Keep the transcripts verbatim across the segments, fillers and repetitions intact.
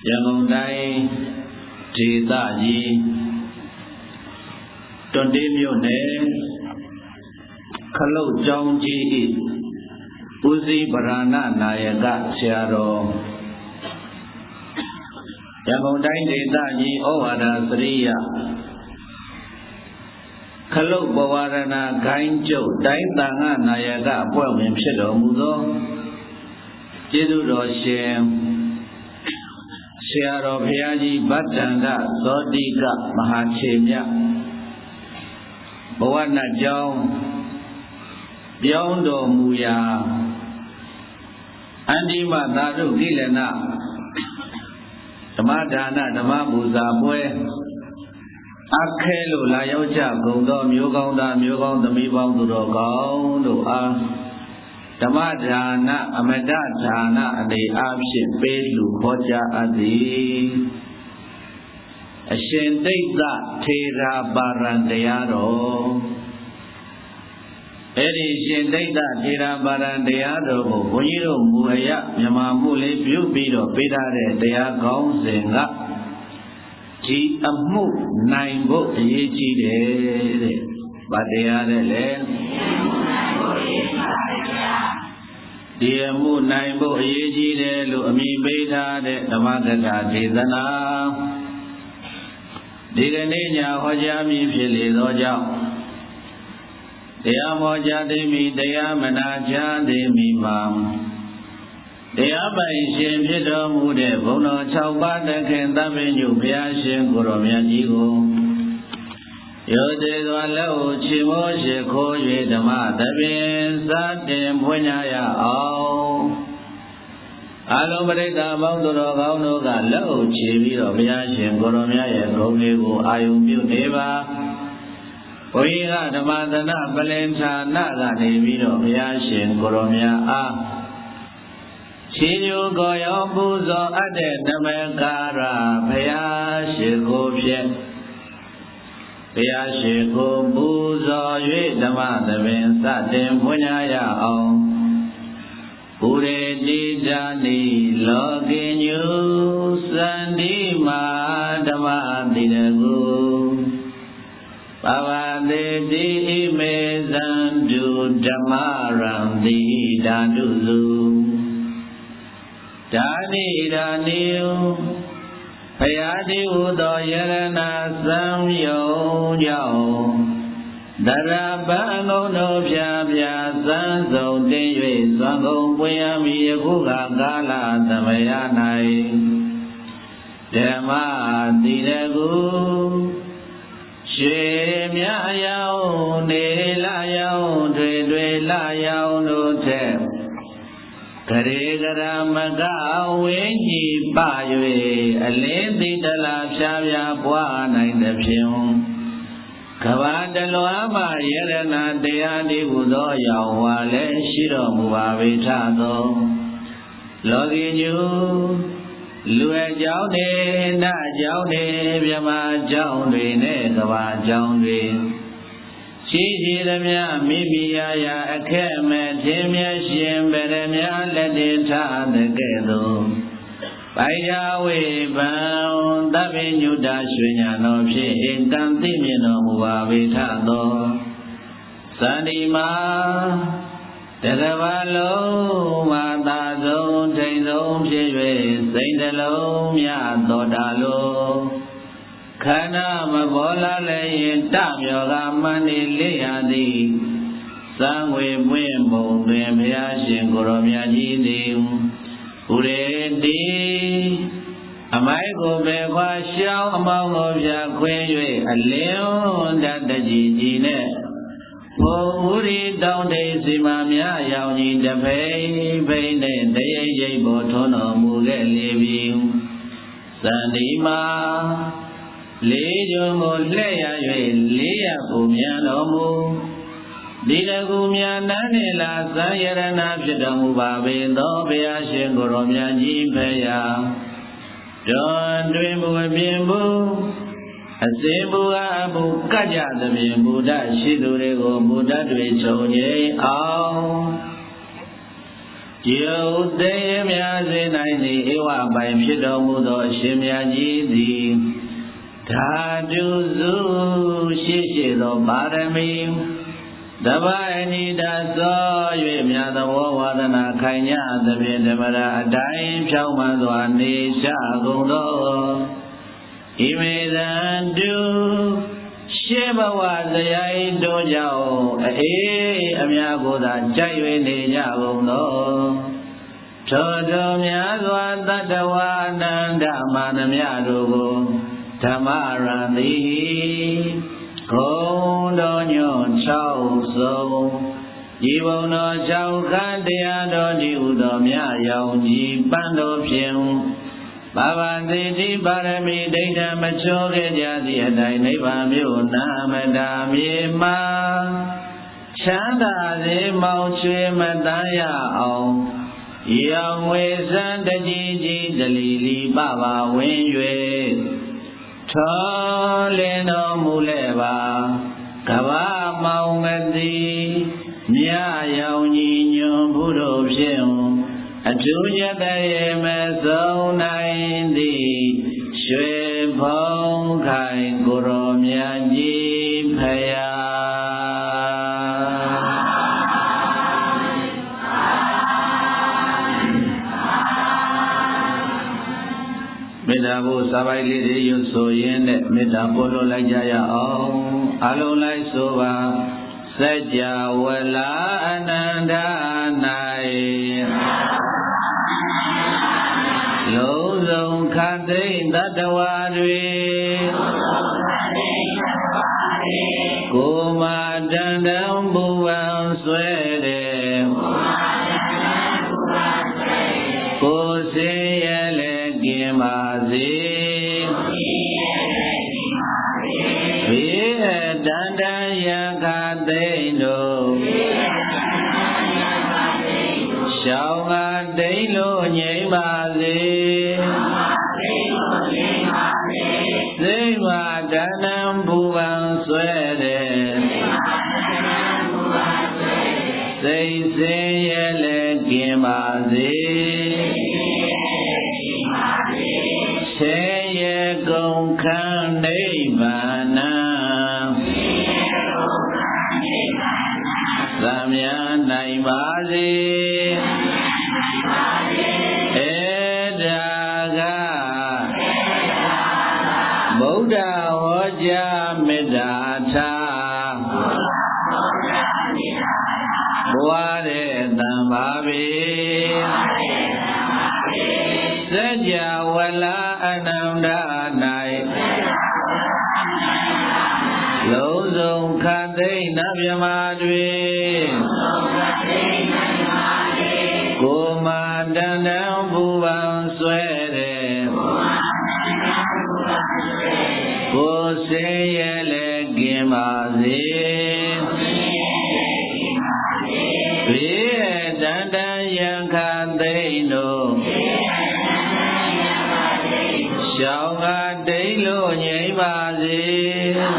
ရန်ကုန်တိုင်းဒေသကြီးတွန်တေးမြို့နယ်ခလုတ်ကျောင်းကြီးဦးစီးဗရဏနာယကဆရာတော်ရန်ကုန်တိုင်းဒေသကြီးဩဝါဒစရိယခလုတ်ဘဝရဏဂိုင်းကျုပ်တိုင်းသံဃာနာယကအဖွဲ့ဝင်ဖြစ်တော်မူသောကျေးဇူးတော်ရှင်ဆရာတော်ဘုရားကြီးဗတ္တန္တဇောတိကမဟာခြေမြတ်ဘဝနာကျောင်းပြောင်းတော်မူရာအန္တိမသာဓုကိလနဓမ္မဒါနဓမ္မပူဇာပွဲအခဲလို့လာရောက်ကြကုန်သောမျိုးကောင်းသားမျိုးကောင်းသမီးပေါင်းသူတော်ကောင်းတို့အားဓမ္မဒါနအမတဒါနအနေအားဖြင့်ပေးလူခေါ်ကြအပ်သည်အရှင်တိတ်္တထေရပါရံတရားတော်အဲ့ဒီရှင်တိတ်္တထေရပါရံတရားတော်ကိုဘုန်းကြီးတို့မူအရမြန်မာမှုလေးပြုပြီးတော့ပေးထားတဲ့တရားကောင်းစဉ်ကဒီအမှုနိုင်ဖို့အရေးကြီးတယ်တဲ့ဗာတရားတဲ့လေဒီအမှုနိုင်ဖို့အရေးကြီးတယ်လို့အမည်ပေးထားတဲ့ဓမ္မကထာဒေသနာဒီကနေ့ညဟောကြားမည်ဖြစ်လေသောကြောင့်တရားဟောကြားသိမည်တရားမနာကြားသိမည်မှာတရားပိုင်ရှင်ဖြစ်တော်မူတဲ့ဘုန်းတော်၆ပါးတခင်သဗ္ဗညုဘုရားရှင်ကိုရောမြတ်ကြီးကိုယောတေစွာလက်ကိုချီးမိုးရှိခိုး၍ဓမ္မသဘင်စတင်ဖွင့်ရအောင်အလုံးပရိသတ်ပေါင်းသူတော်ကောင်းတို့ကလက်ကိုချီပြီးတော့ဘုရားရှင်ကိုရောမြတ်ရဲ့ဂုဏ်လေးကိုအာယုံပြုနေပါဘုရားကဓမ္မသနပလင်ဌာနကနေပြီးတော့ဘုရားရှင်ကိုရောမြတ်အားချီးညိုကိုရောပူဇော်အပ်တဲ့နမကာရဘုရားရှင်ကိုဖြင့်ဘုရားရှင်ကိုပူဇော်၍ဓမ္မသဘင်စတင်ဖွင့်ရအောင်ပုရိတိတာနိလောကိညုသန္တိမာဓမ္မတိတကုပဝတေတိဣမေသံတုဓမ္မရံတိဓာတုစုဓာနိဓာနိဘုရားတိဟုသောယရဏသံယုံကြောင့်တရပံကုံတို့ဖြာဖြာသံစုံတင်၍သွန်ကုန်ပွင့်ရမည်ယခုကကာလသမယ၌ဓမ္မတိတကုရှေမြယောင်နေလယောင်တွေတွေလယောင်တို့ထက်ကရေကရမကဝိညီပ၍အလင်းတိတလာဖြာဖြာပွားနိုင်သဖြင့်ကဘာတလွားမှယရဏတရားဒီဟုသောရောင်ဝါလည်းရှိတော်မူပါ၏ထသောလောကီညူလူအကြောင်းတွေနတ်အကြောင်းတွေမြမအကြောင်းတွေနဲ့ကဘာအကြောင်းတွေရှိရှိသမျှမိမိရာရာအခက်မဲ့ခြင်းမြတ်ရှင်ဗရမလက်တင်ထားတဲ့ကဲ့သို့ပိုင်ယာဝေဘံသဗ္ဗညုတရွှေညာတော်ဖြင့်အင်တံသိမြင်တော်မူပါ၏ထသောသန္တိမာတကဘာလုံးမာသာဆုံးထိန်ဆုံးဖြစ်၍စိတ်တလုံးမြတ်တော်တာလိုခန္ဓာမဘောလာလည်းရင်တမြောကမန္တိလေးရသည်သံဝေပွင့်ဘုံတွင်ဘုရားရှင်ကိုရောမြတ်ကြီးသည်ဥရေတိအမိုက်ကိုပဲခွာရှောင်းအမောင်းကိုပြခွင်း၍အလင်းတတကြီးကြီးနဲ့ဘုံဥရိတောင်းတိစီမများရောင်ကြီးတဖိဖိနဲ့တရိပ်ရိပ်ပေါ်ထွန်းတော်မူခဲ့လေပြီသန္တိမာလေးကျုံကိုလှည့်ရ၍လေးရကိုမြန်တော်မူဒီတကူမြန်နန်းနေလာသံယရဏဖြစ်တော်မူပါပေသောဘုရားရှင်ကိုရောမြတ်ကြီးဖရာတော်တွင်ဘုပြင်ဘူးအစေဘူအဘူကကြသဖြင့်ဘုဒ္ဓရှိသူတွေကိုဘုဒ္ဓတွေခြုံငိမ့်အောင် Chiều tế mea dê này thì yêu à bài phía đầu mù đồ xê mea dì dì Thà chú dụ xê xê đồ bà rà mì Đà bà ni đà sò yuê mea đồ vô và đà nà khai nhá Đà biên đà bà rà đáy pháo mà dòa nì xá gông đồ Ý mê đàn chú xê bà wà dà yáy đồ giáo Ê âm nhá bồ đà cháy yuê nì nhá gông đồ Thô thô mea dòa tát đà wà nàn đà mà nà mea đồ gô Thama ra đi Không đo nhộn sao sâu Dì bông nó cháu khá đea đo điệu đo mea yào Dì bán đo phiền Bà bà dì dì bà rà mì đế đà mà chô ghé gia dì ở đại nấy bà miêu nà mà đà mì mà Chán đà dì mau chuê mà đá ya ảo Yào nguê san đà dì dì đà lì lì bà bà nguyên yuê Thơ lên nó mù lệ bà Cả bà màu ngật đi Nhã yào nhị nhung bù đồ phiền À chú nhá tay mẹ dâu này đi Xuê phong khai cô rô mẹ dì phê à Mê đà bố sá bái lì rì yô sô yên đệ Mê đà bố lô lại chá yá ong Á lô lại sô bà Sá chá wà lá ananda nai Lô dông khá tế tát đà wà rì Cô mà đàn đăng bù vang xuê đề Cô xê yé lê kìm bà dì Vì đàn đăng yá khá tế nô Sao ngà tế lô nhảy bà dì Dì mà đàn đăng bù vang xuê đề Dì xê yé lê kìm bà dì Thế yé công khăn đế bà nà Giảm yá này bà dì Ê đà gà Bố đà hô chá mê đà thá Bố đế tàm bà bì Sá chá wà lá anam đà nai Lô dông khá tế nà bia ma duy Cô mà đàn đăng bù vang xuê đề Cô xê yé lê kìm bà dì Vì đàn đăng yáng khá tế nô Sao ngà tế lô nhảy bà dì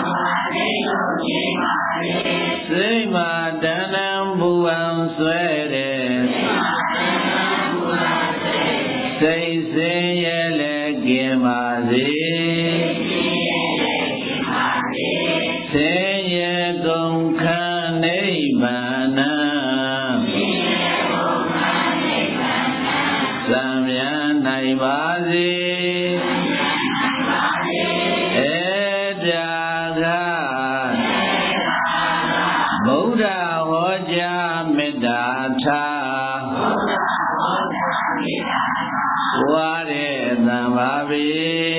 Sê mà đàn đăng bù vang xuê đề Sê xê yé lê kìm bà dì Thế yé công khá nê bà nà Giảm yá này bà dì Ê đà gà Bố đà hô chá mê đà thá Quá rê tàm bà bì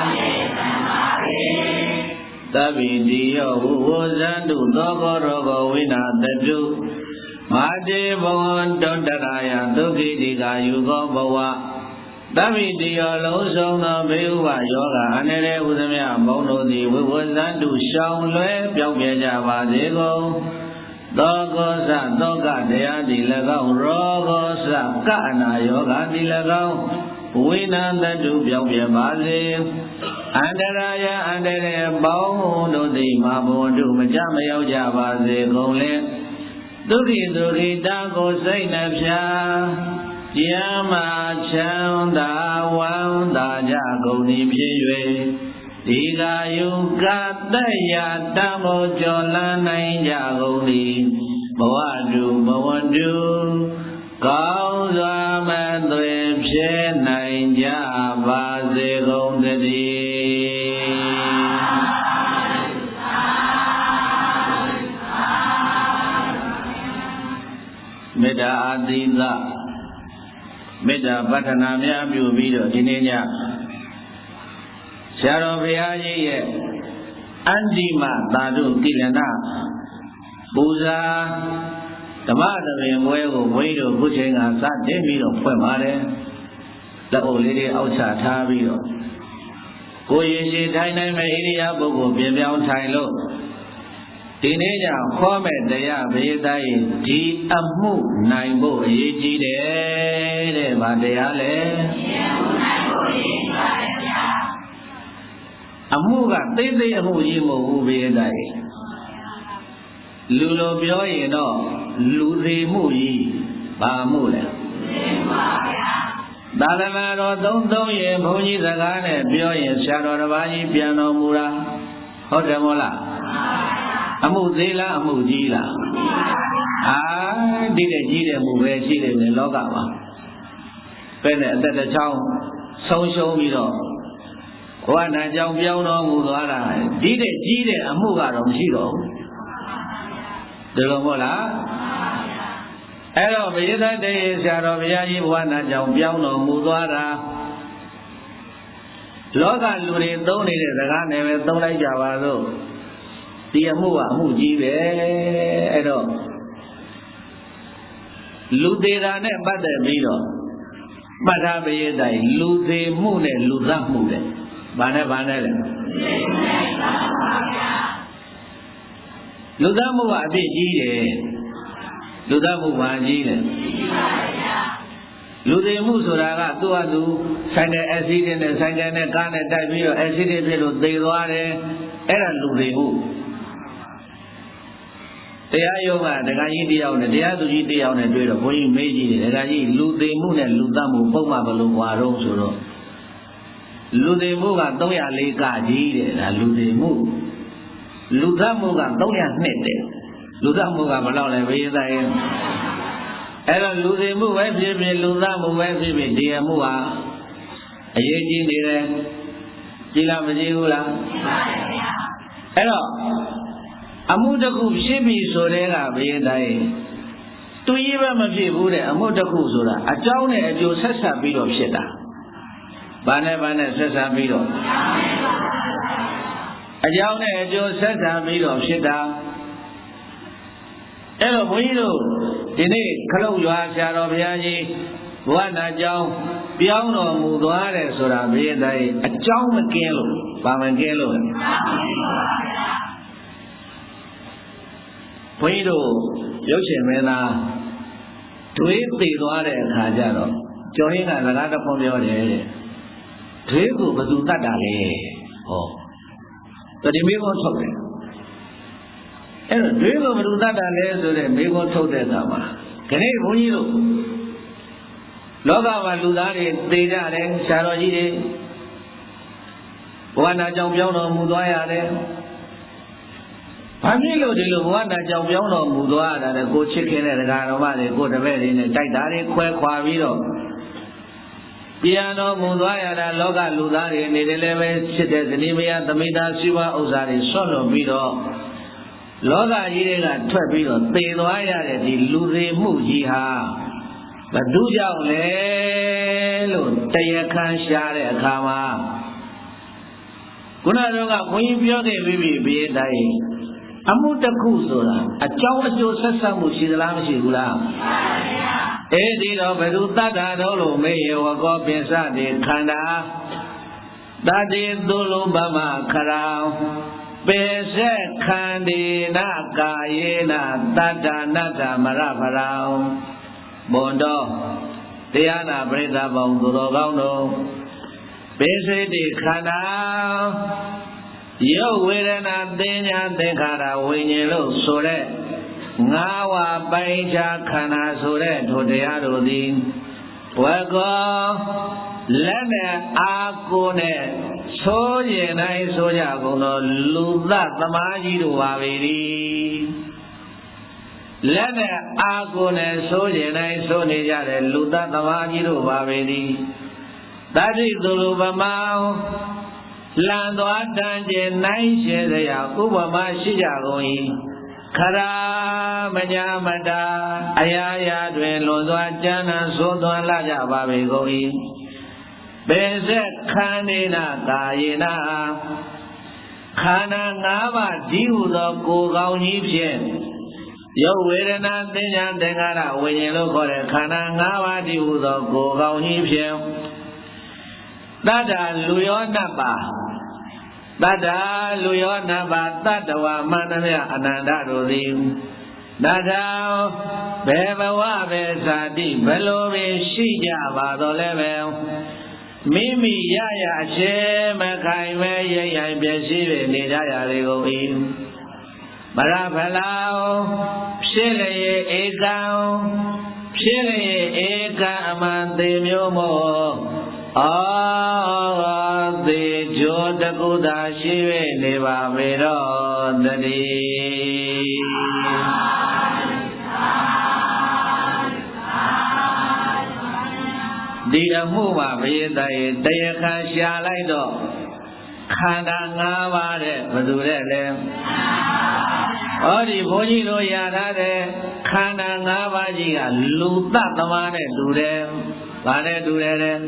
Tá bì đi yô hú hô zan đu Tho gô rô gô vĩ nà tát đu Mā tê bông hôn đôn đà rā yā Tū kī tī kā yū gō bō wā Tá bì đi yô lô sông nô bế hú bà yô gā Ane rē hú tham yā bông nô tī Vī hô zan đu shāng lué Biao bia chā bà tê gô Tho gô sā tho kā tē yā tī lā gāo Rô gô sā kā nā yô gā tī lā gāo Vĩ nā tát đu biao bia bà tê Andara andare bao đô thị mà bồ đủ mà cha mà yêu cha bà dê công lên ဒုက္ခိဒုက္ခိတာကိုစိတ်နှဖျားကျမ်းမာချမ်းသာဝမ်းသာကြကုန်သည်ဖြစ်၍ဒီကာယုကတ္တယတံမို့ကျော်လန်းနိုင်ကြကုန်သည်ဘဝတုဘဝတုကောင်းစွာမသွေဖြစ်နိုင်ကြပါစေကုန်သတည်းမေတ္တာအာသီသမေတ္တာပတ္ထနာများပြုပြီးတော့ဒီနေ့ညဆရာတော်ဘုရားကြီးရဲ့အန္တိမသာဓုကိလနာပူဇာဓမ္မသဘင်ပွဲကိုဘုန်းကြီးတို့ခုချိန်ကစတင်ပြီးတော့ဖွင့်ပါတယ်လက်အုပ်လေးတွေအောက်ချထားပြီးတော့ကိုယ်ရင်ရှိထိုင်နိုင်မဲ့ဣရိယာပုဂ္ဂိုလ်ပြင်ပြောင်းထိုင်လို့ဒီနေ့ညခေါ်မဲ့တရားဘေးသားရင်ဒီအမှုနိုင်ဖို့အရေးကြီးတယ်တဲ့ဗာတရားလဲအမှုကသိသိအမှုကြီးမဟုတ်ဘူးဘေးသားရင်လူလိုပြောရင်တော့လူသေးမှုကြီးဘာမှုလဲသာသနာတော်သုံးသုံးရင်ဘုန်းကြီးစကားနဲ့ပြောရင်ဆရာတော်တစ်ပါးကြီးပြန်တော်မူတာဟုတ်တယ်မို့လားအမှုသေးလားအမှုကြီးလားအာဒီတဲ့ကြီးတဲ့မှုပဲရှိတယ်လေလောကမှာပဲနဲ့အသက်တစ်ချောင်းဆုံးရှုံးပြီးတော့ဘဝနာကြောင်ပြောင်းတော်မူသွားတာဒီတဲ့ကြီးတဲ့အမှုကတော့မရှိတော့ဘူးဒီလိုမဟုတ်လားအဲ့တော့ဘုရားတည်းဆရာတော်ဘုရားကြီးဘဝနာကြောင်ပြောင်းတော်မူသွားတာလောကလူတွေသုံးနေတဲ့စကားနဲ့ပဲသုံးလိုက်ကြပါစို့ဒီအမှုကအမှုကြီးပဲအဲ့တော့လူသေးတာနဲ့ပတ်သက်ပြီးတော့မှတ်ထားပေးတိုင်းလူသေးမှုနဲ့လူသတ်မှုတဲ့ဘာနဲ့ဘာနဲ့လဲလူသတ်မှုကအပြစ်ကြီးတယ်လူသတ်မှုဘာကြီးလဲလူသေးမှုဆိုတာကသူ့ဟာသူဆိုင်တဲ့အက်ဆီဒင့်နဲ့ဆိုင်ကယ်နဲ့ကားနဲ့တိုက်ပြီးတော့အက်ဆီဒင့်ဖြစ်လို့သေသွားတယ်အဲ့ဒါလူသေးမှုတရားရုံးကဒကာကြီးတယောက်နဲ့တရားသူကြီးတယောက်နဲ့တွေ့တော့ဘုန်းကြီးမေးကြည့်တယ်ဒကာကြီးလူသေးမှုနဲ့လူသတ်မှုပုံမှန်ဘယ်လိုကွာတော့ဆိုတော့လူသေးမှုကသုံးရလေးကကြီးတဲ့ဒါလူသေးမှုလူသတ်မှုကသုံးရနှစ်တဲ့လူသတ်မှုကဘယ်လောက်လဲဘေးသားရဲ့အဲ့တော့လူသေးမှုပဲဖြစ်ဖြစ်လူသတ်မှုပဲဖြစ်ဖြစ်ဒီအမှုဟာအရေးကြီးနေတယ်ကြည်လားမကြည်ဘူးလားအဲ့တော့အမှုတစ်ခုဖြစ်ပြီဆိုတဲ့ကဘေးတိုင်းသူကြီးပဲမဖြစ်ဘူးတဲ့အမှုတစ်ခုဆိုတာအကြောင်းနဲ့အကျိုးဆက်ဆက်ပြီးတော့ဖြစ်တာဘာနဲ့ဘာနဲ့ဆက်ဆက်ပြီးတော့အကြောင်းနဲ့အကျိုးဆက်ဆက်ပြီးတော့ဖြစ်တာအဲ့တော့ဘုန်းကြီးတို့ဒီနေ့ခလုတ်ရွာဆရာတော်ဘုရားကြီးဘဝနာကြောင်းပြောင်းတော်မူသွားတယ်ဆိုတာဘေးတိုင်းအကြောင်းမကင်းလို့ဘာမကင်းလို့ဘုန်းကြီးတို့ရုပ်ရှင်မင်းသားတွေးသိသွားတဲ့အခါကျတော့ကျော်ရင်းကစကားတစ်ခုပြောတယ်တဲ့တွေးကိုဘယ်သူတတ်တာလဲဟောတတိမေကောထုတ်တယ်အဲ့တော့တွေးကိုဘယ်သူတတ်တာလဲဆိုတဲ့မေကောထုတ်တဲ့အခါမှာခဏဘုန်းကြီးတို့လောကမှာလူသားတွေသိကြတယ်ဆရာတော်ကြီးတွေဘဝနာကြောင့်ပြောင်းတော်မူသွားရတယ်ဘာဖြစ်လို့ဒီလိုဘဝနာကြောင်ပြောင်းတော်မူသွားတာလဲကိုချစ်ခင်တဲ့ဒကာတော်မတွေကိုတပည့်တွေနဲ့တိုက်တာတွေခွဲခွာပြီးတော့ပြန်တော်မူသွားရတာလောကလူသားတွေနေတယ်လည်းပဲချစ်တဲ့ဇနီးမယားသမိသားရှိပါဥစ္စာတွေဆွတ်လွန်ပြီးတော့လောကကြီးတွေကထွက်ပြီးတော့သေသွားရတဲ့ဒီလူသေးမှုကြီးဟာဘယ်သူကြောင့်လဲလို့တရားခံရှားတဲ့အခါမှာခုနကဘုန်းကြီးပြောခဲ့ပြီးပြီဘေးတိုင်းအမှုတစ်ခုဆိုတာအကြောင်းအကျိုးဆက်ဆက်မှုရှိသလားမရှိဘူးလားရှိပါဗျာအဲ့ဒီတော့ဘယ်သူတတ်တာတော့လို့မေယဝကောပင်စတိခန္ဓာတတိသုလုံဗမခရာပေဆက်ခန္ဒီနာကာယေနာတတ္တနာတမရဖရာဘွန်တော်တရားနာပရိသတ်ပေါင်းသူတော်ကောင်းတို့ပေစိတိခန္ဓာရုပ်ဝေဒနာသင်ညာသင်္ခါရဝိညာဉ်လို့ဆိုတဲ့ငါးဝါပိုင်းခြားခန္ဓာဆိုတဲ့ထိုတရားတို့သည်ဝကောလက်နဲ့အာကိုနဲ့ဆိုရင်တိုင်းဆိုကြကုန်သောလူသသမားကြီးတို့ပါပဲဒီလက်နဲ့အာကိုနဲ့ဆိုရင်တိုင်းဆိုနေကြတဲ့လူသသမားကြီးတို့ပါပဲဒီတတိသူလူပမာလန်သွားတန်ကျင်နိုင်ရှင်စရာဥပမာရှိကြကုန်၏ခရာမညာမတာအရာရာတွင်လွန်စွာကြမ်းတမ်းဆိုးသွမ်းလာကြပါပေကုန်၏ပေဆက်ခန္ဓေနာကာယေနာခန္ဓာ၅ပါးဒီဟုသောကိုယ်ကောင်းကြီးဖြင့်ရုပ်ဝေဒနာသင်ညာသင်္ခါရဝိညာဉ်လို့ခေါ်တဲ့ခန္ဓာ၅ပါးဒီဟုသောကိုယ်ကောင်းကြီးဖြင့်တတ္တလူရောနတ်ပါတတ္တလူရောနတ်ပါတတ္တဝါမန္တမြအနန္တတို့သည်တတ္တဘယ်ဘဝပဲဇာတိဘယ်လိုပဲရှိကြပါတော့လဲပဲမိမိရရရှဲမခိုင်မဲရိပ်ရိုင်ပြည့်စည်နေကြရလေကုန်၏မရဖလာဖြစ်လျက်ဧကံဖြစ်လျက်ဧကံအမှန်သေမျိုးမို့အော်သေကြိုတကုသာရှိ၍နေပါပေတော့တည်းဒီအမှုမှာဘယတရေတရားခံရှာလိုက်တော့ခန္ဓာ၅ပါးတဲ့ဘယ်သူတဲ့လဲဟောဒီဘုန်းကြီးတို့ရထားတဲ့ခန္ဓာ၅ပါးကြီးကလူသတ္တမနဲ့တူတယ်ဗာနဲ့တူတယ်တဲ့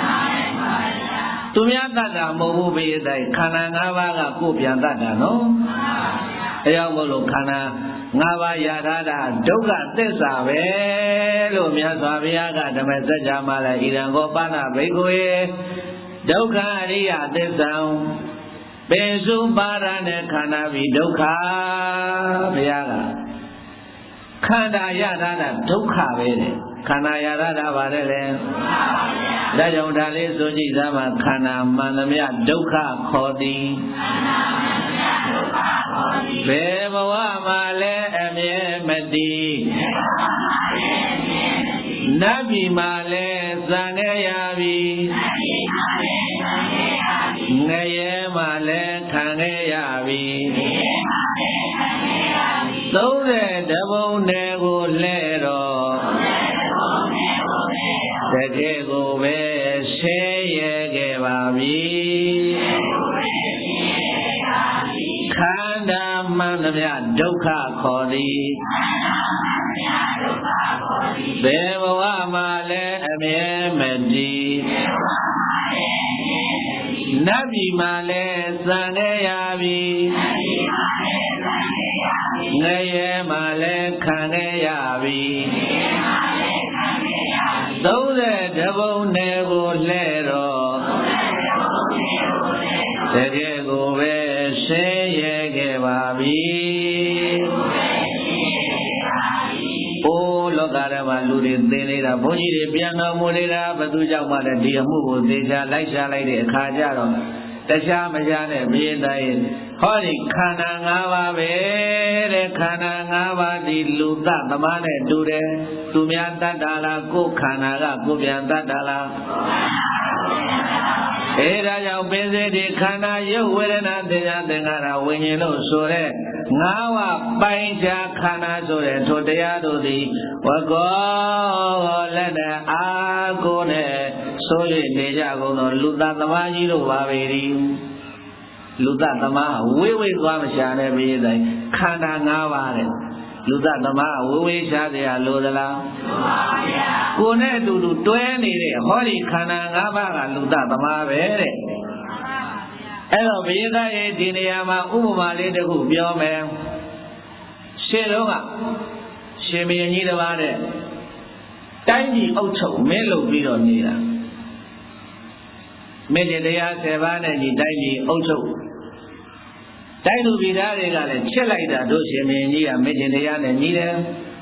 သူများတတ်တာမဟုတ်ဘူးဘယတရေခန္ဓာ၅ပါးကကိုယ်ပြန်တတ်တာနော်အဲကြောင့်မို့လို့ခန္ဓာငါးပါးရထားတာဒုက္ခသစ္စာပဲလို့မြတ်စွာဘုရားကဓမ္မစကြာမှာလဲဣရံကောပါဏဘိက္ခုယေဒုက္ခအရိယသစ္စာပေစုပါရနဲ့ခန္ဓာပြီးဒုက္ခဘုရားကခန္ဓာရထားတာဒုက္ခပဲတဲ့ခန္ဓာရထားတာပါတယ်လေဒါကြောင့်ဒါလေးဆိုကြည့်သားမှာခန္ဓာမှန်သမျှဒုက္ခခေါ်သည်ဘယ်ဘဝမှာလဲအမြဲမတည်နတ်ပြည်မှာလဲဇံခဲ့ရပြီငရဲမှာလဲခံခဲ့ရပြီသုံးတဲ့တဘုံနယ်ကိုလဲတော့တကယ်ကိုပဲဆင်းရဲခဲ့ပါပြီခန္ဓာမှန်သမျှဒုက္ခခေါ်သည်ဘယ်ဘဝမှာလဲအမြဲမတည်နတ်ပြည်မှာလဲစံခဲ့ရပြီငရဲမှာလဲခံခဲ့ရပြီသုံးတဲ့တဘုံနယ်ကိုလဲတော့တကယ်ကိုပဲဆင်းရဲခဲ့ပါပြီအိုးလောကထဲမှာလူတွေသိနေတာဘုန်းကြီးတွေပြန်တော်မူနေတာဘယ်သူကြောင့်မှလည်းဒီအမှုကိုသေချာလိုက်ရှာလိုက်တဲ့အခါကျတော့တခြားမခြားနဲ့မြေတိုင်းဟောဒီခန္ဓာ၅ပါးပဲတဲ့ခန္ဓာ၅ပါးဒီလူသသမားနဲ့တူတယ်သူများတတ်တာလားကိုယ်ခန္ဓာကကိုယ်ပြန်တတ်တာလားအဲဒါကြောင့်ပင်စေဒီခန္ဓာရုပ်ဝေဒနာသင်ညာသင်္ခါရဝိညာဉ်လို့ဆိုတဲ့ငါးဝပိုင်းခြားခန္ဓာဆိုတဲ့ထိုတရားတို့သည်ဝကောလက်နဲ့အာကိုနဲ့ဆို၍နေကြကုန်သောလူသသမားကြီးတို့ပါပေသည်လူသသမားဝိဝိသွားမရှာနဲ့ဘိတိုင်းခန္ဓာ၅ပါးတဲ့လူသသမားဝိဝိရှားเสียလို့သလားမှန်ပါဗျာကိုယ်နဲ့အတူတူတွဲနေတဲ့ဟောဒီခန္ဓာ၅ပါးကလူသသမားပဲတဲ့အဲ့တော့ဘိသားရဲ့ဒီနေရာမှာဥပမာလေးတစ်ခုပြောမယ်ရှင်းတော့ကရှင်ဘုရင်ကြီးတစ်ပါးတဲ့တိုင်းပြည်အုပ်ချုပ်မင်းလုပ်ပြီးတော့နေတာမင်းတရားဆယ်ပါးနဲ့ဒီတိုင်းပြည်အုပ်ချုပ်တိုင်းသူပြည်သားတွေကလည်းချစ်လိုက်တာတို့ရှင်ဘုရင်ကြီးကမင်းတရားနဲ့ညီတယ်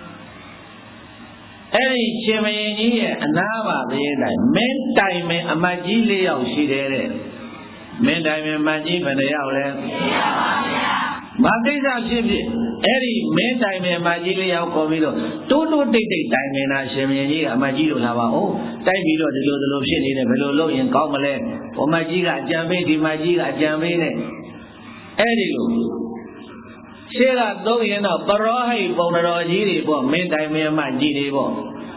အဲ့ဒီရှင်ဘုရင်ကြီးရဲ့အနာပါသေးတိုင်းမင်းတိုင်မင်းအမတ်ကြီး၄ယောက်ရှိတယ်တဲ့မင်းတိုင်မင်းအမတ်ကြီးဘယ်နှယောက်လဲ၄ယောက်ပါဗျာမာကိစ္စဖြစ်ဖြစ်အဲ့ဒီမင်းတိုင်ပင်မကြီးလေးရောက်ခေါ်ပြီးတော့တိုးတိုးတိတ်တိတ်တိုင်ပင်တာရှင်မင်းကြီးကအမကြီးတို့လာပါဦးတိုက်ပြီးတော့ဒီလိုဒီလိုဖြစ်နေတယ်ဘယ်လိုလုပ်ရင်ကောင်းမလဲဟိုမကြီးကအကြံပေးဒီမကြီးကအကြံပေးနဲ့အဲ့ဒီလိုရှေ့ကသုံးရင်တော့ပရောဟိတ်ပုံတော်ကြီးတွေပေါ့မင်းတိုင်ပင်မကြီးတွေပေါ့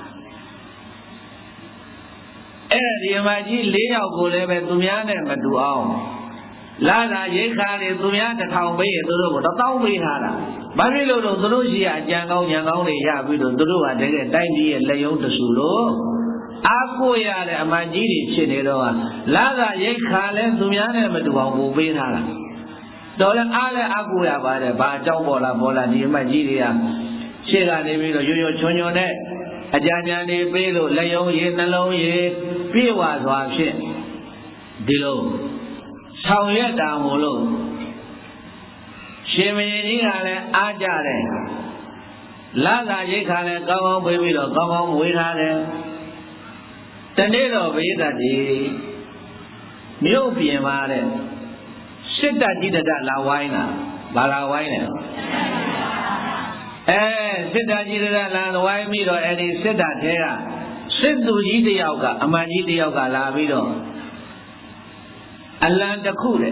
အဲ့ဒီအမကြီးလေးယောက်ကိုလည်းပဲသူများနဲ့မတူအောင်လာတာရိတ်ခါတွေသူများတစ်ထောင်ပေးရင်သူတို့ကိုတစ်သောင်းပေးထားတာဘာဖြစ်လို့တော့သူတို့ရှိအကြံကောင်းဉာဏ်ကောင်းတွေရပြီးတော့သူတို့ကတကယ်တိုင်းပြည်ရဲ့လက်ယုံတဆူလို့အားကိုရတဲ့အမကြီးတွေဖြစ်နေတော့လာတာရိတ်ခါလဲသူများနဲ့မတူအောင်ပို့ပေးထားတာတော်လည်းအားလည်းအားကိုရပါတယ်ဘာအကြောင်းပေါ်လာပေါ်လာဒီအမကြီးတွေကရှေ့ကနေပြီးတော့ရိုးရိုးချွန်ချွန်နဲ့အကြံဉာဏ်တွေပေးလို့လက်ယုံရည်နှလုံးရည်ပြေဝစွာဖြင့်ဒီလိုဆောင်ရွက်တာမို့လို့ရှင်မင်းကြီးကလည်းအားကြတယ်လာသာရိတ်ခါလည်းကောင်းကောင်းပေးပြီးတော့ကောင်းကောင်းဝေးထားတယ်တနေ့တော့ဘေးတတ်ဒီမြို့ပြင်ပါတဲ့စစ်တပ်ကြီးတတ်လာဝိုင်းတာဘာလာဝိုင်းလဲအဲစစ်တပ်ကြီးတတ်လာဝိုင်းပြီးတော့အဲ့ဒီစစ်တပ်ထဲကစစ်သူကြီးတယောက်ကအမှန်ကြီးတယောက်ကလာပြီးတော့အလံတစ်ခုတဲ့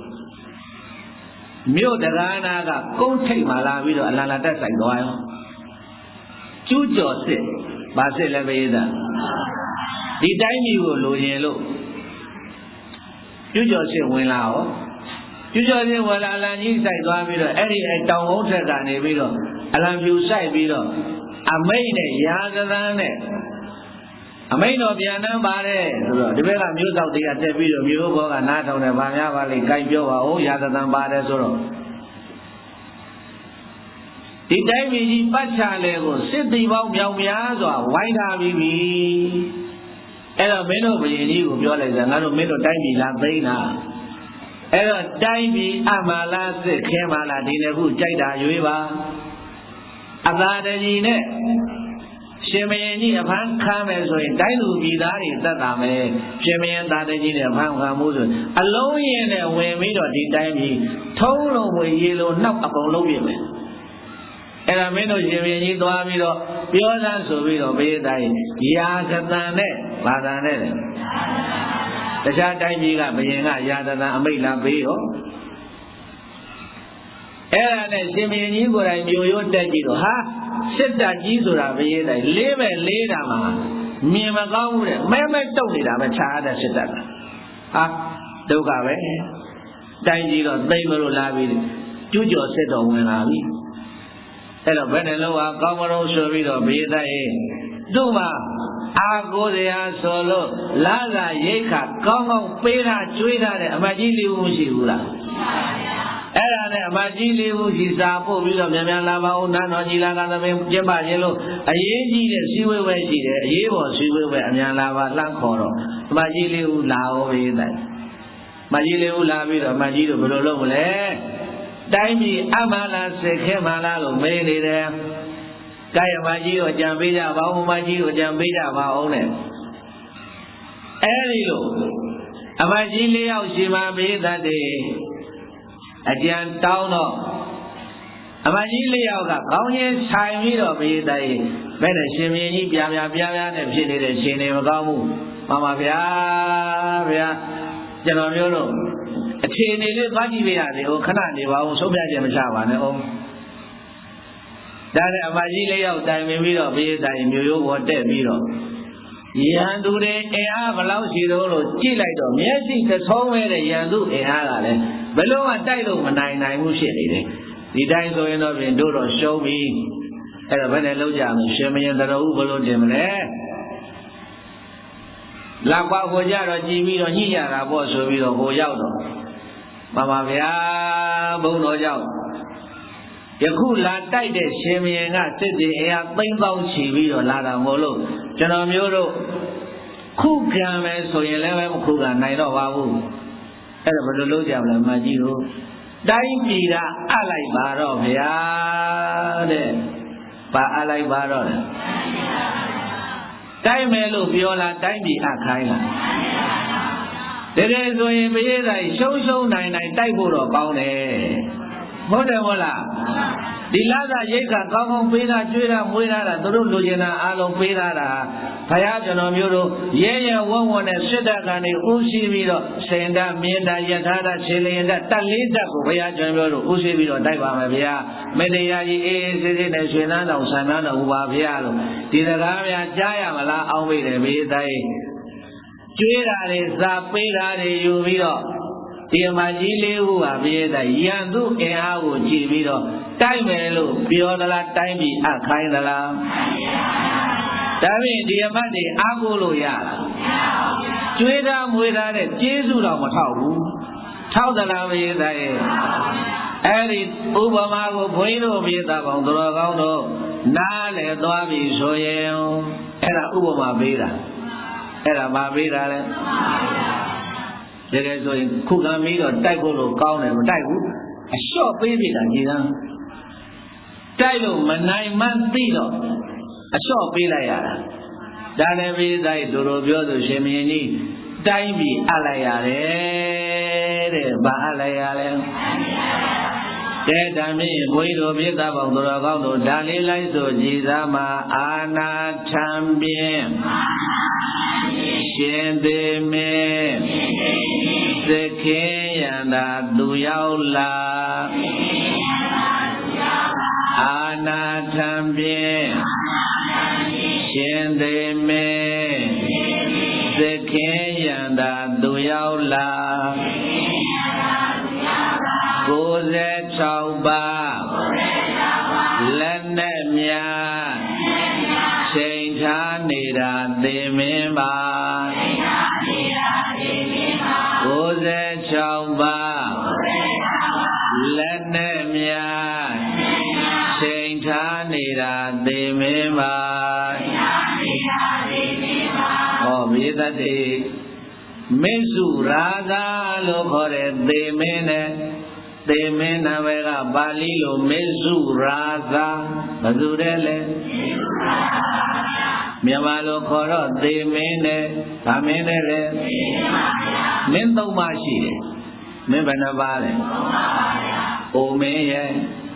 မြို့တကားနာကကုန်းထိပ်မှာလာပြီးတော့အလံလာတက်ဆိုင်သွားရောကျူးကျော်စစ်ဘာစစ်လဲပေးတာဒီတိုင်းမျိုးကိုလိုရင်လို့ကျူးကျော်စစ်ဝင်လာရောကျူးကျော်စစ်ဝင်လာအလံကြီးစိုက်သွားပြီးတော့အဲ့ဒီအတောင်ကုန်းထက်ကနေပြီးတော့အလံပြူစိုက်ပြီးတော့အမိတ်နဲ့ရာဇသန်းနဲ့အမိန်တော်ပြန်နှမ်းပါတယ်ဆိုတော့ဒီဘက်ကမျိုးသောက်တွေကတက်ပြီးတော့မျိုးဘောကနားထောင်တယ်ဗာများပါလိမ့်ကြိုက်ပြောပါဦးရာသသံပါတယ်ဆိုတော့ဒီတိုင်းပြည်ကြီးပတ်ချလဲကိုစစ်တီပေါင်းမြောင်များစွာဝိုင်းထားပြီးပြီအဲ့တော့မင်းတို့ဘုရင်ကြီးကိုပြောလိုက်စမ်းငါတို့မင်းတို့တိုင်းပြည်လာသိမ်းတာအဲ့တော့တိုင်းပြည်အမှလာစစ်ခဲမှလာဒီနေ့ခုကြိုက်တာရွေးပါအသာတကြီးနဲ့ရှင်မင်းကြီးအဖမ်းခံမယ်ဆိုရင်တိုင်းလူပြည်သားတွေသက်သာမယ်ရှင်မင်းသားတကြီးနဲ့အဖမ်းခံမှုဆိုအလုံးရင်နဲ့ဝင်ပြီးတော့ဒီတိုင်းပြည်ထုံးလုံးဝရေလုံးနှောက်အကုန်လုံးပြင်မယ်အဲ့ဒါမင်းတို့ရှင်မင်းကြီးသွားပြီးတော့ပြောစမ်းဆိုပြီးတော့ဘေးတိုင်းရာဇသံနဲ့ဘာသာနဲ့တခြားတိုင်းပြည်ကဘုရင်ကရာဇသံအမိတ်လာပေးရောအဲ့ဒါနဲ့ရှင်မင်းကြီးကိုယ်တိုင်မြို့ရိုးတက်ကြည့်တော့ဟာစစ်တပ်ကြီးဆိုတာဘရေးတိုင်းလေးပဲလေးတာမှာမြင်မကောင်းဘူးတဲ့မဲမဲတုတ်နေတာပဲခြားတဲ့စစ်တပ်ကဟာဒုက္ခပဲတိုင်းကြီးတော့သိမလို့လာပြီးကျူးကျော်စစ်တော်ဝင်လာပြီအဲ့တော့ဘယ်နဲ့လို့ဟာကောင်းမလို့ဆိုပြီးတော့ဘရေးတိုင်းသူ့မှာအာကိုစရာဆိုလို့လာလာရိတ်ခါကောင်းကောင်းပေးတာကျွေးထားတဲ့အမကြီးလေးဦးရှိဘူးလားအဲ့ဒါနဲ့အမကြီးလေးဦးရှိစာပို့ပြီးတော့မြန်မြန်လာပါဦးနန်းတော်ကြီးလာကသမင်းကျင်းပခြင်းလို့အရေးကြီးတဲ့စီဝေးဝဲရှိတယ်အရေးပေါ်စီဝေးဝဲအမြန်လာပါလှမ်းခေါ်တော့အမကြီးလေးဦးလာဟောပေးတယ်အမကြီးလေးဦးလာပြီးတော့အမကြီးတို့ဘယ်လိုလုပ်မလဲတိုင်းပြည်အမှန်လားစစ်ခဲမှန်လားလို့မေးနေတယ်ကာယမကြီးတို့ကြံပေးကြပါဦးမကြီးတို့ကြံပေးကြပါဦးနဲ့အဲဒီလိုအမကြီးလေးယောက်ရှိမှပေးတတ်တယ်အကြံတောင်းတော့အမကြီးလေးယောက်ကခေါင်းချင်းဆိုင်ပြီးတော့ပေးတယ်ဘယ်နဲ့ရှင်မင်းကြီးပြပြပြပြနဲ့ဖြစ်နေတဲ့ရှင်တွေမကောင်းဘူးမှန်ပါဗျာဗျာကျွန်တော်မျိုးတို့အခြေအနေလေးသွားကြည့်ပေးရတယ်ဟိုခဏနေပါဦးဆုံးဖြတ်ချက်မချပါနဲ့အောင်ဒါနဲ့အမကြီးလေးယောက်တိုင်ပင်ပြီးတော့ဘေးတိုင်မျိုးရိုးပေါ်တက်ပြီးတော့ရန်သူတွေအင်အားဘယ်လောက်ရှိတော့လို့ကြည့်လိုက်တော့မျက်စိသဆုံးဝဲတဲ့ရန်သူအင်အားကလည်းဘယ်လို့မှတိုက်လို့မနိုင်နိုင်ဘူးဖြစ်နေတယ်ဒီတိုင်းဆိုရင်တော့ပြင်တို့တော့ရှုံးပြီအဲ့တော့ဘယ်နဲ့လောက်ကြမလဲရှင်မင်းတော်ဦးဘယ်လိုတင်မလဲလာကွာဟိုကြတော့ကြည်ပြီးတော့ညှိရတာပေါ့ဆိုပြီးတော့ဟိုရောက်တော့မှန်ပါဗျာဘုံတော်ကြောင့်ယခုလာတိုက်တဲ့ရှင်မင်းကစစ်တေအရာသိန်းပေါင်းချီပြီးတော့လာတာမို့လို့ကျွန်တော်မျိုးတို့ခုခံမယ်ဆိုရင်လည်းမခုခံနိုင်တော့ပါဘူးအဲ့ဒါဘယ်လိုလုပ်ကြမလဲမကြီးတို့တိုင်းပြည်ကအပ်လိုက်ပါတော့ဗျာတဲ့ဘာအပ်လိုက်ပါတော့လဲတိုင်းမယ်လို့ပြောလားတိုင်းပြည်အပ်ခိုင်းလားတကယ်ဆိုရင်ဘုရားတိုင်းရှုံးရှုံးနိုင်နိုင်တိုက်ဖို့တော့ကောင်းတယ်ဟုတ်တယ်မဟုတ်လားဒီလာသာရိတ်ကကောင်းကောင်းပေးတာကျွေးတာမွေးတာသူတို့လူကျင်တာအားလုံးပေးတာဘုရားကျွန်တော်မျိုးတို့ရဲရဲဝုန်းဝုန်းနဲ့စစ်တပ်ကနေဥရှိပြီးတော့စိန်ဓာမြင်းဓာယထာဓာခြေလျင်ဓာတက်လေးဓာကိုဘုရားကျွန်တော်မျိုးတို့ဥရှိပြီးတော့တိုက်ပါမယ်ဗျာမေတ္တရားကြီးအေးအေးဆေးဆေးနဲ့ရွှေနှန်းတော်ဆံနှန်းတော်ဟူပါဗျာလို့ဒီစကားများကြားရမလားအောင်းမိတယ်မိသားကျွေးတာတွေစာပေးတာတွေယူပြီးတော့ဒီမှာကြီးလေးဟုပါပြည့်တဲ့ရန်သူအင်အားကိုကြည့်ပြီးတော့တိုက်မယ်လို့ပြောသလားတိုင်းပြီးအခိုင်းသလားဒါဖြင့်ဒီအမတ်တွေအားကိုးလို့ရလားကျွေးတာမွေးတာတဲ့ကျေးဇူးတော်မထောက်ဘူးထောက်သလားပြည့်တဲ့အဲ့ဒီဥပမာကိုဘုန်းကြီးတို့ပြသပေါင်းတော်ကောင်းတို့နားလေသွားပြီဆိုရင်အဲ့ဒါဥပမာပေးတာအဲ့ဒါမပေးတာလေတကယ်ဆိုရင်ခုခံပြီးတော့တိုက်ဖို့လို့ကောင်းတယ်မတိုက်ဘူးအလျှော့ပေးပြတာကြည်သားတိုက်လို့မနိုင်မှန်းသိတော့အလျှော့ပေးလိုက်ရတာဒါလည်းပြီးသားတို့တို့ပြောဆိုရှင်မင်းကြီးတိုင်းပြီးအပ်လိုက်ရတယ်တဲ့ဘာအပ်လိုက်ရလဲတဲ့တမ်းမြင့်ဘုန်းကြီးတို့ပြသပေါင်းတော်ကောင်းတို့ဒါလေးလိုက်ဆိုကြည်သားမှာအာနာထံပြင်းရှင်သေးမေသခင်ယန္တာသူရောက်လာအာနာထံပြင်းရှင်သေးမေသခင်ယန္တာသူရောက်လာကိုယ်စေ၆ပါးလက်နဲ့များချိန်ထားနေတာသိမင်းပါကိုယ်စေ၆ပါးလက်နဲ့များချိန်ထားနေတာသိမင်းပါဟောမိသတိမေစုရာဂလို့ခေါ်တဲ့သိမင်းနဲ့သေမင်းနာမည်ကပါဠိလိုမေစုရာဂဘယ်သူတဲ့လဲမြန်မာလိုခေါ်တော့သေမင်းနဲ့ဗာမင်းနဲ့လဲမင်းသုံးပါးရှိတယ်မင်းဘယ်နှပါးလဲအိုမင်းရဲ့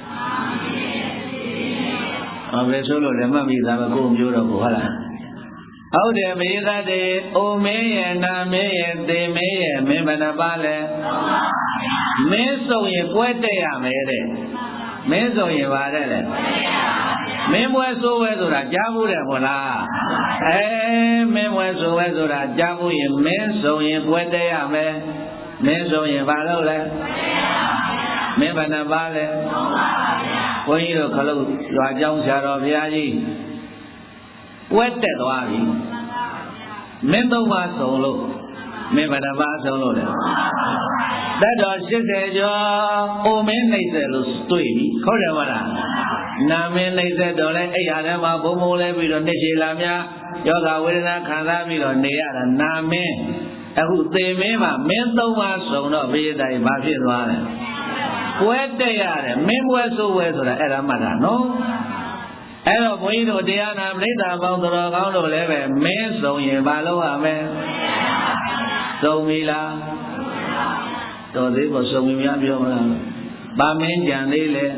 အဘယ်ဆိုလို့လည်းမှတ်မိသားပဲကိုယ်မျိုးတော့ကိုဟုတ်လားဟုတ်တယ်မေသတေအိုမင်းရဲ့နာမင်းရဲ့သေမင်းရဲ့မင်းဘယ်နှပါးလဲမင်းစုံရင်ပွဲတက်ရမယ်တဲ့မင်းစုံရင်ပါတဲ့လေမင်းပွဲဆိုးဝဲဆိုတာကြားဘူးတယ်မို့လားအဲမင်းပွဲဆိုးဝဲဆိုတာကြားဘူးရင်မင်းစုံရင်ပွဲတက်ရမယ်မင်းစုံရင်ဘာလို့လဲမင်းဘယ်နှပါးလဲဘုန်းကြီးတို့ခလုတ်ရွာကျောင်းဆရာတော်ဘုရားကြီးပွဲတက်သွားပြီမင်းသုံးပါးစုံလို့မင်းဘယ်နှပါးစုံလို့လဲတတ်တော်၈၀ကျော်အိုမင်းနှိမ့်ဆက်လို့တွေ့ပြီဟုတ်တယ်မလားနာမင်းနှိမ့်ဆက်တော့လဲအဲ့ရထဲမှာဘုံဘုံလဲပြီးတော့နှစ်ရှည်လာများယောဂဝေဒနာခံစားပြီးတော့နေရတာနာမင်းအခုသေမင်းမှာမင်းသုံးပါးစုံတော့ဘေးတိုင်းဘာဖြစ်သွားလဲပွဲတက်ရတယ်မင်းပွဲဆိုဝဲဆိုတာအဲ့ဒါမှတ်တာနော်အဲ့တော့ဘုန်းကြီးတို့တရားနာပရိသတ်ပေါင်းတော်ကောင်းတို့လည်းပဲမင်းစုံရင်ဘာလုပ်ရမလဲစုံပြီလားတော်သေးကိုစုံပြီများပြောမလားဗာမင်းကြံသေးလေ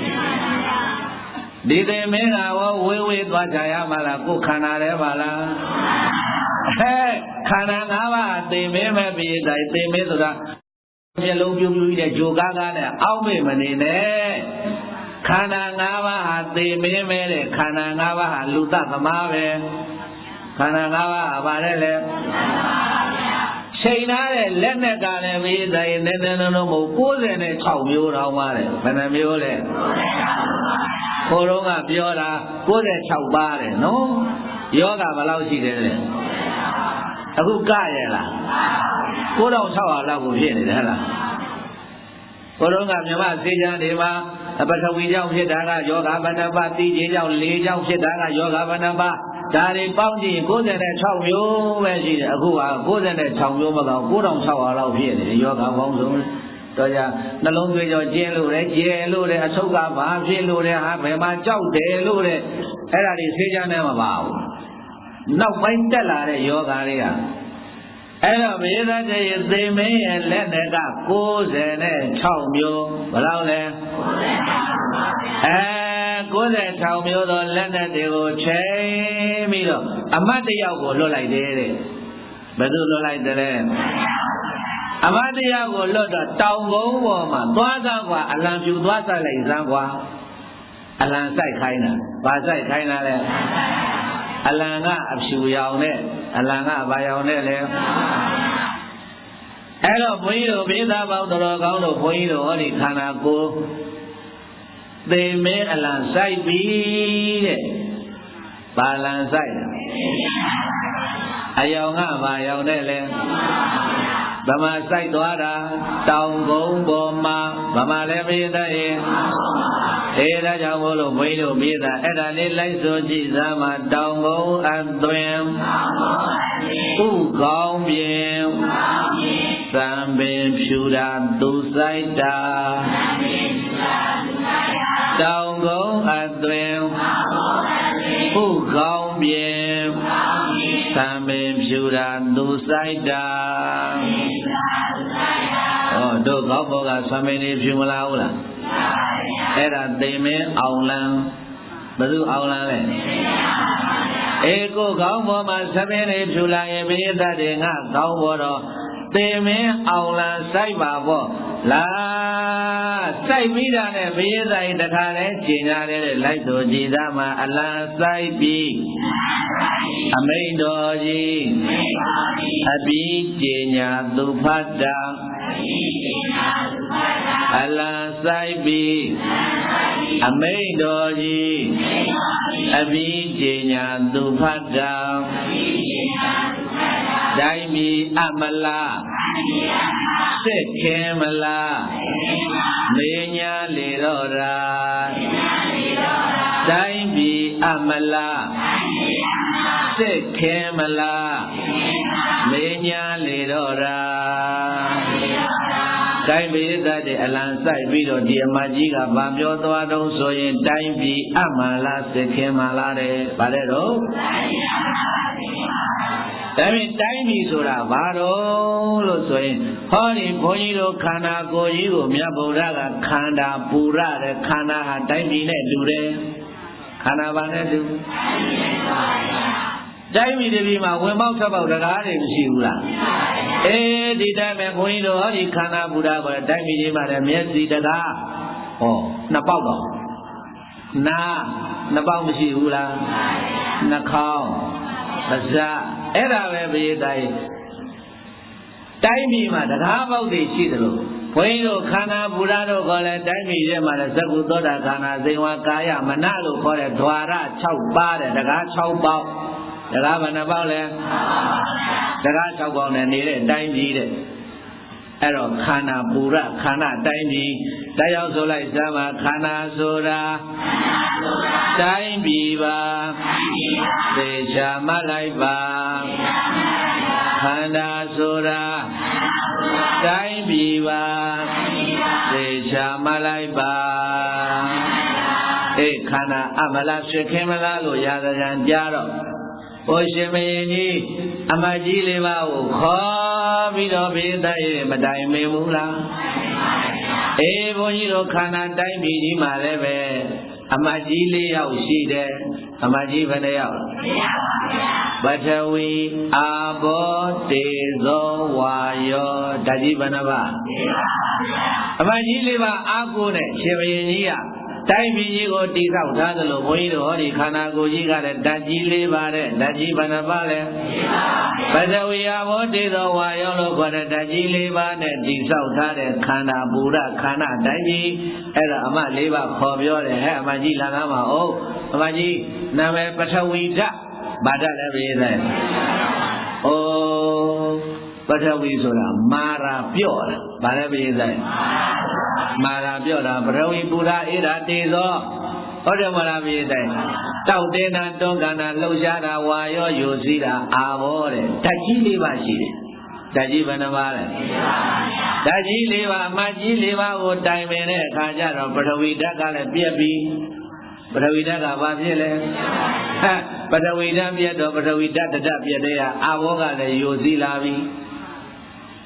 ဒီသေမင်းကရောဝေးဝေးသွားကြရမှာလားကိုယ်ခန္ဓာလဲပါလားဟဲ့ခန္ဓာ၅ပါးသေမင်းပဲပြည်တိုင်းသေမင်းဆိုတာမျက်လုံးပြူးပြူးတဲ့ဂျိုကားကားနဲ့အောက်မေ့မနေနဲ့ခန္ဓာ၅ပါးဟာသေမင်းပဲတဲ့ခန္ဓာ၅ပါးဟာလူသသမားပဲခန္ဓာ၅ပါးဟာဗါတဲ့လေချိန်ထားတဲ့လက်နဲ့ကလည်းပြီးတိုင်းနည်းနည်းလုံးလုံးမဟုတ်၉၆မျိုးတောင်ပါတယ်ဘယ်နှမျိုးလဲကိုတော့ကပြောတာ၉၆ပါးတယ်နော်ယောဂဘယ်လောက်ရှိတယ်လဲအခုကရလား၉၆၀၀လောက်ကိုဖြစ်နေတယ်ဟဲ့လားကိုတော့ကမြမစေချမ်းတွေမှာပထဝီကြောင့်ဖြစ်တာကယောဂဘဏ္ဍပါတိကြီးကြောင့်၄ကြောင့်ဖြစ်တာကယောဂဘဏ္ဍပါဒါတွေပေါင်းကြည့်၉၆မျိုးပဲရှိတယ်အခုက၉၆မျိုးမကောင်း၉၆၀၀လောက်ဖြစ်နေတယ်ယောဂပေါင်းစုံတော့ကြနှလုံးသွေးကြောကျင်းလို့လေကျဲလို့လေအဆုတ်ကဘာဖြစ်လို့လဲဟာဘယ်မှာကြောက်တယ်လို့လေအဲ့ဒါတွေဆေးချမ်းနေမှာပါဘူးနောက်ပိုင်းတက်လာတဲ့ယောဂတွေကအဲ့တော့ဘေဒတေသေမင်းရဲ့လက်နဲ့ကကိုးဆယ်နဲ့ခြောက်မျိုးဘယ်လောက်လဲအဲကိုးဆယ်ခြောက်မျိုးသောလက်နဲ့တွေကိုချိန်ပြီးတော့အမတ်တယောက်ကိုလွတ်လိုက်တယ်တဲ့ဘယ်သူလွတ်လိုက်တယ်အမတ်တယောက်ကိုလွတ်တော့တောင်ကုန်းပေါ်မှာသွားသားกว่าအလံဖြူသွားဆိုင်လိုက်စမ်းกว่าအလံဆိုင်ခိုင်းတာဘာဆိုင်ခိုင်းတာလဲအလံကအဖြူရောင်နဲ့အလံကဘာရောင်နဲ့လဲအဲ့တော့ဘုန်းကြီးတို့ဘေးသားပေါင်းတော်ကောင်းတို့ဘုန်းကြီးတို့ဟောဒီခန္ဓာကိုယ်သေမင်းအလံဆိုင်ပြီတဲ့ဘာလံဆိုင်အယောင်ကဘာရောင်နဲ့လဲဗမာဆိုင်သွားတာတောင်ကုန်းပေါ်မှာဗမာလည်းပြေးတဲ့အေးဒါကြောင့်မို့လို့ဘုန်းကြီးတို့ပြေးတာအဲ့ဒါလေးလိုက်ဆိုကြည့်စမ်းမှာတောင်ကုန်းအသွင်ဥကောင်းပြင်သံပင်ဖြူတာသူဆိုင်တာတောင်ကုန်းအသွင်ဥကောင်းပြင်သံပင်ဖြူတာသူဆိုင်တာဩတို့ကောင်းဘောကသံပင်တွေဖြူမလားဟုတ်လားအဲ့ဒါသိမင်းအောင်လန်းဘယ်သူအောင်လန်းလဲအေကိုကောင်းဘောမှာသံပင်တွေဖြူလာရင်ဘေးသက်တွေငါကောင်းဘောတော့သိမင်းအောင်လန်းစိုက်ပါပေါ့လာစိုက်ပြီးတာနဲ့ဘေးသက်တခါလဲကျင်ရတယ်လိုက်ဆိုကြည်သားမှာအလံစိုက်ပြီးအမိန်တော်ကြီးအပြီးကျင်ညာသူဖတ်တာအလံဆိုင်ပြီးအမိန်တော်ကြီးအပြီးကျင်ညာသူဖတ်တာတိုင်းမီအမလားစစ်ခင်မလားမေညာလေတော့တာတိုင်းမီအမလားစစ်ခင်မလားမေညာလေတော့တာတိုင်းပြည်သက်တဲ့အလံဆိုင်ပြီးတော့ဒီအမကြီးကဗာပြောသွားတော့ဆိုရင်တိုင်းပြည်အမှန်လားစစ်ခင်မှလားတဲ့ဗါတဲ့တော့ဒါဖြင့်တိုင်းပြည်ဆိုတာဘာတော့လို့ဆိုရင်ဟောဒီဘုန်းကြီးတို့ခန္ဓာကိုယ်ကြီးကိုမြတ်ဗုဒ္ဓကခန္ဓာပူရတဲ့ခန္ဓာဟာတိုင်းပြည်နဲ့တူတယ်ခန္ဓာဘာနဲ့တူတိုင်းပြည်တည်းမှာဝင်ပေါက်ထွက်ပေါက်တရားတွေမရှိဘူးလားအေးဒီတိုင်းပဲဘုန်းကြီးတို့ဟောဒီခန္ဓာပူရကိုတိုင်းပြည်ကြီးမှာလည်းမျက်စိတရားဟောနှစ်ပေါက်တော့နာနှစ်ပေါက်မရှိဘူးလားနှာခေါင်းပါးစပ်အဲ့ဒါပဲဘေးတိုင်းတိုင်းပြည်မှာတရားပေါက်တွေရှိတယ်လို့ဘုန်းကြီးတို့ခန္ဓာပူရတို့ခေါ်လဲတိုင်းပြည်ထဲမှာလည်းသက္ကုသောတာခန္ဓာဇိဝကာယမနလို့ခေါ်တဲ့ द्वार ၆ပါးတဲ့တရား၆ပေါက်တရားဘယ်နှပေါက်လဲတရား၆ပေါက်နဲ့နေတဲ့တိုင်းပြည်တဲ့အဲ့တော့ခန္ဓာပူရခန္ဓာတိုင်းပြည်တရားဆိုလိုက်စမ်းပါခန္ဓာဆိုတာတိုင်းပြည်ပါသေချာမှတ်လိုက်ပါခန္ဓာဆိုတာတိုင်းပြည်ပါသေချာမှတ်လိုက်ပါအေးခန္ဓာအမလားဖြစ်ခင်မလားလို့ရာဇကြံကြားတော့ဘုရှင်မင်းကြီးအမကြီးလေးပါးကိုခေါ်ပြီးတော့ဘေးသက်ရမတိုင်မင်ဘူးလားအေးဘုန်းကြီးတို့ခန္ဓာတိုင်းပြည်ကြီးမှာလည်းပဲအမကြီးလေးယောက်ရှိတယ်အမကြီးဘယ်နှယောက်ပထဝီအာဘောတေဇောဝါယောဓာတ်ကြီးဘယ်နှပါအမကြီးလေးပါအာကိုနဲ့ရှင်ဘုရင်ကြီးကတိုင်းပြည်ကြီးကိုတည်ဆောက်ထားသလိုဘုန်းကြီးတို့ဟောဒီခန္ဓာကိုယ်ကြီးကလည်းဓာတ်ကြီးလေးပါတဲ့ဓာတ်ကြီးဘယ်နှပါလဲပထဝီအာဘောတေဇောဝါယောလို့ခေါ်တဲ့ဓာတ်ကြီးလေးပါနဲ့တည်ဆောက်ထားတဲ့ခန္ဓာပူရခန္ဓာတိုင်းပြည်အဲ့ဒါအမလေးပါခေါ်ပြောတယ်ဟဲ့အမကြီးလာကားမှာဟုတ်အမကြီးနာမည်ပထဝီဓာတ်ဗာဓာတ်လည်းပြေးတယ်ဩပထဝီဆိုတာမာရာပြော့တာဗာလည်းပြေးတယ်မာရာပြော့တာပထဝီပူရအေဓာတေဇောဟုတ်တယ်မလားပြေးတယ်တောက်တင်းတာတွန်းကန်တာလှုပ်ရှားတာဝါရောယူစည်းတာအာဘောတဲ့ဓာတ်ကြီးလေးပါရှိတယ်ဓာတ်ကြီးဘယ်နှပါလဲဓာတ်ကြီးလေးပါအမကြီးလေးပါကိုတိုင်ပင်တဲ့အခါကျတော့ပထဝီဓာတ်ကလည်းပြက်ပြီးပထဝီဓာတ်ကဘာဖြစ်လဲပထဝီဓာတ်ပြက်တော့ပထဝီဓာတ်တဓာတ်ပြက်တဲ့အာဘောကလည်းယူစည်းလာပြီ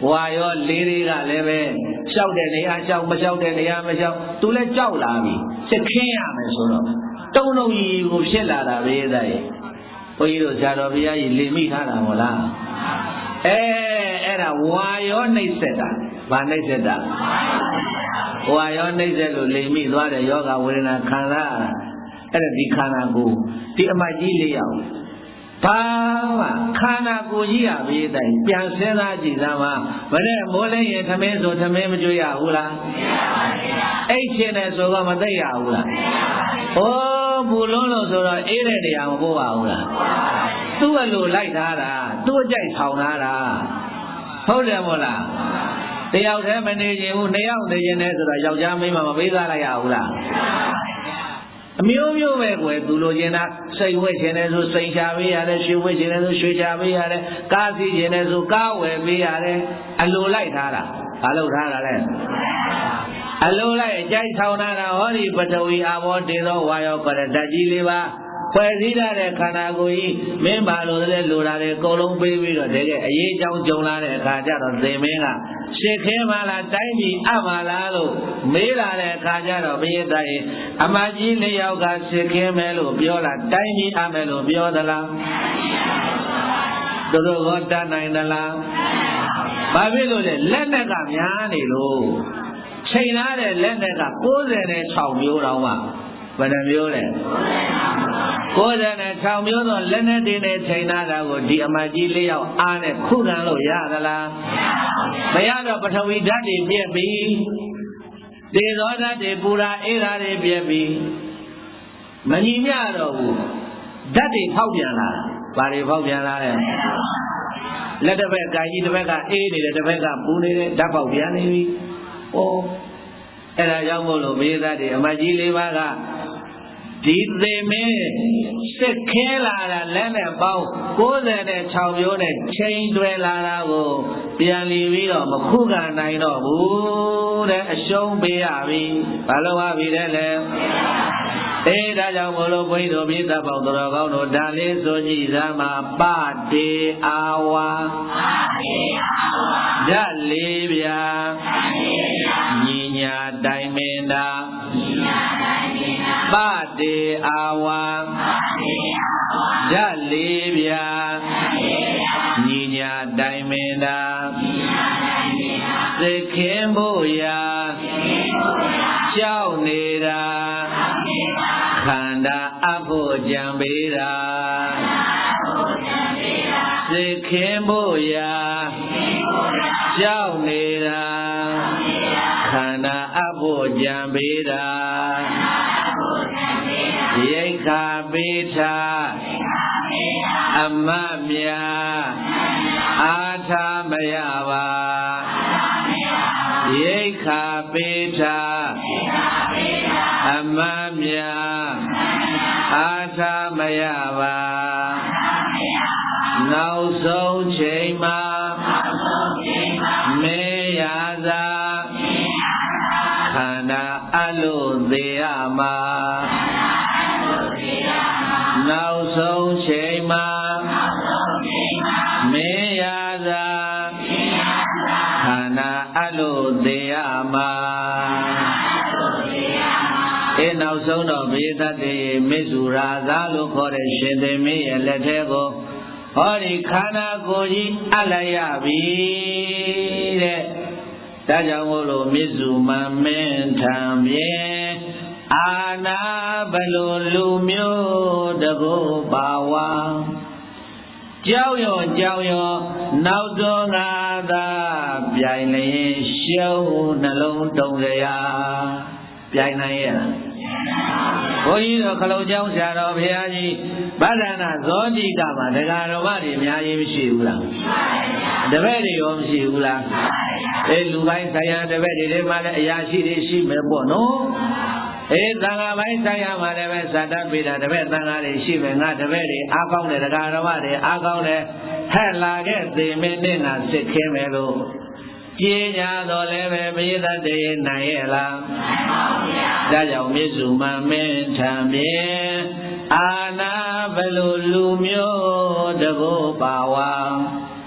ဝါရောလေးတွေကလည်းပဲလျှောက်တဲ့နေရာလျှောက်မလျှောက်တဲ့နေရာမလျှောက်သူလည်းကြောက်လာပြီစစ်ခင်းရမယ်ဆိုတော့တုံးတုံးကြီးကိုဖြစ်လာတာပဲတဲ့ဘုန်းကြီးတို့ဆရာတော်ဘုရားကြီးလင်မိထားတာမို့လားအဲအဲ့ဒါဝါရောနှိမ့်ဆက်တာဗာနှိမ့်ဆက်တာဝါရောနှိမ့်ဆက်လို့လိမ်မိသွားတဲ့ယောဂဝေဒနာခံစားရတာအဲ့ဒါဒီခန္ဓာကိုယ်ဒီအမတ်ကြီးလေးရောက်ဘာမှခန္ဓာကိုယ်ကြီးရပြီးတိုင်ပြန်စဉ်းစားကြည့်သမှာမနဲ့မိုးလင်းရင်သမင်းဆိုသမင်းမကြွရဘူးလားမရပါဘူးအိတ်ရှင်တယ်ဆိုတော့မသိရဘူးလားမရပါဘူးဩဘူလုံးလို့ဆိုတော့အေးတဲ့နေရာမပို့ပါဘူးလားသူ့အလိုလိုက်ထားတာသူ့အကြိုက်ထောင်ထားတာဟုတ်တယ်မို့လားတယောက်တည်းမနေခြင်းဘူးနှစ်ယောက်နေခြင်းနဲ့ဆိုတော့ယောက်ျားမိန်းမမပေးသားလိုက်ရဘူးလားအမျိုးမျိုးပဲကွယ်သူလိုချင်တာစိတ်ဝဲခြင်းနဲ့ဆိုစိတ်ချပေးရတယ်ရွှေဝဲခြင်းနဲ့ဆိုရွှေချပေးရတယ်ကားစီးခြင်းနဲ့ဆိုကားဝယ်ပေးရတယ်အလိုလိုက်ထားတာဘာလို့ထားတာလဲအလိုလိုက်အကြိုက်ထောင်ထားတာဟောဒီပထဝီအာဘောတေသောဝါယောပရတတ်ကြီးလေးပါဖွဲ့စည်းထားတဲ့ခန္ဓာကိုယ်ကြီးမင်းပါလို့လည်းလိုတာလေအကုန်လုံးပေးပြီးတော့တကယ်အရေးကြောင်းကြုံလာတဲ့အခါကျတော့သင်မင်းကရှစ်ခဲမလားတိုင်းပြည်အမလားလို့မေးလာတဲ့အခါကျတော့ဘုရားသားရင်အမကြီးလေးယောက်ကရှစ်ခဲမယ်လို့ပြောလာတိုင်းပြည်အမယ်လို့ပြောသလားသူတို့ကတတ်နိုင်သလားဘာဖြစ်လို့လဲလက်နဲ့ကများနေလို့ချိန်လာတဲ့လက်နဲ့က၉၀နဲ့၆မျိုးတောင်မှဘယ်နှမျိုးလဲ၉၀နဲ့၆မျိုးသောလက်နဲ့တင်းနဲ့ချိန်လာတာကိုဒီအမကြီးလေးယောက်အားနဲ့ခုခံလို့ရသလားမရတော့ပထဝီဓာတ်တွေပြက်ပြီးသေသောဓာတ်တွေပူရာအေးရာတွေပြက်ပြီးမညီမျှတော့ဘူးဓာတ်တွေဖောက်ပြန်လာဘာတွေဖောက်ပြန်လာလဲလက်တစ်ဖက်ကကြီးတစ်ဖက်ကအေးနေတယ်တစ်ဖက်ကပူနေတယ်ဓာတ်ပေါက်ပြန်နေပြီဩအဲ့ဒါကြောင့်မို့လို့မေးသားတွေအမကြီးလေးပါးကဒီသေမင်းစစ်ခဲလာတာလက်နဲ့ပေါင်း၉၀နဲ့၆မျိုးနဲ့ချိန်တွယ်လာတာကိုပြန်လီပြီးတော့မခုခံနိုင်တော့ဘူးတဲ့အရှုံးပေးရပြီဘာလို့ရပြီလဲလဲအေးဒါကြောင့်မို့လို့ဘုန်းကြီးတို့ပြည်သက်ပေါင်းတော်ကောင်းတို့ဒါလေးဆိုကြည့်သမှာပတေအာဝါဓာတ်လေးပြာညီညာတိုင်မင်တာပတေအာဝါဓာတ်လေးပြာညီညာတိုင်မင်တာသိခင်ဖို့ရာကြောက်နေတာခန္ဓာအဖို့ကြံပေးတာသိခင်ဖို့ရာကြောက်နေတာခန္ဓာအဖို့ကြံပေးတာရိက္ခာပေးတာအမတ်မြာအာထာမရပါရိက္ခာပေးတာအမတ်မြာအာထာမရပါနောက်ဆုံးချိန်မှာမေယာသာခန္ဓာအလို့သေးရမှာနောက်ဆုံးချိန်မှာမေယာသာခန္ဓာအလို့သေးရမှာအဲနောက်ဆုံးတော့ဘေးသတ္တေမေစုရာသာလို့ခေါ်တဲ့ရှင်သေမင်းရဲ့လက်ထဲကိုဟောဒီခန္ဓာကိုယ်ကြီးအပ်လိုက်ရပြီတဲ့ဒါကြောင့်မို့လို့မေစုမမင်းထံပြေအာနာဘလိုလူမျိုးတကူပါဝါကြောက်ရောကြောက်ရောနောက်တော့ငါသာပြိုင်လျင်ရှုံးနှလုံးတုံစရာပြိုင်နိုင်ရဲ့ဘုန်းကြီးတို့ခလုံးကျောင်းဆရာတော်ဘုရားကြီးဗဒနာဇောတိကမှာဒကာတော်မတွေအများကြီးမရှိဘူးလားတပည့်တွေရောမရှိဘူးလားအဲလူပိုင်းဆိုင်ရာတပည့်တွေမှလည်းအရာရှိတွေရှိမယ်ပေါ့နော်အေးသံဃာပိုင်းဆိုင်ရာမှာလည်းပဲဇာတပိတာတပည့်သံဃာတွေရှိမယ်ငါတပည့်တွေအားကောင်းတယ်ဒကာတော်မတွေအားကောင်းတယ်ဟဲ့လာခဲ့သေမင်းနဲ့ငါစစ်ခင်းမယ်လို့ကြေညာတော်လည်းပဲပရိသတ်တွေနိုင်ရဲ့လားနိုင်ပါဘူးဗျာဒါကြောင့်မြစ်စုမမင်းထံပြေအာနာဘလူလူမျိုးတကူပါဝါ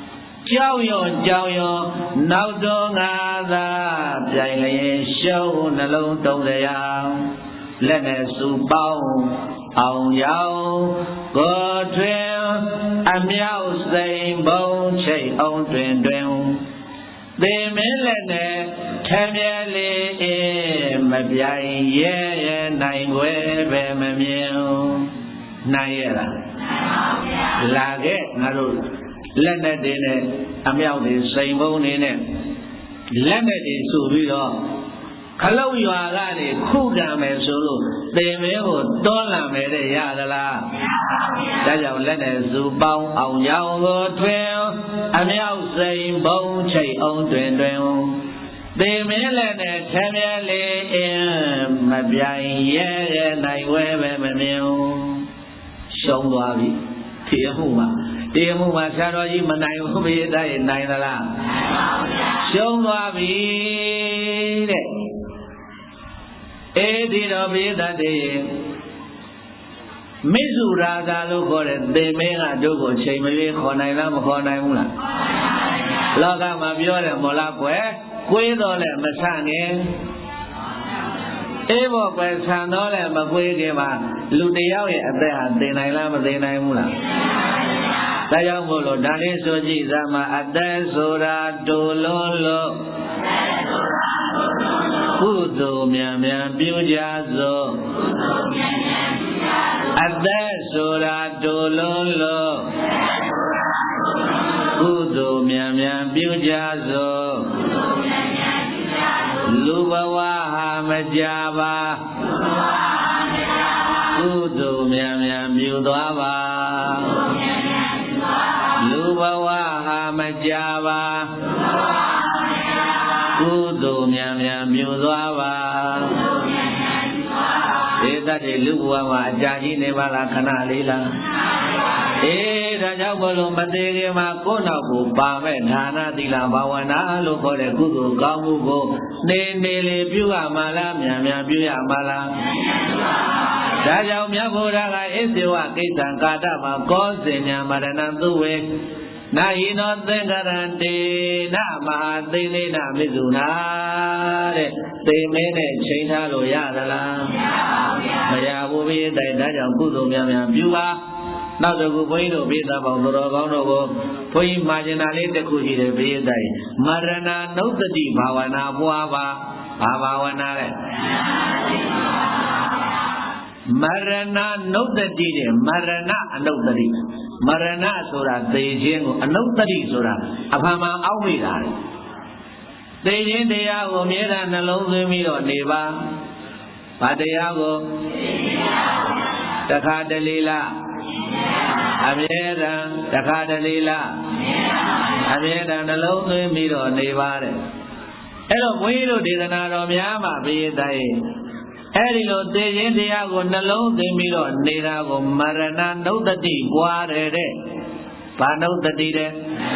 ကြောက်ရွံ့ကြောက်ရွံ့နောက်တော့ငါသာပြိုင်လျင်ရှုံးနှလုံးသုံးရာလက်နဲ့စုပေါင်းအောင်ရောက်ကိုထွင်အမြောက်စိန်ဘုံချိတ်အောင်တွင်တွင်သေမင်းလက်နဲ့ထမြဲလေးမပြိုင်ရဲရဲနိုင်ွယ်ပဲမမြင်နိုင်ရလားလာခဲ့ငါတို့လက်နဲ့တည်းနဲ့အမြောက်တွေစိန်ဘုံနေနဲ့လက်နဲ့တည်းဆိုပြီးတော့ခလုတ်ရွာကနေခုခံမယ်ဆိုလို့သေမင်းကိုတွန်းလာမယ်တဲ့ရသလားဒါကြောင့်လက်နဲ့စုပေါင်းအောင်ရောင်ကိုထွင်အမြောက်စိန်ဘုံချိတ်အောင်တွင်တွင်သေမင်းလက်နဲ့ထမြဲလေးအင်းမပြိုင်ရဲရဲနိုင်ဝဲပဲမမြင်ရှုံးသွားပြီထေမှုမှာတေမှုမှာဆရာတော်ကြီးမနိုင်ဘူးဘေးတိုင်းနိုင်သလားရှုံးသွားပြီတဲ့အေဒီတော်ဘေးတတ်တဲ့မိစုရာသာလို့ခေါ်တဲ့သေမင်းကတို့ကိုချိန်မရွေးခေါ်နိုင်လားမခေါ်နိုင်ဘူးလားလောကမှာပြောတယ်မော်လားကွယ်ကွေးတော့လည်းမဆန့်ခင်အေးဘောကွယ်ဆန်တော့လည်းမကွေးခင်မှာလူတယောက်ရဲ့အသက်ဟာသိနိုင်လားမသိနိုင်ဘူးလားဒါကြောင့်မို့လို့ဒါလေးဆိုကြည့်သမှာအသက်ဆိုတာတူလွန်းလို့ကုသိုလ်မြန်မြန်ပြုကြစို့အသက်ဆိုတာတူလွန်းလို့ကုသိုလ်မြန်မြန်ပြုကြစို့လူဘဝဟာမကြပါကုသိုလ်မြန်မြန်ပြုသွားပါလူဘဝဟာမကြပါကုသိုလ်မြန်မြန်ပြုသွားပါဒီတတ်တဲ့လူဘဝမှာအကြာကြီးနေပါလားခဏလေးလားအေးဒါကြောင့်ဘလို့မသေးခင်မှာကိုယ့်နောက်ကိုပါမဲ့ဌာနသီလဘာဝနာလို့ခေါ်တဲ့ကုသိုလ်ကောင်းမှုကိုနေနေလေးပြုရမှာလားမြန်မြန်ပြုရမှာလားဒါကြောင့်မြတ်ဗုဒ္ဓကဣသေဝကိစ္စံကာတမှာကောဇင်ညာမရဏသုဝေနာဟိနောသင်္ကရံတေနမဟာသိနေနမိစုနာတဲ့သိမင်းနဲ့ချိန်ထားလို့ရသလားမရဘူးဗျာမရဘူးဗျာတိုက်ဒါကြောင့်ကုသိုလ်များများပြုပါနောက်တစ်ခုဘုန်းကြီးတို့ဘေးသားပေါင်းတော်ကောင်းတို့ကိုဘုန်းကြီးမှာကျင်တာလေးတစ်ခုရှိတယ်ဘေးတိုက်မရဏနုဿတိဘာဝနာပွားပါဘာဘာဝနာလဲမရဏနုဿတိတဲ့မရဏအနုဿတိမရဏဆိုတာသေခြင်းကိုအနုဿတိဆိုတာအဖန်မှန်အောက်မိတာသေခြင်းတရားကိုမြဲတမ်းနှလုံးသွင်းပြီးတော့နေပါဘာတရားကိုတခါတလေလားအမြဲတမ်းတခါတလေလားအမြဲတမ်းနှလုံးသွင်းပြီးတော့နေပါတဲ့အဲ့တော့ဘုန်းကြီးတို့ဒေသနာတော်များမှာဘိယတိုင်းအဲ့ဒီလိုသေခြင်းတရားကိုနှလုံးသွင်းပြီးတော့နေတာကိုမရဏနုဿတိပွားတယ်တဲ့ဘာနုဿတိတဲ့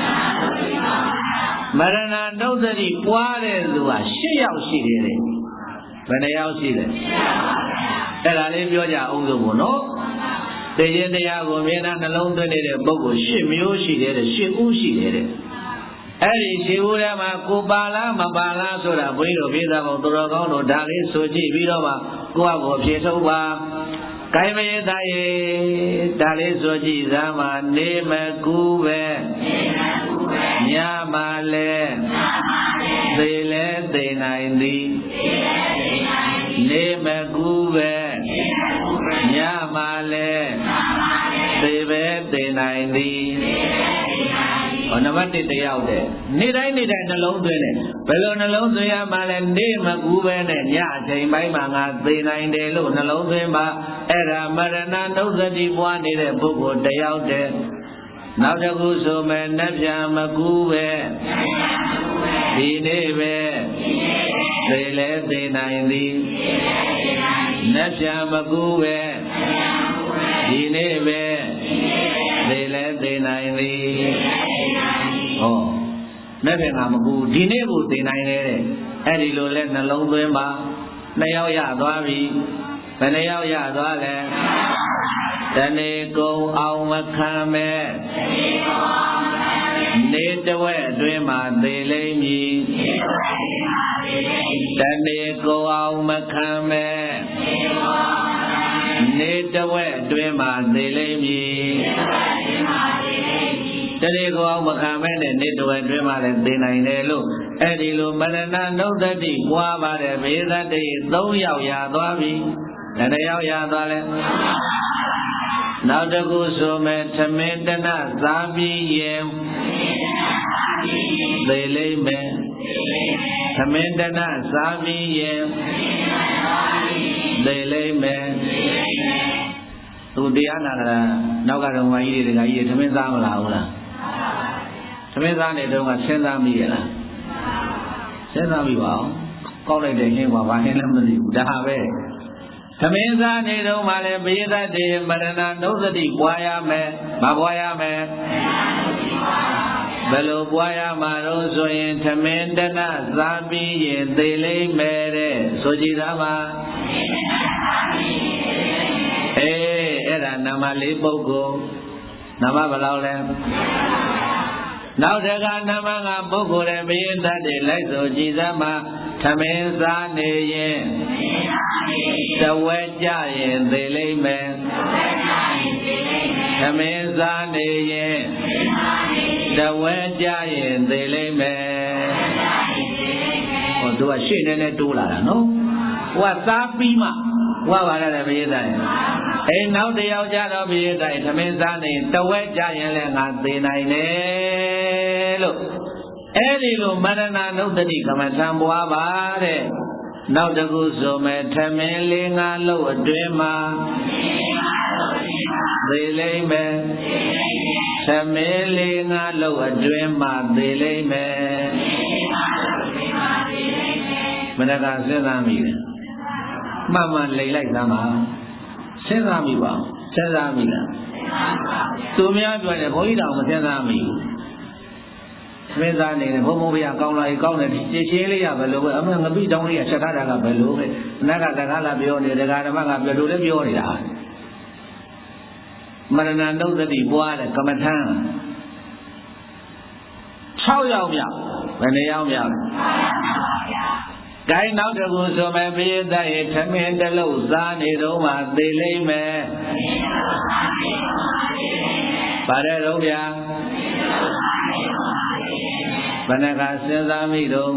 မရဏနုဿတိပွားတဲ့သူက၈ယောက်ရှိတယ်တဲ့ဘယ်နှယောက်ရှိလဲအဲ့ဒါလေးပြောကြအောင်ဆိုပေါ့နော်သေခြင်းတရားကိုမြဲတမ်းနှလုံးသွင်းနေတဲ့ပုဂ္ဂိုလ်၈မျိုးရှိတယ်တဲ့၈ဦးရှိတယ်တဲ့အဲ့ဒီရှိဦးထဲမှာကိုပါလားမပါလားဆိုတာဘုန်းကြီးတို့ပြေးသားပေါင်းတော်ကောင်းတို့ဒါလေးဆိုကြည့်ပြီးတော့မှကိုယ့်အကိုဖြေထုတ်ပါကိုင်းမရသားရေဒါလေးဆိုကြည့်သားမှာနေမကူပဲညမှာလဲသေလဲသိနိုင်သည်နေမကူပဲညမှာလဲသေပဲသိနိုင်သည်ဟောနံပါတ်တစ်တယောက်တဲ့နေ့တိုင်းနေ့တိုင်းနှလုံးသွင်းတယ်ဘယ်လိုနှလုံးသွင်းရမှလဲနေမကူပဲနဲ့ညအချိန်ပိုင်းမှာငါသေနိုင်တယ်လို့နှလုံးသွင်းပါအဲ့ဒါမရဏနုဿတိပွားနေတဲ့ပုဂ္ဂိုလ်တယောက်တဲ့နောက်တစ်ခုဆိုမယ်နတ်ပြန်မကူပဲဒီနေ့ပဲသေလဲသေနိုင်သည်နတ်ပြန်မကူပဲဒီနေ့ပဲသေလဲသေနိုင်သည်ဟောနဲ့ပြန်ကမကူဒီနေ့ကိုသိနိုင်တယ်တဲ့အဲ့ဒီလိုလဲနှလုံးသွင်းပါနှစ်ယောက်ရသွားပြီဘယ်နှယောက်ရသွားလဲတနေ့ကုံအောင်မခံမဲ့နေတဝက်အတွင်းမှာသေလိမ့်မည်တနေ့ကိုအောင်မခံမဲ့နေတဝက်အတွင်းမှာသေလိမ့်မည်တနေ့ကိုအောင်မခံမဲ့နဲ့နေတဝက်အတွင်းမှာလည်းသေနိုင်တယ်လို့အဲ့ဒီလိုမရဏနုဿတိပွားပါတယ်ဘေသတ္တိသုံးယောက်ရသွားပြီဘယ်နှယောက်ရသွားလဲနောက်တစ်ခုဆိုမဲ့သမင်တနသာပြီးရင်သေလိမ့်မယ်သမင်တနသာပြီးရင်သေလိမ့်မယ်သူတရားနာတာနောက်ကတော့ဝါကြီးတွေတခါကြီးတွေသမင်သားမလားဟုတ်လားသမင်သားနေတော့ကစဉ်းစားမိရလားစဉ်းစားမိပါအောင်ကောက်လိုက်တဲ့ခင်းကဘာခင်းလဲမသိဘူးဒါပဲသမင်းစားနေတော့မှလည်းဘေသတ္တိမရဏနုဿတိပွားရမယ်မပွားရမယ်ဘယ်လိုပွားရမှာတော့ဆိုရင်သမင်းတနသာပြီးရင်သေလိမ့်မယ်တဲ့ဆိုကြည်သားပါအေးအဲ့ဒါနာမလေးပုဂ္ဂိုလ်နာမဘယ်လောက်လဲနောက်တကနာမကပုဂ္ဂိုလ်ရဲ့ဘေသတ္တိလိုက်ဆိုကြည်သားမှာသမင်းစားနေရင်တဝဲကြရင်သေလိမ့်မယ်သမင်းစားနေရင်တဝဲကြရင်သေလိမ့်မယ်ဟောသူကရှေ့နဲ့နဲ့တိုးလာတာနော်ဟိုကသားပြီးမှဟောပါရတယ်ဘုရားတိုင်းအိမ်နောက်တယောက်ကြတော့ဘုရားတိုင်းသမင်းစားနေတဝဲကြရင်လည်းငါသေနိုင်တယ်လို့အဲ့ဒီလိုမရဏနုဿတိကမ္မထံပွားပါတဲ့နောက်တစ်ခုဆိုမဲ့ထမင်းလေးငါလို့အတွင်းမှာသေလိမ့်မယ်သမင်းလေးငါလို့အတွင်းမှာသေလိမ့်မယ်မနကစဉ်းစားမိတယ်မှန်မှန်လိမ့်လိုက်သမ်းပါစဉ်းစားမိပါစဉ်းစားမိလားသူများပြောတယ်ဘုန်းကြီးတော်မစဉ်းစားမိဘူးမင်းသားနေတယ်ဘုံဘုံဘုရားကောင်းလာရင်ကောင်းတယ်ရှင်းရှင်းလေးရဘယ်လိုပဲအမေငပိတောင်းလေးရချက်ထားတာကဘယ်လိုပဲနတ်ကတကားလာပြောနေတယ်ဒကာဓမ္မကပြောလို့လည်းပြောနေတာမရဏနုဿတိပွားတဲ့ကမ္မထံ၆ယောက်မြောက်ဘယ်နှယောက်မြောက်ဂိုင်းနောက်တစ်ခုဆိုမဲ့ပိယတရဲ့ထမင်းတစ်လုံးစားနေတော့မှသေလိမ့်မယ်ပါတယ်တော့ဗျာဘယ်နှကစဉ်းစားမိတော့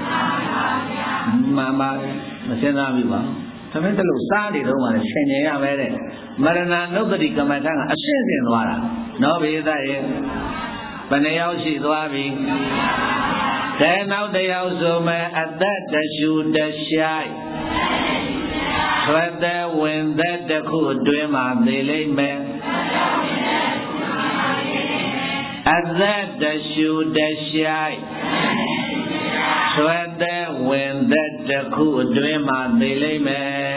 မှန်ပါမစဉ်းစားမိပါသမင်းတလို့စားနေတော့မှလည်းဆင်ញင်ရမယ်တဲ့မရဏနုဿတိကမ္မထံကအရှင်းစင်သွားတာနော်ဘေသရဲ့ဘယ်နှယောက်ရှိသွားပြီကဲနောက်တစ်ယောက်ဆိုမဲ့အသက်တရှူတရှိုက်ဆွဲတဲ့ဝင်သက်တစ်ခုအတွင်းမှာသေလိမ့်မယ်အသက်တရှူတရှိုက်ဆွဲတဲ့ဝင်သက်တစ်ခုအတွင်းမှာသေလိမ့်မယ်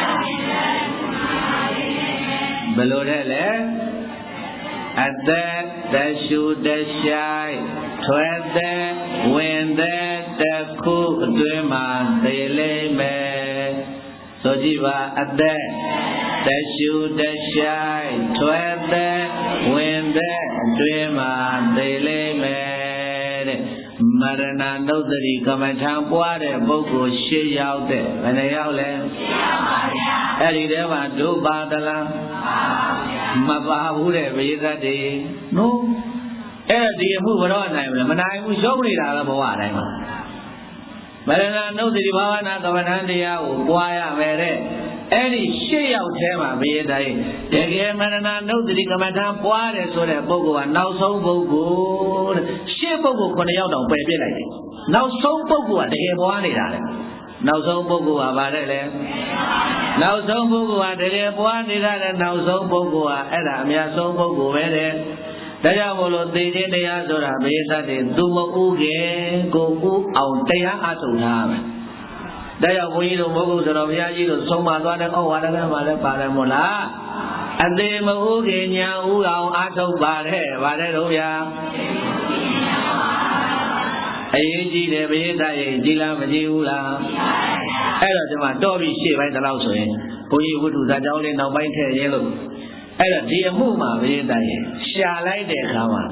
ဘယ်လိုလဲလဲအသက်တရှူတရှိုက်ဆွဲတဲ့ဝင်သက်တစ်ခုအတွင်းမှာသေလိမ့်မယ်ဆိုကြည့်ပါအသက်တရှူတရှိုက်ဆွဲတဲ့ဝင်သက်အတွင်းမှာသေလိမ့်မယ်တဲ့မရဏနုဿတိကမ္မထံပွားတဲ့ပုဂ္ဂိုလ်ရှစ်ယောက်တဲ့ဘယ်နှယောက်လဲရှစ်ယောက်ပါဗျာအဲ့ဒီထဲမှာဒုပါဒလားမပါဘူးတဲ့ဘေသတ္တိနော်အဲ့ဒီအမှုဘရောနိုင်မလားမနိုင်ဘူးရှုံးနေတာပဲဘဝအတိုင်းမှာမရဏနုဿတိဘာဝနာကမ္မထံတရားကိုပွားရမယ်တဲ့အဲ့ဒီရှစ်ယောက်ထဲမှာဘေးတိုင်းတကယ်မရဏနုဿတိကမ္မထံပွားတယ်ဆိုတဲ့ပုဂ္ဂိုလ်ကနောက်ဆုံးပုဂ္ဂိုလ်တဲ့ရှစ်ပုဂ္ဂိုလ်ခုနှစ်ယောက်တောင်ပယ်ပြစ်လိုက်တယ်နောက်ဆုံးပုဂ္ဂိုလ်ကတကယ်ပွားနေတာလေနောက်ဆုံးပုဂ္ဂိုလ်ကဘာလဲလဲနောက်ဆုံးပုဂ္ဂိုလ်ကတကယ်ပွားနေတာလေနောက်ဆုံးပုဂ္ဂိုလ်ကအဲ့ဒါအများဆုံးပုဂ္ဂိုလ်ပဲတဲ့ဒါကြောင့်မို့လို့သိခြင်းတရားဆိုတာဘေးသတ္တိသူမဥခင်ကိုဥအောင်တရားအထုတ်ထားမယ်ဒါကြောင့်ဘုန်းကြီးတို့မိုးကုတ်တော်ဘုရားကြီးတို့ဆုံးမသွားတဲ့ဩဝါဒကမှာလည်းပါတယ်မို့လားအသေးမဥခင်ညာဥအောင်အထုတ်ပါတယ်ပါတယ်တို့ဗျာအရေးကြီးတယ်ဘေးသတ္တိကြီးလားမကြီးဘူးလားအဲ့တော့ဒီမှာတော့ပြီးရှေ့ပိုင်းတလောက်ဆိုရင်ဘုန်းကြီးဝတ္ထုဇာတ်ကြောင်းလေးနောက်ပိုင်းထည့်ရင်းလို့အဲ့တော့ဒီအမှုမှာဘေးသတ္တိရှာလိုက်တဲ့အခါမှာ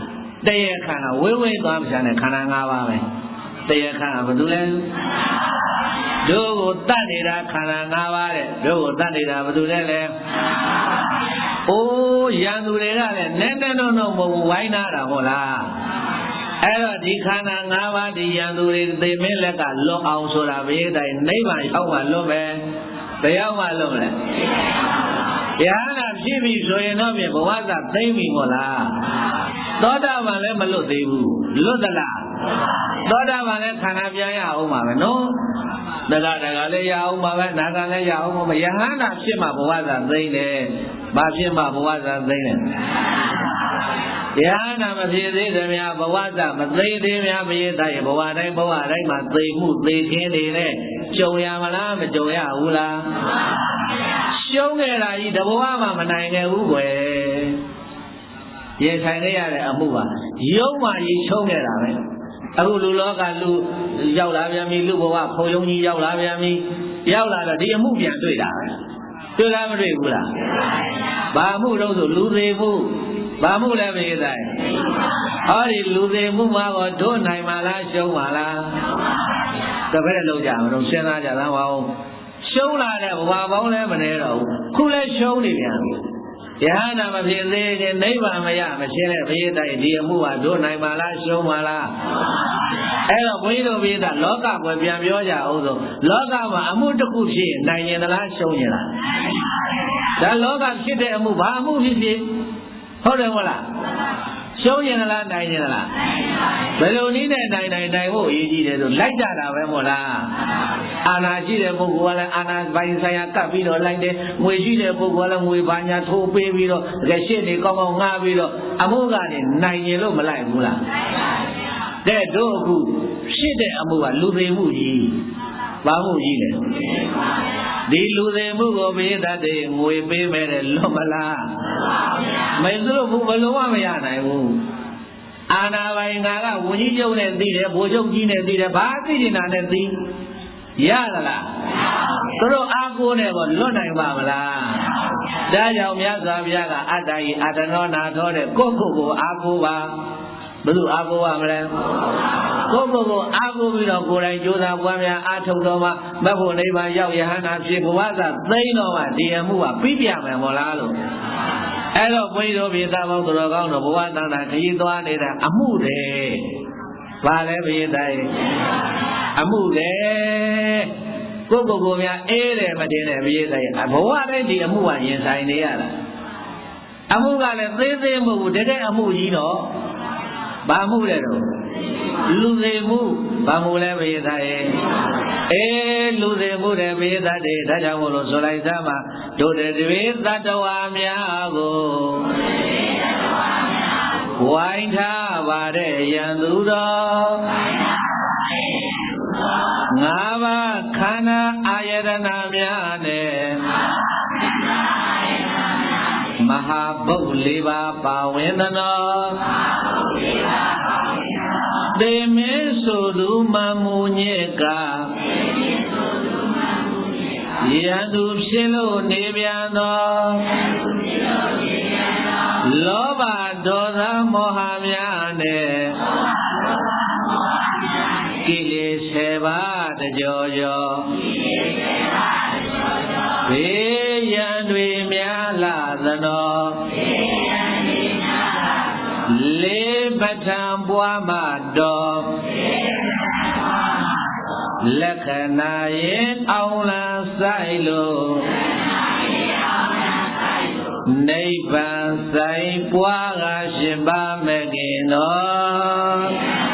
တရားခန္ဓာဝိဝိသွားပြန်တဲ့ခန္ဓာ၅ပါးပဲတရားခန္ဓာဘာလို့လဲတို့ကိုတတ်နေတာခန္ဓာ၅ပါးတဲ့တို့ကိုတတ်နေတာဘာလို့လဲလဲအိုးရန်သူတွေကလည်းနဲ့နဲ့တော့တော့မဟုတ်ဘူးဝိုင်းနာတာဟုတ်လားအဲ့တော့ဒီခန္ဓာ၅ပါးဒီရန်သူတွေသိမင်းလက်ကလွတ်အောင်ဆိုတာဘေးတိုင်းနိဗ္ဗာန်ရောက်မှလွတ်ပဲဘယ်ရောက်မှလွတ်မလဲတရားနာဖြစ်ပြီဆိုရင်တော့ပြင်ဘဝသာသိမ့်ပြီမို့လားသောတာပန်လည်းမလွတ်သေးဘူးလွတ်သလားသောတာပန်လည်းခန္ဓာပြန်ရအောင်ပါပဲနော်တက္ကတကလည်းရအောင်ပါပဲနာကလည်းရအောင်ပါပဲယဟန္တာဖြစ်မှဘဝသာသိမ့်တယ်ဘာဖြစ်မှဘဝသာသိမ့်တယ်ယဟန္တာမဖြစ်သေးသမျှဘဝသာမသိမ့်သေးများမရတဲ့ဘဝတိုင်းဘဝတိုင်းမှာသိမှုသိခင်းနေတဲ့ကြုံရမလားမကြုံရဘူးလားရှုံးခဲ့တာကြီးတဘဝမှမနိုင်ခဲ့ဘူးကွယ်ရေထိုင်ခဲ့ရတဲ့အမှုပါရုံးမှကြီးရှုံးခဲ့တာပဲအခုလူလောကလူရောက်လာပြန်ပြီလူဘဝဖုံယုံကြီးရောက်လာပြန်ပြီရောက်လာတော့ဒီအမှုပြန်တွေ့တာပဲတွေ့လားမတွေ့ဘူးလားဘာမှုတော့ဆိုလူသေးမှုဘာမှုလဲမေးတိုင်းဟောဒီလူသေးမှုမှာတော့တို့နိုင်ပါလားရှုံးပါလားတပည့်လုံးကြအောင်တော့စဉ်းစားကြသမ်းပါဦးရှုံးလာတဲ့ဘဝပေါင်းလည်းမနေတော့ဘူးခုလည်းရှုံးနေပြန်ပြီယဟန္တာမဖြစ်သေးတဲ့နိဗ္ဗာန်မရမရှင်းတဲ့ဘုရားတိုက်ဒီအမှုဟာတို့နိုင်ပါလားရှုံးပါလားအဲ့တော့ဘုန်းကြီးတို့ဘုရားလောကကိုပြန်ပြောကြအောင်ဆိုလောကမှာအမှုတစ်ခုဖြစ်နိုင်ရင်လားရှုံးရင်လားဒါလောကဖြစ်တဲ့အမှုဘာအမှုဖြစ်ဖြစ်ဟုတ်တယ်မဟုတ်လားရှုံးရင်လားနိုင်ရင်လားဘယ်လိုနည်းနဲ့နိုင်နိုင်နိုင်ဖို့အရေးကြီးတယ်ဆိုလိုက်ကြတာပဲမဟုတ်လားအာနာရှိတဲ့ပုဂ္ဂိုလ်ကလည်းအာနာပိုင်းဆိုင်ရာကပ်ပြီးတော့လိုက်တယ်ငွေရှိတဲ့ပုဂ္ဂိုလ်ကလည်းငွေဘာညာထိုးပေးပြီးတော့တကယ်ရှင်းနေကောင်းကောင်းငှားပြီးတော့အမှုကနေနိုင်ရင်လို့မလိုက်ဘူးလားတဲ့တို့အခုဖြစ်တဲ့အမှုကလူသေးမှုကြီးဘာမှုကြီးလဲဒီလူသေးမှုကိုဘေးတတ်တဲ့ငွေပေးမဲ့တဲ့လွတ်မလားမင်းတို့ဘယ်လိုမှမရနိုင်ဘူးအာနာပိုင်ငါကဝန်ကြီးချုပ်နဲ့သိတယ်ဗိုလ်ချုပ်ကြီးနဲ့သိတယ်ဘာသိနေတာနဲ့သိရသလားသူတို့အားကိုးနေတော့လွတ်နိုင်ပါမလားဒါကြောင့်မြတ်စွာဘုရားကအတ္တယအတ္တနောနာထောတဲ့ကိုယ့်ကိုယ်ကိုအားကိုးပါဘယ်သူအားကိုးရမလဲကိုယ့်ကိုယ်ကိုအားကိုးပြီးတော့ကိုယ်တိုင်ကြိုးစားပွားများအားထုတ်တော့မှမဖို့နိဗ္ဗာန်ရောက်ယဟန္တာဖြစ်ဘဝသာသိမ့်တော့မှဒီအမှုကပြီးပြမယ်မို့လားလို့အဲ့တော့ဘုန်းကြီးတို့ပြည်သားပေါင်းတော်ကောင်းတို့ဘဝတန်တာခရီးသွားနေတဲ့အမှုတွေဘာလဲဘုရားတိုင်အမှုတွေကိုယ့်ကိုယ်ကိုများအေးတယ်မတင်တယ်ဘုရားတိုင်ဘဝတိုင်းဒီအမှုကရင်ဆိုင်နေရတာအမှုကလည်းသေးသေးမဟုတ်ဘူးတကယ်အမှုကြီးတော့ဘာမှုလဲတော့လူသေးမှုဘာမှုလဲဘုရားတိုင်အေးလူသေးမှုတယ်ဘုရားတိုင်ဒါကြောင့်မို့လို့ဆိုလိုက်သမှာတို့တဲ့တွေသတ္တဝါများကိုဝိုင်းထားပါတဲ့ယံသူတော်ငါးပါးခန္ဓာအာယတနာများနဲ့မဟာဘုတ်လေးပါးပါဝင်သနောသေမင်းဆိုသူမမှုညစ်ကယံသူဖြစ်လို့နေပြန်သောလောဘဒေါသမောဟများနဲ့ကိလေသာပါးတကြောကြောဘေးရန်တွေများလာသနောလေးပဋ္ဌာန်ပွားမှတော်လက္ခဏာရင်အောင်လာဆိုင်လို့နိဗ္ဗာန်ဆိုင်ပွားကရှင်ပါမကင်တော်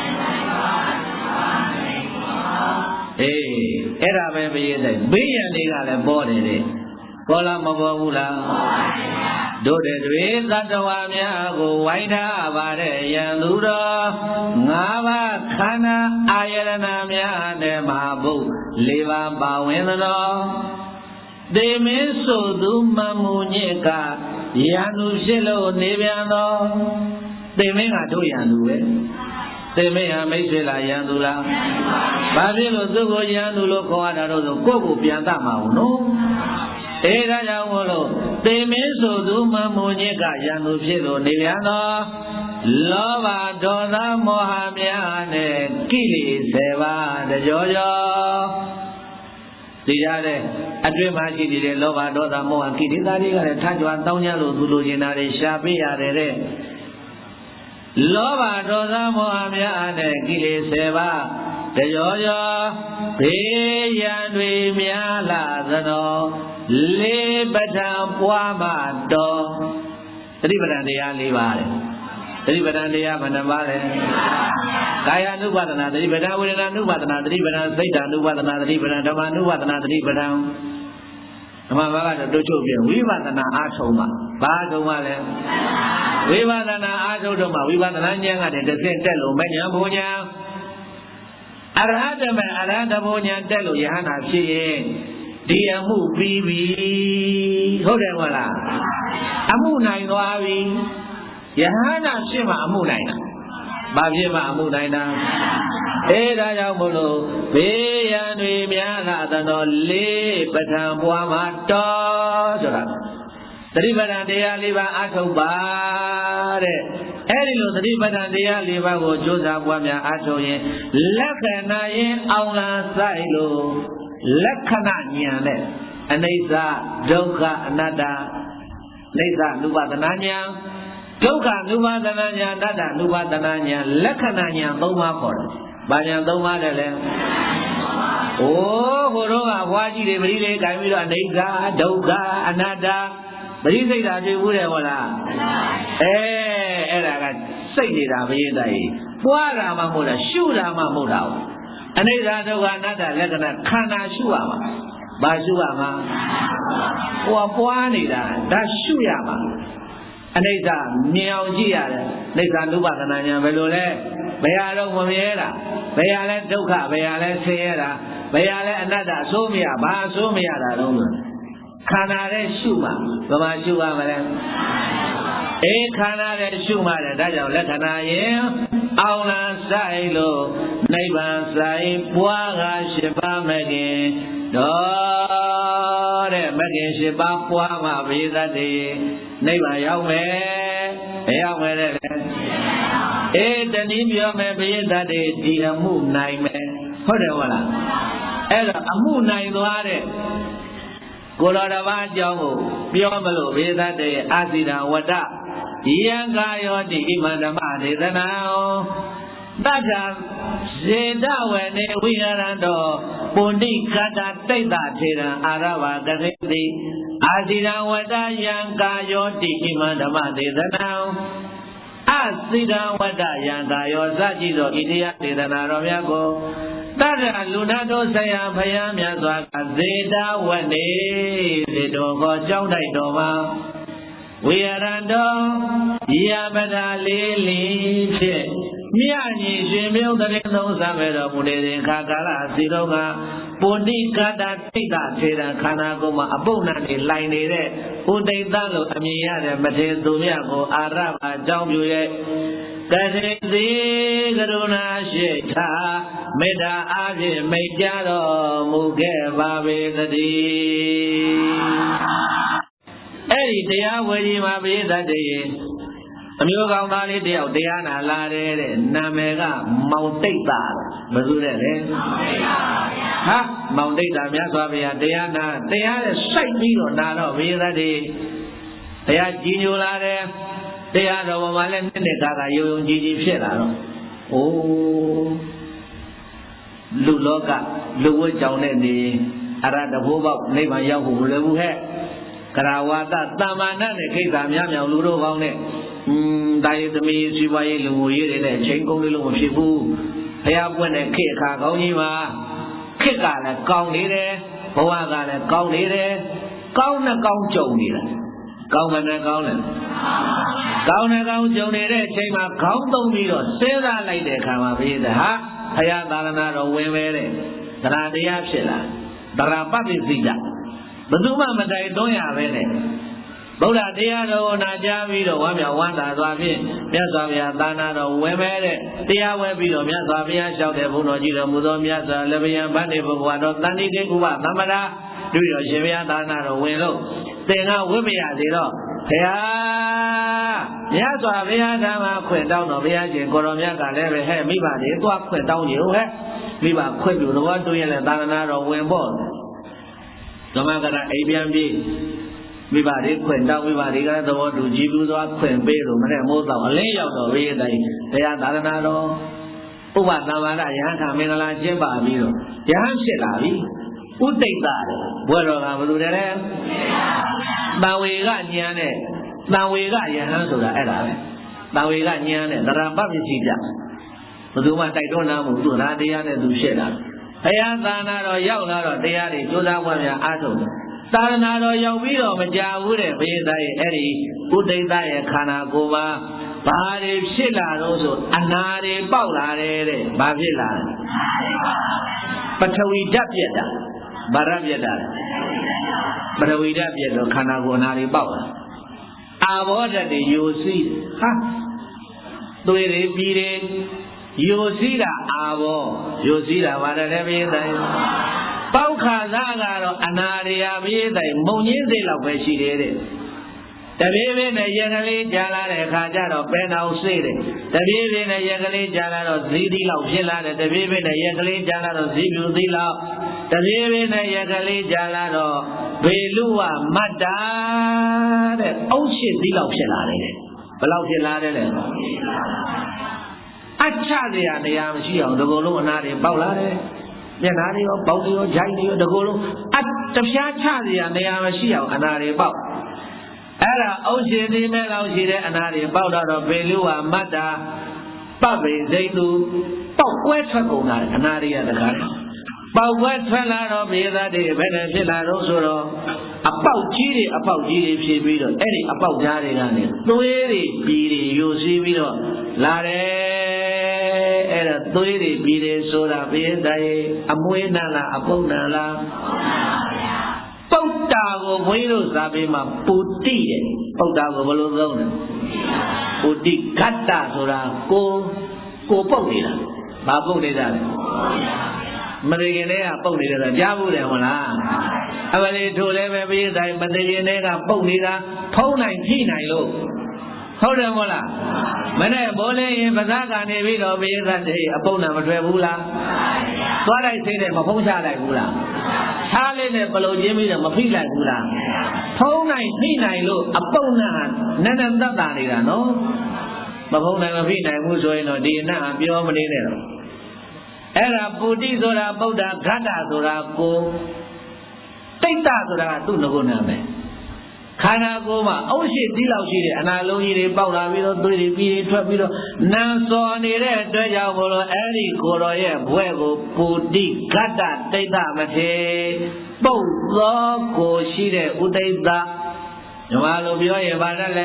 အေးအဲ့ဒါပဲပြည့်တဲ့ဘေးရန်တွေကလည်းပေါ်တယ်တဲ့ပေါ်လားမပေါ်ဘူးလားတို့တဲ့တွေသတ္တဝါများကိုဝိုင်းထားပါတဲ့ယံသူတော်ငါးပါးခန္ဓာအာယတနာများနဲ့မဟာဘုတ်လေးပါးပါဝင်သောသေမင်းဆိုသူမမှုညစ်ကယံသူဖြစ်လို့နေပြန်သောသေမင်းကတို့ယံသူပဲသေမင်းဟာမိတ်ဆွေလားယံသူလားဘာဖြစ်လို့သူ့ကိုယံသူလို့ခေါ်ရတာတော့ဆိုကိုယ့်ကိုပြန်တတ်မှာဘူးနော်အေးဒါကြောင့်မို့လို့သေမင်းဆိုသူမမှုညစ်ကယံသူဖြစ်လို့နေပြန်သောလောဘဒေါသမောဟများနဲ့ကိလေသာပါတကြောကြောသိရတဲ့အတွင်းမှာရှိနေတဲ့လောဘဒေါသမောဟကိလေသာတွေကလည်းထကြွတောင်းကြလို့သူလိုချင်တာတွေရှာပေးရတယ်တဲ့လောဘဒေါသမောဟများနဲ့ကိလေသာပါတကြောကြောဘေးရန်တွေများလာသနောလေးပဋ္ဌာန်ပွားမှတော်သတိပဋ္ဌာန်တရား၄ပါးတဲ့သတိပဋ္ဌာန်တရားဘယ်နှပါးလဲကာယ ानु ပါဒနာသတိပဋ္ဌာန်ဝေဒနာ ानु ပါဒနာသတိပဋ္ဌာန်စိတ် ानु ပါဒနာသတိပဋ္ဌာန်ဓမ္မ ानु ပါဒနာသတိပဋ္ဌာန်ဓမ္မဘာကတော့တို့ချုပ်ပြဝိပဿနာအားထုတ်မှဘာထုတ်မှလဲဝိပဿနာအားထုတ်တော့မှဝိပဿနာဉာဏ်ကတည်းကတစ်ဆင့်တက်လို့မဉာဏ်ဘုံဉာဏ်အရဟတမေအရဟတဘုံဉာဏ်တက်လို့ယဟနာဖြစ်ရင်ဒီအမှုပြီးပြီဟုတ်တယ်မဟုတ်လားအမှုနိုင်သွားပြီယဟနာဖြစ်မှအမှုနိုင်တာဘာဖြစ်မှအမှုနိုင်တာအဲဒါကြောင့်မို့လို့ဘေးရန်တွေများလာသောလေးပဋ္ဌာန်ပွားမှာတော်ဆိုတာသတိပဋ္ဌာန်တရား၄ပါးအထုတ်ပါတဲ့အဲဒီလိုသတိပဋ္ဌာန်တရား၄ပါးကိုကြိုးစားပွားများအထုတ်ရင်လက္ခဏာရင်အောင်လာဆိုင်လို့လက္ခဏာဉာဏ်နဲ့အနိစ္စဒုက္ခအနတ္တနိစ္စနုပါဒနာဉာဏ်ဒုက္ခနုပါဒနာဉာဏ်အနတ္တနုပါဒနာဉာဏ်လက္ခဏာဉာဏ်၃ပါးခေါ်တယ်။ဘာဉာဏ်၃ပါးလဲလဲ။အိုးဟိုတော့ကဘွားကြီးတွေပရိလေးကြိုင်ပြီးတော့အနိစ္စဒုက္ခအနတ္တပရိစိတ်တာဖြစ်ဘူးတယ်ဟုတ်လား။အဲအဲ့ဒါကစိတ်နေတာဘယင်းတိုင်ပွားတာမှမဟုတ်တာရှုတာမှမဟုတ်တာ။အနိစ္စဒုက္ခအနတ္တလက္ခဏာခန္ဓာရှုရမှာ။ဘာရှုရမှာ။ဟိုကပွားနေတာဒါရှုရမှာ။အနိစ္စမြင်အောင်ကြည့်ရတယ်။နိစ္စနုပါဒနာဉာဏ်ဘယ်လိုလဲ။ဘယ်ဟာတော့မမြဲတာ။ဘယ်ဟာလဲဒုက္ခဘယ်ဟာလဲဆင်းရဲတာ။ဘယ်ဟာလဲအနတ္တအဆိုးမရဘာအဆိုးမရတာတော့ခန္ဓာရဲ့ရှုမှဘယ်မှာရှုရမလဲ။အေးခန္ဓာရဲ့ရှုမှတယ်ဒါကြောင့်လက္ခဏာရင်အောင်လာဆိုင်လို့နိဗ္ဗာန်ဆိုင်ပွားကရှိပါမယ်ခင်တော့တဲ့မဂ္ဂင်ရှိပါပွားမှဘေးသတ္တိနိဗ္ဗာန်ရောက်မယ်ဘယ်ရောက်မယ်လဲအေးတနည်းပြောမယ်ဘေးသတ္တိဒီအမှုနိုင်မယ်ဟုတ်တယ်ဟုတ်လားအဲ့တော့အမှုနိုင်သွားတဲ့ကိုတော်တစ်ပါးအကြောင်းကိုပြောမလို့ဘေးသတ္တိအာသီတဝတ္တယံကာယောတိဣမန္တမဒေသနာတတ္ထဇေတဝေနေဝိဟရတောပုဏ္ဏိကတ္တတိတ်တထေရံအာရဝကတိတိအာသီရဝတ္တယံကာယောတိဣမန္တမဒေသနာအသီရဝတ္တယံကာယောစကြည့်သောဣတိယဒေသနာတော်မြတ်ကိုတတ္ထလူနာတို့ဆရာဖယားမြတ်စွာကဇေတဝနေဇေတောကိုကြောင်းတိုက်တော်မှာဝိရတောယပဒလေးလေးဖြင့်မြတ်ကြီးရှင်မြုပ်တဲ့သုံးစားမဲ့တော်မူတဲ့ခါကာလစီတော်ကပုဏ္ဏိကတ္တတိတ်တထေရခန္ဓာကိုယ်မှာအပုပ်နဲ့လိုင်နေတဲ့ဥဒိတ္တလို့အမည်ရတဲ့မထေသူမြတ်ကိုအာရဘအကြောင်းပြုရဲ့ကတိတိကရုဏာရှိတာမေတ္တာအားဖြင့်မိတ်ကြတော်မူခဲ့ပါပေသတည်းအဲ့ဒီတရားဝေဒီမှာပိသတ္တေအမျိုးကောင်းသားလေးတယောက်တရားနာလာတယ်တဲ့နာမည်ကမောင်တိတ်တာဘယ်သူလဲလဲဟာမောင်တိတ်တာမြတ်စွာဘုရားတရားနာတရားနဲ့စိုက်ပြီးတော့နာတော့ပိသတ္တေတရားကြီးညိုလာတယ်တရားတော်ပေါ်မှာလည်းနှစ်နှစ်ကာကယုံယုံကြည်ကြည်ဖြစ်လာတော့အိုးလူလောကလူဝတ်ကြောင့်နဲ့နေအရတဘိုးပေါက်နိဗ္ဗာန်ရောက်ဖို့မလွယ်ဘူးဟဲ့ကရာဝါဒတမ္မာနနဲ့ခိစ္စများမြောင်လူတို့ကောင်းနဲ့อืมတာယသမီးစီပွားရေးလူငွေရေးတွေနဲ့အချိန်ကုန်လေးလို့မဖြစ်ဘူးဘုရားပွင့်တဲ့ခေတ်အခါကောင်းကြီးမှာခေတ်ကလည်းကောင်းနေတယ်ဘဝကလည်းကောင်းနေတယ်ကောင်းနဲ့ကောင်းကြုံနေတယ်ကောင်းနဲ့ကောင်းတယ်ကောင်းနဲ့ကောင်းကြုံနေတဲ့အချိန်မှာခေါင်းသုံးပြီးတော့စဉ်းစားလိုက်တဲ့အခါမှာဘုရားဟာဘုရားသာသနာတော်ဝင်ပဲတဲ့တရားတရားဖြစ်လာတရားပဋိသိတာဘယ်သူမှမတိုင်သွင်းရပဲနဲ့ဗုဒ္ဓတရားတော်ကိုနာကြားပြီးတော့ဝမ်းမြောက်ဝမ်းသာစွာဖြင့်မြတ်စွာဘုရားသာနာတော်ဝင်မဲ့တဲ့တရားဝဲပြီးတော့မြတ်စွာဘုရားလျှောက်တဲ့ဘုန်းတော်ကြီးတော်မူသောမြတ်စွာလက်ဗယံဗန္တိဘုရားတော်တန်တိတေဥပသမ္ပရာတွေ့တော်ရှင်ဘုရားသာနာတော်ဝင်လို့သင်္ကဝိပယစေတော့ဘုရားမြတ်စွာဘုရားဓမ္မခွင့်တောင်းတော်ဘုရားရှင်ကိုရောမြတ်ကလည်းပဲဟဲ့မိဘတွေသွားခွင့်တောင်းကြဟဲ့မိဘခွင့်ပြုတော်တူရဲ့သာသနာတော်ဝင်ဖို့ဓမ္မကရအိပြန်ပြေးမိဘတွေခွင့်တောင်းမိဘတွေကသဘောတူကြည်ပြုသွားခွင့်ပေးလို့မနဲ့မိုးတော့အလင်းရောက်တော့ဘုရားတိုင်တရားသာသနာတော်ဥပသမ္မာဒယဟန်ခမင်္ဂလာကျင့်ပါပြီးတော့ယဟန်ဖြစ်လာပြီဥဒိဋ္ဌတယ်ဘွယ်တော်ကဘယ်လိုလဲတန်ဝေကညံတဲ့တန်ဝေကယဟန်ဆိုတာအဲ့ဒါပဲတန်ဝေကညံတဲ့သရပပစ္စည်းကြဘယ်သူမှတိုက်တွန်းနာမှုသူရာတရားနဲ့သူဖြစ်တာဘုရားသာနာတော်ရောက်လာတော့တရားတွေကြိုးစားပွားများအားထုတ်သာသနာတော်ရောက်ပြီးတော့မကြဘူးတဲ့ဘုရားသားရဲ့အဲ့ဒီဥဒိဋ္ဌရဲ့ခန္ဓာကိုယ်မှာဘာတွေဖြစ်လာတော့ဆိုအနာတွေပေါက်လာတယ်တဲ့ဘာဖြစ်လာလဲပထဝီဓာတ်ပြက်တာဘာရပြက်တာပထဝီဓာတ်ပြက်တော့ခန္ဓာကိုယ်အနာတွေပေါက်လာအာဘောဓာတ်တွေယိုစီးဟာသွေးတွေပြီးတယ်ယိုစီးတာအာဘောယိုစီးတာဘာလဲဘုရားသားပေါက်ခါသားကတော့အနာရိယာဘိသိုင်မုံညင်းစိတ်လောက်ပဲရှိတယ်တဲ့တပြေးပြေးနဲ့ရက်ကလေးကြာလာတဲ့အခါကျတော့ပဲနောက်စိတ်တယ်တပြေးပြေးနဲ့ရက်ကလေးကြာလာတော့ဇီးသီးလောက်ဖြစ်လာတယ်တပြေးပြေးနဲ့ရက်ကလေးကြာလာတော့ဇီးပြူသီးလောက်တပြေးပြေးနဲ့ရက်ကလေးကြာလာတော့ဘေလူဝမတ္တာတဲ့အုတ်ရှိသီးလောက်ဖြစ်လာတယ်ဘယ်လောက်ဖြစ်လာတယ်လဲအချစရာနေရာမရှိအောင်ဒီကုလုံးအနာတွေပေါက်လာတယ်မျက်နှာတွေရောပေါက်တွေရောဂျိုင်းတွေရောဒီကုလုံးအတပြားချစရာနေရာမရှိအောင်အနာတွေပေါက်အဲ့ဒါအုတ်ရှိသေးမဲ့လောက်ရှိတဲ့အနာတွေပေါက်တော့ဘေလူဝမတ္တာပပိဒိတုပေါက်ကွဲထွက်ကုန်တာအနာတွေကတခါပေါက်ကွဲထွက်လာတော့ဘေသာတွေဘယ်နဲ့ဖြစ်လာတော့ဆိုတော့အပေါက်ကြီးတွေအပေါက်ကြီးတွေဖြစ်ပြီးတော့အဲ့ဒီအပေါက်ကြားတွေကနေသွေးတွေပြီးတွေယိုစီးပြီးတော့လာတယ်အဲ့ဒါသွေးတွေပြီးတွေဆိုတာဘေသာရဲ့အမွေးနာလားအပုပ်နာလားပုတ္တာကိုဘုန်းကြီးတို့စာပေမှာပုတိတဲ့ပုတ္တာကိုဘယ်လိုသုံးလဲပုတိဂတ္တဆိုတာကိုကိုပုတ်နေတာဘာပုတ်နေတာလဲမသိခင်တည်းကပုတ်နေတယ်ကြားဘူးတယ်ဟုတ်လားအမလေးထိုလည်းပဲပြီးတိုင်းမသိခင်တည်းကပုတ်နေတာထုံးနိုင်ဖြိနိုင်လို့ဟုတ်တယ်မို့လားမနဲ့ဘိုးလေးရင်ပဇာကနေပြီးတော့ပြီးသားတည်းအပုတ်နာမထွက်ဘူးလားသွားလိုက်သေးတယ်မဖုံးချလိုက်ဘူးလားထားလေးနဲ့ပလုံချင်းပြီးတော့မဖိလိုက်ဘူးလားထုံးနိုင်ဖိနိုင်လို့အပုတ်နာနည်းနည်းသက်သာနေတာနော်မဖုံးနိုင်မဖိနိုင်ဘူးဆိုရင်တော့ဒီအနတ်အပြောမနေနဲ့တော့အဲ့ဒါပုတိဆိုတာဗုဒ္ဓဂတ္တဆိုတာကိုတိတ်တဆိုတာကသူ့ငကုနာပဲခန္ဓာကိုယ်မှာအုတ်ရှိသီးလောက်ရှိတဲ့အနာလုံးကြီးတွေပေါက်လာပြီးတော့သွေးတွေပြီးထွက်ပြီးတော့နံစော်နေတဲ့အတွက်ကြောင့်ဘလို့အဲ့ဒီကိုယ်တော်ရဲ့ဘွဲ့ကိုပုတိဂတ္တတိတ်တမထေပုတ်သောကိုရှိတဲ့ဥဒိဋ္ဌညီမလိုပြောရင်ဗါတယ်လေ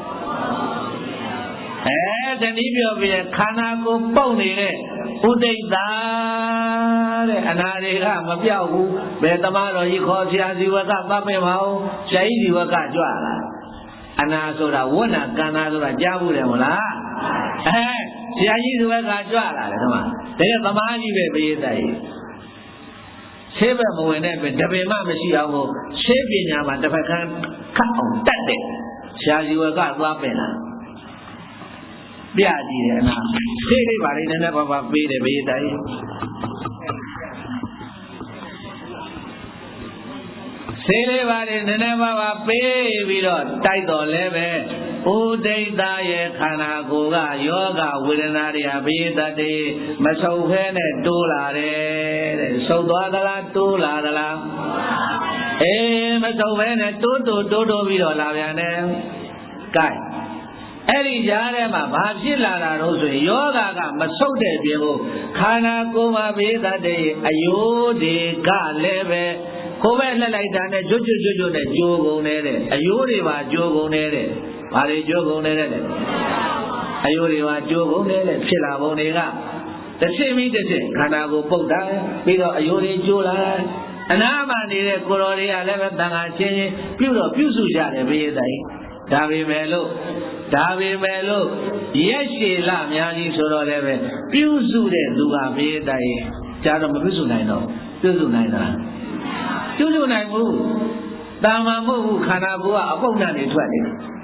အဲတနည်းပြောပြီးခန္ဓာကိုယ်ပုတ်နေတဲ့ဥဒိဋ္ဌတဲ့အနာတွေကမပြောက်ဘူးဘယ်သမားတော်ကြီးခေါ်ဆရာဇီဝကသတ်မဲ့ပါဦးဆရာကြီးဇီဝကကြွလာအနာဆိုတာဝဏ္ဏကန္နာဆိုတာကြားဘူးတယ်မလားအဲဆရာကြီးဇီဝကကြွလာတယ်ဓမ္မတကယ်သမားကြီးပဲပြေးတယ်ဆေးဘက်မဝင်တဲ့ပဲတပင်မှမရှိအောင်ကိုဆေးပညာမှာတစ်ဖက်ကန်းခတ်အောင်တတ်တယ်ဆရာဇီဝကသွားပင်လာပြကြည့်တယ်အနာဆေးလေးပါလေးနည်းနည်းပါးပါးပေးတယ်ဘေးတိုင်းဆေးလေးပါလေးနည်းနည်းပါးပါးပေးပြီးတော့တိုက်တော်လဲပဲဥဒိဋ္ဌရဲ့ခန္ဓာကိုယ်ကယောဂဝေဒနာတွေဟာဘေးတတ်တယ်မဆုပ်ခဲနဲ့တိုးလာတယ်တဲ့ဆုပ်သွားသလားတိုးလာသလားအေးမဆုပ်ခဲနဲ့တိုးတိုးတိုးတိုးပြီးတော့လာပြန်တယ်ကဲအဲ့ဒီကြားထဲမှာဘာဖြစ်လာတာလို့ဆိုရင်ယောဂကမဆုတ်တဲ့ပြင်ကိုခန္ဓာကိုယ်မှာဘေးသတ်တဲ့အယိုးတွေကလည်းပဲကိုယ်ပဲလှက်လိုက်တာနဲ့ကျွတ်ကျွတ်ကျွတ်ကျွတ်နဲ့ကြိုးကုန်နေတဲ့အယိုးတွေပါကြိုးကုန်နေတဲ့ဘာတွေကြိုးကုန်နေတဲ့အယိုးတွေပါကြိုးကုန်နေတဲ့ဖြစ်လာပုံတွေကတစ်ချိန်ပြီးတစ်ချိန်ခန္ဓာကိုယ်ပုတ်တာပြီးတော့အယိုးတွေကြိုးလာအနာမှာနေတဲ့ကိုယ်တော်တွေကလည်းပဲတန်ခါချင်းချင်းပြုတော့ပြုစုကြတယ်ဘေးတိုင်းဒါပေမဲ့လို့ဒါပေမဲ့လို့ရက်ရှည်လများကြီးဆိုတော့လည်းပဲပြုစုတဲ့သူကဘေးတိုင်းကြာတော့မပြုစုနိုင်တော့ပြုစုနိုင်တာပြုစုနိုင်ဘူးတာမန်မဟုတ်ဘူးခန္ဓာကိုယ်ကအပုပ်နဲ့နေထွက်နေ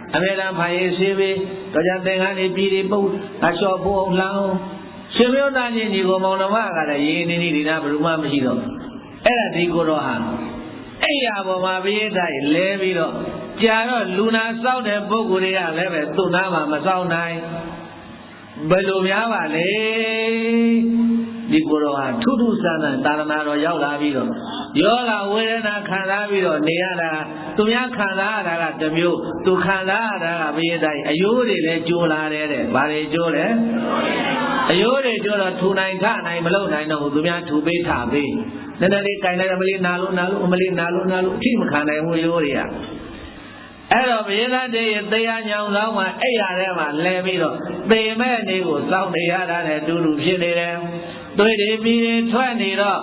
အမေလာဖိုင်ရေးရှိပြီတော့ကြတဲ့ကနေပြည်ပြီးပုတ်အလျှော်ဖို့လောင်းရှင်မျိုးသားချင်းဒီကိုမောင်နှမကလည်းရင်းနေနေဒီနာဘယ်သူမှမရှိတော့အဲ့ဒါဒီကိုတော့ဟာအဲ့ရပေါ်မှာပိဋကလဲပြီးတော့ကြာတော့လူနာစောက်တဲ့ပုဂ္ဂိုလ်တွေကလည်းပဲသူ့နာမှာမစောက်နိုင်ဘယ်လိုများပါလဲဒီကိုတော့ဟာထုထုဆန်းဆန်းသာသနာတော်ရောက်လာပြီးတော့ယောဂဝေဒနာခံစားပြီးတော့နေရတာသူများခံစားရတာကတစ်မျိုးသူခံစားရတာကပိဋကအယိုးတွေလည်းကျိုးလာတယ်တဲ့ဘာတွေကျိုးလဲအယိုးတွေကျိုးတော့ထူနိုင်ထနိုင်မလုပ်နိုင်တော့ဘူးသူများထူပေးထပေးနည်းနည်းလေးကြိုင်လိုက်အမလေးနာလို့နာလို့အမလေးနာလို့နာလို့အထိမခံနိုင်ဘူးရိုးတွေကအဲ့တော့ဘုရားတဲ့တရားညောင်ဆောင်မှာအဲ့ရတဲ့မှာလဲပြီးတော့ပေမဲ့နေကိုစောင့်နေရတာနဲ့တူတူဖြစ်နေတယ်တွေတွေပြီးထွက်နေတော့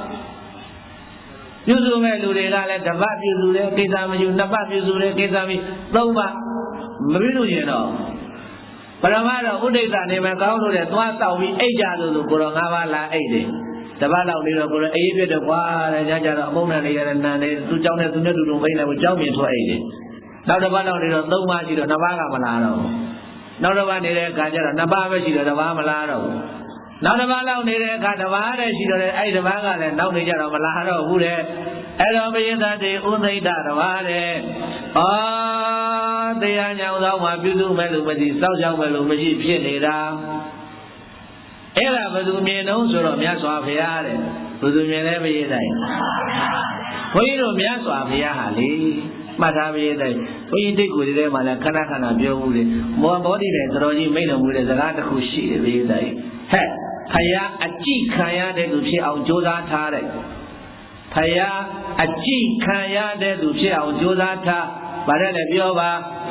ပြုစုမဲ့လူတွေကလည်းတစ်ပတ်ပြုစုတယ်ကိစ္စမယူနှစ်ပတ်ပြုစုတယ်ကိစ္စမီသုံးပတ်မပြုစုရင်တော့ပရမတော့ဥဒိဋ္ဌနေမှာကောင်းလို့တဲ့သွားတောက်ပြီးအိတ်ကြလို့လို့ကိုတော့ငါးပါးလာအိတ်တယ်တပတ်လောက်နေတော့ကိုတော့အေးပြတ်တယ်ကွာတဲ့ညကြတော့အမုန်းနဲ့နေရတဲ့နန်းနေသူ့เจ้าနဲ့သူနဲ့တူတူဖိနေကိုကြောက်မြင်ထွက်အိတ်တယ်နောက်တစ်ပတ်လောက်နေတော့သုံးပါးရှိတော့နှစ်ပါးကမလာတော့ဘူးနောက်တစ်ပတ်နေတဲ့အခါကျတော့နှစ်ပါးပဲရှိတော့တစ်ပါးမလာတော့ဘူးနောက်တစ်ပါးလောက်နေတဲ့အခါတစ်ပါးတည်းရှိတော့လေအဲ့တစ်ပါးကလည်းနောက်နေကြတော့မလာတော့ဘူးတဲ့အဲ့တော့ဘုရင်သားတွေဥသိဋ္ဌတစ်ပါးတဲ့ဩတရားညောင်ဆောင်မှာပြုစုမဲ့လို့မရှိစောက်ရှောက်မဲ့လို့မရှိဖြစ်နေတာအဲ့ဒါဘယ်သူမြင်တော့ဆိုတော့မြတ်စွာဘုရားတဲ့ဘယ်သူမြင်လဲဘုရင်တိုင်းဘုန်းကြီးတို့မြတ်စွာဘုရားဟာလေမှတ်ထားဘုရင်တိုင်းဘုန်းကြီးတိတ်ကိုယ်တွေထဲမှာလည်းခဏခဏပြောမှုတွေမောဘောဓိနဲ့တော်တော်ကြီးမိန့်တော်မူတဲ့စကားတစ်ခုရှိတယ်ဘုရင်တိုင်းဟဲ့ဖယားအကြည့်ခံရတဲ့သူဖြစ်အောင်ကြိုးစားထားတဲ့ဖယားအကြည့်ခံရတဲ့သူဖြစ်အောင်ကြိုးစားထားဗါတဲ့လည်းပြောပါ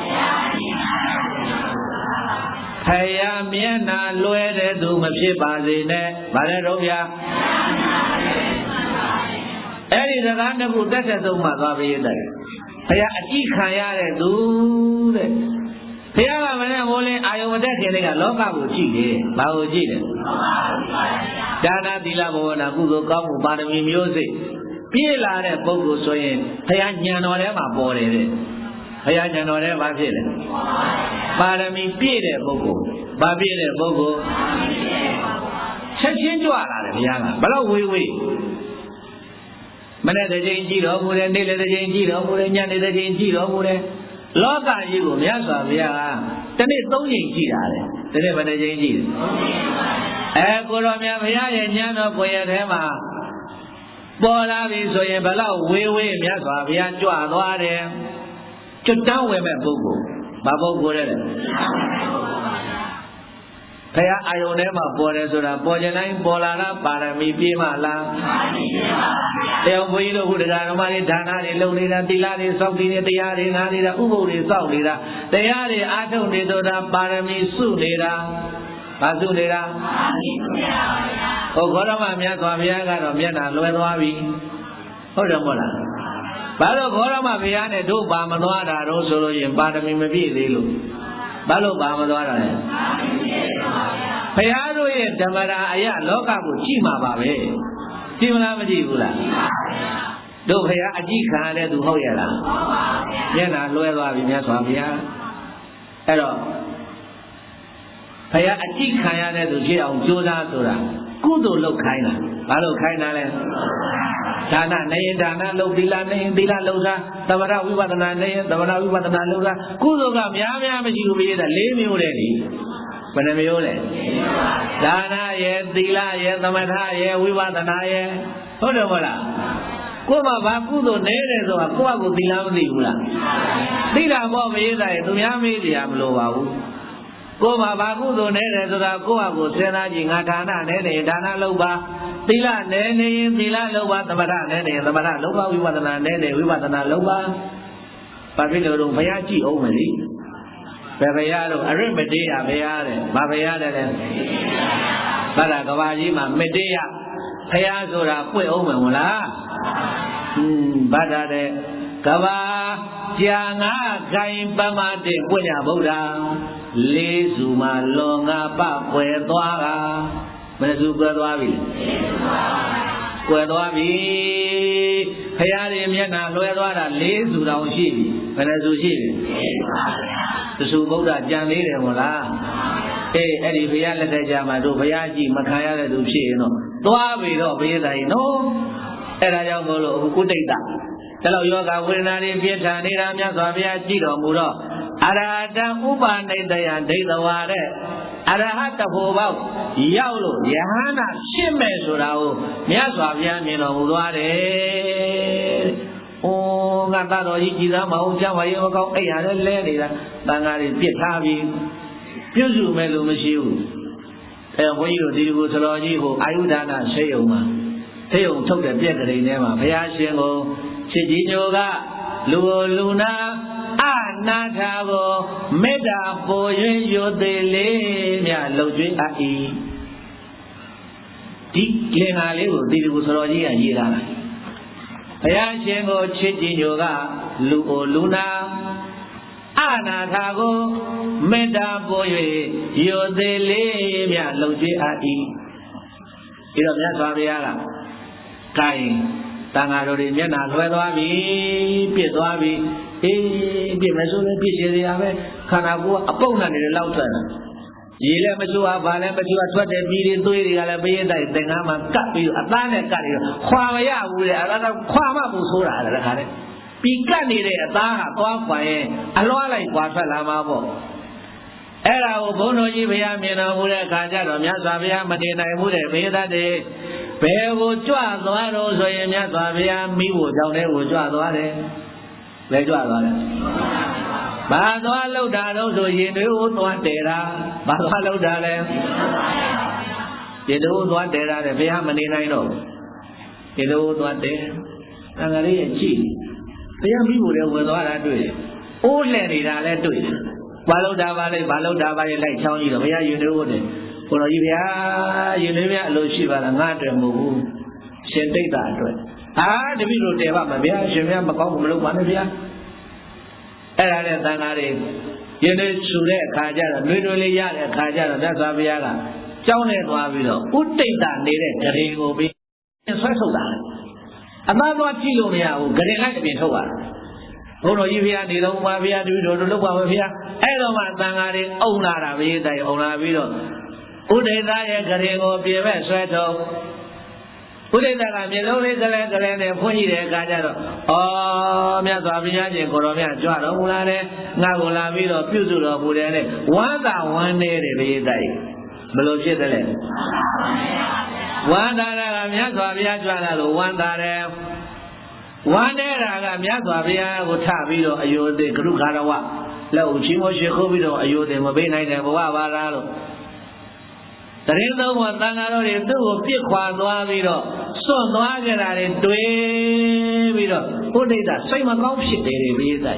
ဖယားမျက်နာလွဲတဲ့သူမဖြစ်ပါစေနဲ့ဗါတဲ့တော့ဗျာအဲ့ဒီစကားတစ်ခုတက်တဲ့သုံးမှသွားပြီးတဲ့ဖယားအကြည့်ခံရတဲ့သူတဲ့ဘုရားကမနဲ့မိုးလင်းအာယုံမတက်ခင်လေးကလောကကိုကြည့်တယ်။ဘာကိုကြည့်လဲ။ဒါနသီလဘဝနာကုသိုလ်ကောင်းမှုပါရမီမျိုးစိတ်ပြည့်လာတဲ့ပုဂ္ဂိုလ်ဆိုရင်ဘုရားဉာဏ်တော်ထဲမှာပေါ်တယ်တဲ့။ဘုရားဉာဏ်တော်ထဲမှာဖြစ်တယ်။ပါရမီပြည့်တဲ့ပုဂ္ဂိုလ်။ဘာပြည့်တဲ့ပုဂ္ဂိုလ်။ချက်ချင်းကြွလာတယ်ဘုရားကဘလို့ဝေးဝေးမနဲ့တစ်ချိန်ကြည့်တော်မူတယ်နေ့လည်းတစ်ချိန်ကြည့်တော်မူတယ်ညနေတစ်ချိန်ကြည့်တော်မူတယ်လောကကြီးကိုမြတ်စွာဘုရားကတနေ့သုံးချိန်ကြည့်တာလေတနေ့ဘယ်နှချိန်ကြည့်လဲအဲကိုတော်မြတ်ဘုရားရဲ့ဉာဏ်တော်ကိုယ်ရထဲမှာပေါ်လာပြီဆိုရင်ဘလောက်ဝေးဝေးမြတ်စွာဘုရားကြွသွားတယ်ကျွတ်တောင်းဝင်မဲ့ပုဂ္ဂိုလ်ဘာပုဂ္ဂိုလ်လဲဘုရားအာယုန်ထဲမှာပေါ်တယ်ဆိုတာပေါ်ခြင်းတိုင်းပေါ်လာတာပါရမီပြည့်မှလားတရားဘုန်းကြီးတို့ခုတရားဓမ္မတွေဒါနတွေလုပ်နေတာသီလတွေစောင့်နေတရားတွေနားနေတာဥပုသ်တွေစောင့်နေတာတရားတွေအားထုတ်နေဆိုတာပါရမီစုနေတာဘာစုနေတာပါရမီစုနေတာပါဗျာဟောဂေါရမမြတ်စွာဘုရားကတော့မျက်နှာလွယ်သွားပြီဟုတ်တယ်မဟုတ်လားဘာလို့ဂေါရမဘုရားနဲ့တို့ပါမသွားတာတော့ဆိုလို့ရင်ပါရမီမပြည့်သေးလို့ဘာလို့ပါမသွားတာလဲဘုရားတို့ရဲ့ဓမ္မရာအရာလောကကိုကြည့်မှာပါပဲကြည့်မလားမကြည့်ဘူးလားတို့ဘုရားအကြည့်ခံရတဲ့သူဟုတ်ရဲ့လားဟုတ်ပါဗျာမျက်နှာလွှဲသွားပြီမြတ်စွာဘုရားအဲ့တော့ဘုရားအကြည့်ခံရတဲ့သူဖြစ်အောင်ကြိုးစားဆိုတာကုသိုလ်လုပ်ခိုင်းတာဘာလို့ခိုင်းတာလဲဒါနနေရင်ဒါနလုပ်သီလနေရင်သီလလုပ်စားသမထဝိပဿနာနေရင်သမထဝိပဿနာလုပ်စားကုသိုလ်ကများများမရှိဘူးပြည့်တဲ့၄မျိုးတဲ့ဒီဘယ်နှမျိုးလဲဒါနရဲ့သီလရဲ့သမထရဲ့ဝိပဿနာရဲ့ဟုတ်တယ်မဟုတ်လားကိုယ်မှာဘာကုသိုလ်နေတယ်ဆိုတာကိုယ့်အကူသီလမသိဘူးလားသိတာပေါ့မရေးတာရင်သူများမေးကြရမလို့ပါဘူးကိုယ်မှာဘာကုသိုလ်နေတယ်ဆိုတာကိုယ့်အကူစဉ်းစားကြည့်ငါဒါနနဲ့နေဒါနလုပ်ပါသီလနဲ့နေရင်သီလလုပ်ပါသမထနဲ့နေရင်သမထလုပ်ပါဝိပဿနာနဲ့နေဝိပဿနာလုပ်ပါဘာဖြစ်လို့တော့ဘုရားကြည့်အောင်မလဲဘယ်ဘုရားတော့အရိမတေယဘုရားတဲ့ဘာဘုရားတဲ့လဲဘာသာကဘာကြီးမှာမတေယဘုရားဆိုတာပွင့်အောင်မဟုတ်လားဟင်းဘာသာတဲ့ကဘာကြာငါခိုင်ပမတဲ့ပွင့်ရဗုဒ္ဓလေးစုမှာလောငါပပွယ်သွားတာဘယ်စုကွယ်သွားပြီကွယ်သွားပြီဘုရားရဲ့မျက်နှာလွှဲသွားတာလေးစုတောင်ရှိပြီဘယ်နှစုရှိပြီတဆူဗုဒ္ဓကြံသေးတယ်မို့လားအေးအဲ့ဒီဘုရားလက်ထက်ကြမှာတို့ဘုရားကြည့်မခံရတဲ့သူဖြစ်ရင်တော့သွားပြီတော့ဘုရားတိုင်နော်အဲ့ဒါကြောင့်မို့လို့အခုကုဋိတ္တဒါလောက်ယောဂဝေဒနာတွေပြည့်ထန်နေတာမြတ်စွာဘုရားကြည့်တော်မူတော့အရဟတဥပနိတယဒိဋ္ဌဝါတဲ့အရဟတဖို့ပေါက်ရောက်လို့ယဟန္တာရှင်းမယ်ဆိုတာကိုမြတ်စွာဘုရားမြင်တော်မူသွားတယ်။အိုးငါတတော်ကြီးကြည်သားမအောင်ကြောက်ဝါရေမကောင်းအဲ့ရလဲလဲနေတာတန်ဃာတွေပြစ်ထားပြီးပြုစုမဲ့လို့မရှိဘူး။အဲဘုန်းကြီးတို့ဒီကူစတော်ကြီးကိုအာယုဒါနဆေးရုံမှာဆေးရုံထုတ်တဲ့ပြက်ကလေးထဲမှာဘုရားရှင်ကိုချစ်ကြီးညိုကလူလူနာအနာထာကိုမေတ္တာပို၍ရိုသေလေးမြလှုပ်ကြွေးအပ်၏ဒီလင်္ကာလေးကိုဒီကူစတော်ကြီးကရေးလာတာဘုရားရှင်ကိုချစ်ကြည်ညိုကလူအိုလူနာအနာထာကိုမေတ္တာပို့၍ရိုသေလေးမြလှုပ်ကြွေးအပ်၏ဒီတော့မြတ်စွာဘုရားကကိုင်တန်ဃာတော်တွေမျက်နှာလွှဲသွားပြီပြစ်သွားပြီအေးပြစ်မဆိုးလည်းပြစ်ရရပဲခန္ဓာကိုယ်ကအပုပ်နဲ့နေလောက်ထွက်တာရေလည်းမချိုးအားဘာလည်းမချိုးအားထွက်တဲ့ပြီးတွေသွေးတွေကလည်းပရိသတ်သင်္ကန်းမှာကပ်ပြီးအသားနဲ့ကပ်ပြီးခွာမရဘူးလေအဲ့ဒါကခွာမှပူဆိုးတာလေခါတဲ့ပြီးကပ်နေတဲ့အသားကသွားခွာရင်အလွှားလိုက်ခွာထွက်လာမှာပေါ့အဲ့ဒါကိုဘုန်းတော်ကြီးဘုရားမြင်တော်မူတဲ့အခါကျတော့မြတ်စွာဘုရားမတည်နိုင်မှုတဲ့ပရိသတ်တွေဘယ်ကိုကြွသွားတော့ဆိုရင်မြတ်စွာဘုရားမိဖို့ကြောင့်လည်းကိုကြွသွားတယ်ဘယ်ကြွသွားလဲဘာသွားလောက်တာတော့ဆိုရင်တွေကိုသွားတယ်တာဘာသွားလောက်တာလဲရင်တို့သွားတယ်တာတဲ့ဘုရားမနေနိုင်တော့ရင်တို့သွားတယ်တန်ခါလေးရဲ့ကြည့်ဘုရားမိဖို့လည်းဝင်သွားတာတွေ့တယ်အိုးလှည့်နေတာလည်းတွေ့တယ်ဘာလောက်တာပါလဲဘာလောက်တာပါလဲလိုက်ချောင်းကြည့်တော့ဘုရားရင်တို့တယ်ဘုရားကြီးဗျာရင်လေးမြအလိုရှိပါလားငါအတွက်မဟုတ်ဘူးရှင်တိတ်တာအတွက်ဟာတပည့်တို့တယ်ပါမဗျာရှင်မြမကောင်းဘူးမလုပ်ပါနဲ့ဗျာအဲ့ဒါနဲ့သံဃာတွေရင်လေးဆူတဲ့အခါကျတော့နှွေးနှွေးလေးရတဲ့အခါကျတော့သစ္စာဘုရားကကြောင်းနေသွားပြီးတော့ဥတိတ်တာနေတဲ့ဂရေကိုပြီးဆွဲထုတ်တာအမှန်တော့ကြည့်လို့မရဘူးဂရေလိုက်အပြင်ထုတ်တာဘုရားကြီးဘုရားနေတော့ပါဘုရားတပည့်တို့လုပ်ပါမယ်ဘုရားအဲ့တော့မှသံဃာတွေအုံလာတာပဲတိုင်အုံလာပြီးတော့ဥဒိတရဲ့ဂရေကိုပြေမဲ့ဆွဲထုတ်ဥဒိတကမြေလုံးလေးကလေးကလေးနဲ့ဖွင့်ကြည့်တဲ့အခါကျတော့ဩမြတ်စွာဘုရားရှင်ကိုတော်မြတ်ကြွတော်မူလာတယ်ငါကိုလာပြီးတော့ပြုစုတော်မူတယ်နဲ့ဝမ်းသာဝမ်းနေတယ်ဘေးတိုင်ဘယ်လိုဖြစ်တယ်လဲဝမ်းသာတာကမြတ်စွာဘုရားကြွလာလို့ဝမ်းသာတယ်ဝမ်းနေတာကမြတ်စွာဘုရားကိုထပြီးတော့အယုသေကရုခါရဝလက်ဦးချင်းမရှိခိုးပြီးတော့အယုသေမပေးနိုင်တဲ့ဘဝပါလားလို့တရင်သုံးဘသံဃာတော်တွေသူ့ကိုပြစ်ခွာသွားပြီးတော့စွန့်သွားကြတာတွေတွေ့ပြီးတော့ဥဒိဋ္ဌစိတ်မကောင်းဖြစ်တယ်တွေပြီးတိုင်း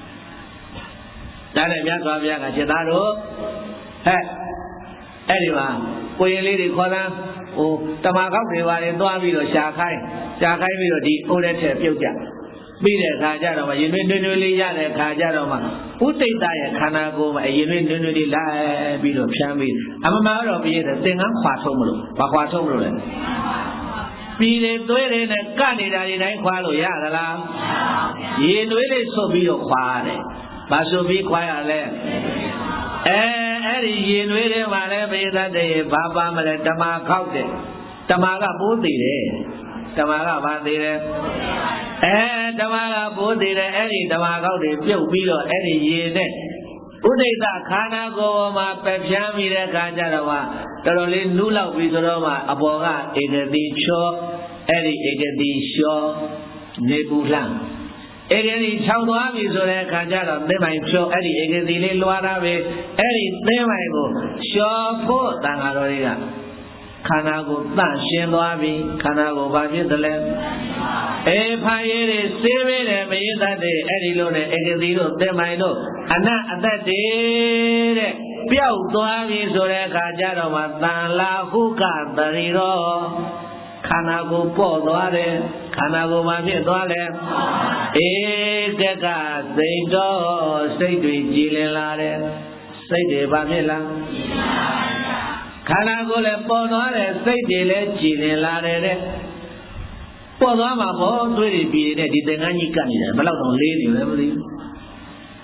ဒါနဲ့မြတ်စွာဘုရားကจิตသားတို့ဟဲ့အဲ့ဒီမှာကိုရင်လေးတွေခေါ်လာဟိုတမခောက်တွေပါလေသွားပြီးတော့ရှာခိုင်းရှာခိုင်းပြီးတော့ဒီအိုးတဲ့ထက်ပြုတ်ကြပြီးတဲ့အခါကျတော့မှရင်သွေးနှွေးနှွေးလေးရတဲ့အခါကျတော့မှဥဒိဋ္ဌရဲ့ခန္ဓာကိုယ်မှာရင်သွေးနှွေးနှွေးလေးလိုက်ပြီးတော့ဖြန်းပြီးအမှန်မှန်တော့ပြည့်တဲ့သင်္ကန်းခွာထုတ်မလို့ဘာခွာထုတ်မလို့လဲပြီးတဲ့သွေးတွေနဲ့ကနေတာတွေတိုင်းခွာလို့ရသလားရင်သွေးလေးဆုပ်ပြီးတော့ခွာရတယ်ဘာဆိုပြီးခွာရလဲအဲအဲ့ဒီရင်သွေးတွေမှာလည်းပိသတ်တွေဘာပါမလဲဓမ္မခောက်တယ်ဓမ္မကပိုးသေးတယ်ဓမ္မကဘာသေးတယ်အဲဓမ္မကပိုးသေးတယ်အဲ့ဒီဓမ္မခောက်တွေပြုတ်ပြီးတော့အဲ့ဒီရေနဲ့ဥဒိဋ္ဌခန္ဓာကိုယ်မှာပက်ဖြန်းပြီးတဲ့အခါကျတော့မှတော်တော်လေးနူးလောက်ပြီးဆိုတော့မှအပေါ်ကဧကတိချောအဲ့ဒီဧကတိလျှောနေပူလှဧကတိခြောက်သွားပြီဆိုတဲ့အခါကျတော့သင်္မိုင်ဖြောအဲ့ဒီဧကတိလေးလွှာတာပဲအဲ့ဒီသင်္မိုင်ကိုလျှောဖို့တန်ဃာတော်တွေကခန္ဓာကိုယ်တန့်ရှင်းသွားပြီခန္ဓာကိုယ်ဘာဖြစ်သလဲအေဖာရည်တွေစေးပေးတယ်မရတတ်တဲ့အဲ့ဒီလိုနဲ့ဧကတိတို့သင်္မိုင်တို့အနတ်အသက်တွေတဲ့ပျောက်သွားပြီဆိုတဲ့အခါကျတော့မှတန်လာဟုကတရီရောခန္ဓာကိုယ်ပေါ့သွားတယ်ခန္ဓာကိုယ်မှာဖြစ်သွားလဲအေတက်ကစိတ်တော်စိတ်တွေကြည်လင်လာတယ်စိတ်တွေဘာဖြစ်လားခန္ဓာကိုယ်လည်းပေါ်သွားတယ်စိတ်တွေလည်းကြည်လင်လာတယ်တဲ့ပေါ်သွားမှာပေါ့သွေးတွေပြည်နေတဲ့ဒီသင်္ကန်းကြီးကပ်နေတယ်ဘယ်လောက်တော့လေးနေလဲမသိဘူးခ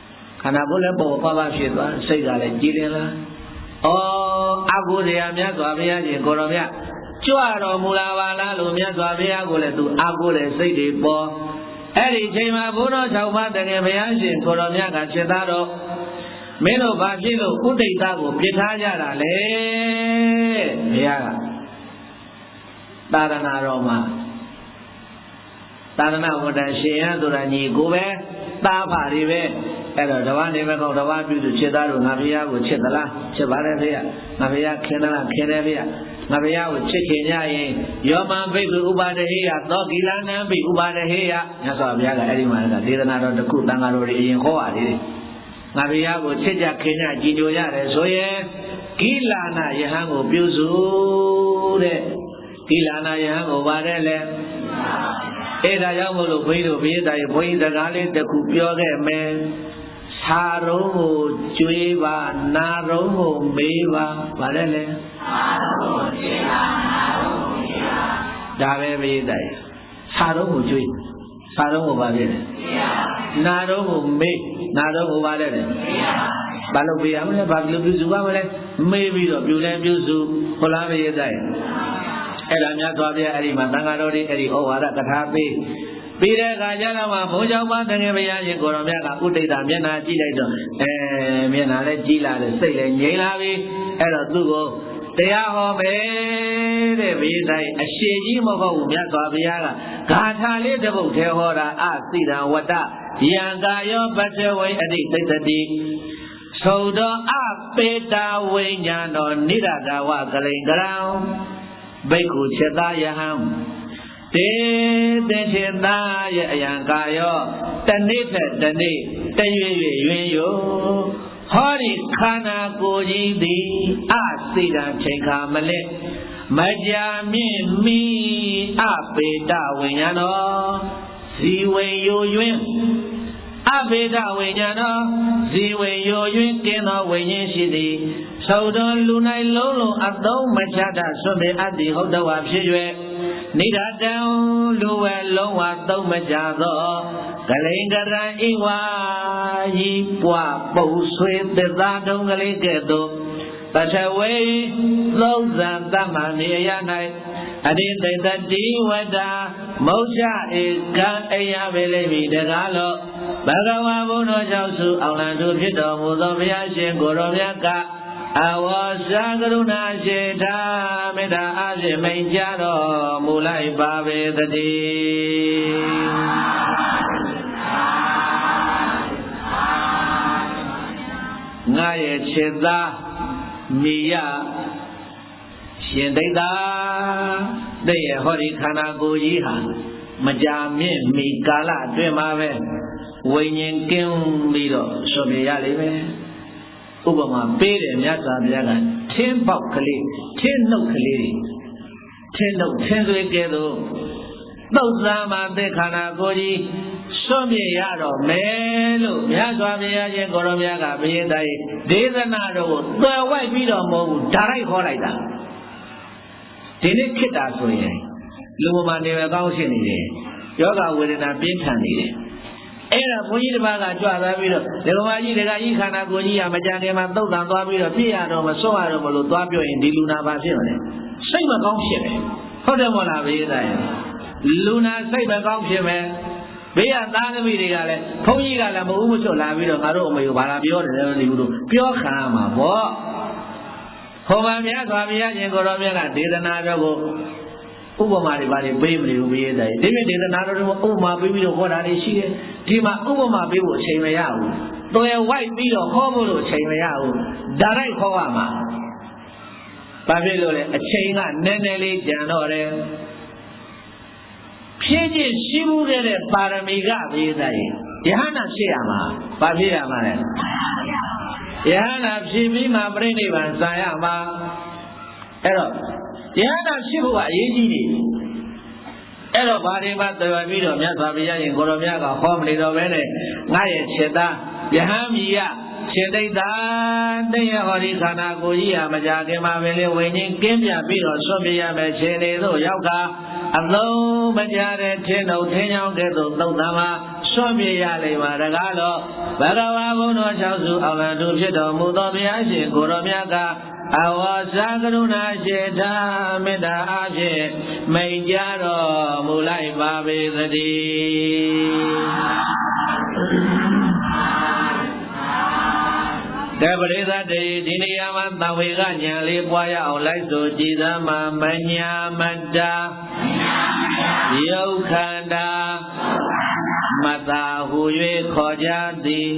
န္ဓာကိုယ်လည်းပေါ်ပါပါဖြစ်သွားစိတ်ကလည်းကြည်လင်လာဩအကုဇေယမြတ်စွာဘုရားရှင်ကိုတော်မြတ်ကြွတော်မူလာပါလားလို့မြတ်စွာဘုရားကိုလည်းသူအကုလည်းစိတ်တွေပေါ်အဲ့ဒီချိန်မှာဘုန်းတော်၆ပါးတကယ်ဘုရားရှင်ကိုတော်မြတ်ကချက်သားတော့မင်းတို့ဘာဖြစ်လို့ဥဒိဋ္ဌကိုပြစ်ထားကြတာလဲဘုရားကသာသနာတော်မှာသာသနာဝတ္တရှင်ရဆိုတာညီကိုပဲသားဖာတွေပဲအဲ့တော့တဝါနေမကောတဝါပြုသူချစ်သားတို့ငါဘုရားကိုချစ်သလားချစ်ပါတယ်ဖေရငါဘုရားခင်သလားခင်တယ်ဖေရငါဘုရားကိုချစ်ခင်ကြရင်ယောမံဘိက္ခုဥပါဒဟေယသောကိလနံဘိဥပါဒဟေယမြတ်စွာဘုရားကအဲ့ဒီမှာကဒေသနာတော်တစ်ခုတန်ဃာတော်တွေအရင်ဟောရတယ်ငါဘုရားကိုချစ်ကြခင်ကြကြည်ညိုရတယ်ဆိုရင်ကိလနာယဟန်ကိုပြုစုတဲ့ကိလနာယဟန်ကိုပါတယ်လေအဲ့ဒါကြောင့်မို့လို့ဘုန်းကြီးတို့ဘုရားတိုင်းဘုန်းကြီးစကားလေးတစ်ခုပြောခဲ့မယ်သာရုံးကိုကျွေးပါနာရုံးကိုမေးပါဗါလဲလေသာရုံးကိုကျွေးပါနာရုံးကိုမေးပါဒါပဲဘုရားတိုင်းသာရုံးကိုကျွေးသာရုံးကိုဗါဖြစ်တယ်နာရုံးကိုမေးနာရုံးကိုဗါလဲတယ်ဘာလို့ပြရမလဲဘာလို့ပြုစုရမလဲမေးပြီးတော့ပြုလဲပြုစုဟုတ်လားဘုရားတိုင်းအဲ့ဒါများသွားပြအဲ့ဒီမှာသံဃာတော်တွေအဲ့ဒီဩဝါဒကထာပေးပြီးတဲ့အခါကျတော့မှဘုန်းကြောင့်ပါတကယ်ဘုရားရှင်ကိုတော်မြတ်ကဥဒိဋ္ဌမျက်နှာကြည့်လိုက်တော့အဲမျက်နှာလည်းကြည်လာတယ်စိတ်လည်းငြိမ်လာပြီအဲ့တော့သူ့ကိုတရားဟောမယ်တဲ့ဘုရားတိုင်းအရှိကြီးမဟုတ်ဘူးမြတ်စွာဘုရားကဂါထာလေးတစ်ပုဒ်ထဲဟောတာအသိတံဝတ္တယံကာယောပတ္တဝိအတိသိတ္တိသုဒ္ဓအပေတာဝိညာဏောနိရဂဝကလိန်ကရံဘိက္ခုချက်သားယဟံတေတေချက်သားရဲ့အယံကာယောတနေ့ထက်တနေ့တရွေ့ရွေ့ရွင်ယိုဟောဒီခန္ဓာကိုယ်ကြီးသည်အသိတံချိန်ခါမလဲမကြာမြင့်မီအပေတဝိညာဏောဇီဝေယိုယွင်အပေတဝိညာဏောဇီဝေယိုယွင်ကင်းသောဝိညာဉ်ရှိသည်သုဒ္ဓလူ၌လုံးလုံးအသုံးမချတဆွမေအတ္တိဟုတ်တော်ဝါဖြစ်၍နိဒတံလူဝဲလုံးဝသုံးမချသောကလိန်ကရံဣဝါယီပွားပုတ်ဆွေသစ္စာတုံးကလေးကဲ့သို့ပထဝေသုံးဇံတမ္မာနေရ၌အရိသိတတိဝတ္တာမောချဧကံအယဝေလိမိတကားလို့ဘဂဝါဘုန်းတော်ကြောင့်စုအောင်လံသူဖြစ်တော်မူသောဘုရားရှင်ကိုယ်တော်မြတ်ကအဝါစာကရုဏာရှိတာမေတ္တာအဖြစ်မိန်ကြတော်မူလိုက်ပါပေတည်းငါရဲ့ခြေသားမိယရှင်ဒိဋ္ဌာတဲ့ရဲ့ဟောဒီခန္ဓာကိုယ်ကြီးဟာမကြာမြင့်မီကာလအတွင်းမှာပဲဝိညာဉ်ကင်းပြီးတော့ဆွပြေရလိမ့်မယ်ဥပမာပေးတယ်မြတ်စွာဘုရားကထင်းပေါက်ကလေးထင်းနှုတ်ကလေးထင်းနှုတ်ထင်းသွေးကဲသို့သုတ်သံမှာသက်ခန္ဓာကိုယ်ကြီးဆွံ့ပြရတော့မယ်လို့မြတ်စွာဘုရားရှင်ကိုရောမြတ်ကဘုရင်တိုင်းဒေသနာတော်ကိုသွယ်ဝိုက်ပြီးတော့မဟုတ်ဘူးဓာတ်ခေါ်လိုက်တာဒီနေ့ခေတ္တဆိုရင်လူမနေပဲကောင်းရှိနေတယ်ယောဂဝေဒနာပြင်းထန်နေတယ်အဲ့ဒါဘုန်းကြီးတစ်ပါးကကြွသွားပြီးတော့ဒီကမာကြီးဒကာကြီးခန္ဓာကိုယ်ကြီးကမကြခင်မှာသုတ်တန်သွားပြီးတော့ပြည့်ရတော့မစွန့်ရတော့မလို့သွားပြောရင်ဒီလူနာပါဖြစ်မလဲစိတ်မကောင်းဖြစ်တယ်ဟုတ်တယ်မို့လားဘေးသားလူနာစိတ်မကောင်းဖြစ်မယ်ဘေးကသားသမီးတွေကလည်းဘုန်းကြီးကလည်းမဟုတ်မချွတ်လာပြီးတော့ငါတို့အမေကိုဘာလာပြောတယ်လဲဒီလိုပြောခံရမှာပေါ့ဟောပါမြတ်စွာဘုရားရှင်ကိုရောမြတ်ကဒေသနာတော်ကိုဥပမာတွေပါလေပေးမလို့ဘေးသားဒီမြင့်ဒေသနာတော်ကိုဥပမာပေးပြီးတော့ဟောတာတွေရှိတယ်ဒီမှာဥပမာပေးဖို့အချိန်မရဘူးတွယ်ဝိုက်ပြီးတော့ဟောဖို့လို့အချိန်မရဘူးဒါလိုက်ဟောရမှာဘာဖြစ်လို့လဲအချိန်ကနည်းနည်းလေးကြံတော့တယ်ဖြည့်ကျင့်ရှိမှုတဲ့ပါရမီကဘေးသားရင်ယဟနာဖြစ်ရမှာဘာဖြစ်ရမှာလဲယဟနာဖြစ်ပြီးမှပြိဋိဘံဇာရမှာအဲ့တော့ယဟနာဖြစ်ဖို့ကအရေးကြီးတယ်အဲ့တော့ဘာတွေမှတော်ပြီးတော့မြတ်စွာဘုရားရှင်ကိုရောမြတ်ကဟောမနေတော့ဘဲနဲ့ငါရဲ့ခြေသားယဟန်မီယရှင်ဒိဋ္ဌာတဲ့ဟောဒီခန္ဓာကိုယ်ကြီးဟာမကြခင်မှာပဲလေဝိညာဉ်ကင်းပြပြီးတော့ဆွတ်ပြရမယ်ခြေနေတို့ရောက်တာအလုံးမကြတဲ့ထင်းတို့ထင်းချောင်းကဲ့သို့သုံးသမှာဆွစွန့်ပြေရလိမ့်မှာတကားတော့ဘဂဝါဘုံတော်၆စုအောင်လံသူဖြစ်တော်မူသောဘုရားရှင်ကိုရောမြတ်ကအဝါစာကရုဏာရှိတာမေတ္တာအဖြင့်မိန့်ကြားတော်မူလိုက်ပါပေသတည်းတေပရိသတ်တေဒီနေရာမှာသံဝေကဉာဏ်လေးပွားရအောင်လိုက်ဆိုကြည်သာမှာမညာမတ္တာယုတ်ခန္ဓာမတ္တာဟူ၍ခေါ်ကြသည်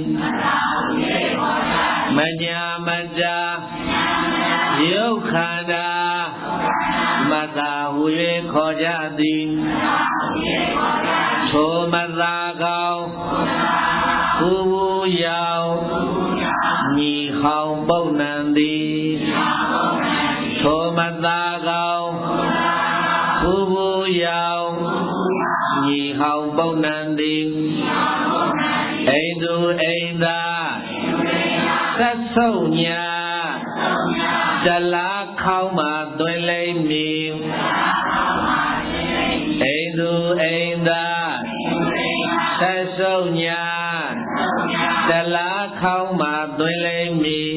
မညာမတ္တာယုတ်ခန္ဓာမတ္တာဟူ၍ခေါ်ကြသည်ထိုမတ္တာကောင်ဟူဟူရောက်ညီဟောင်းပုံနံသည်ထိုမတ္တာကောင်ဟူဟူရောက်ညီဟောင်းပုံနံသည်အိမ်သူအိမ်သာသက်ဆုံးညာတလားခေါင်းမှာသွင်းလိမ့်မည်အိမ်သူအိမ်သာသက်ဆုံးညာတလားခေါင်းမှာသွင်းလိမ့်မည်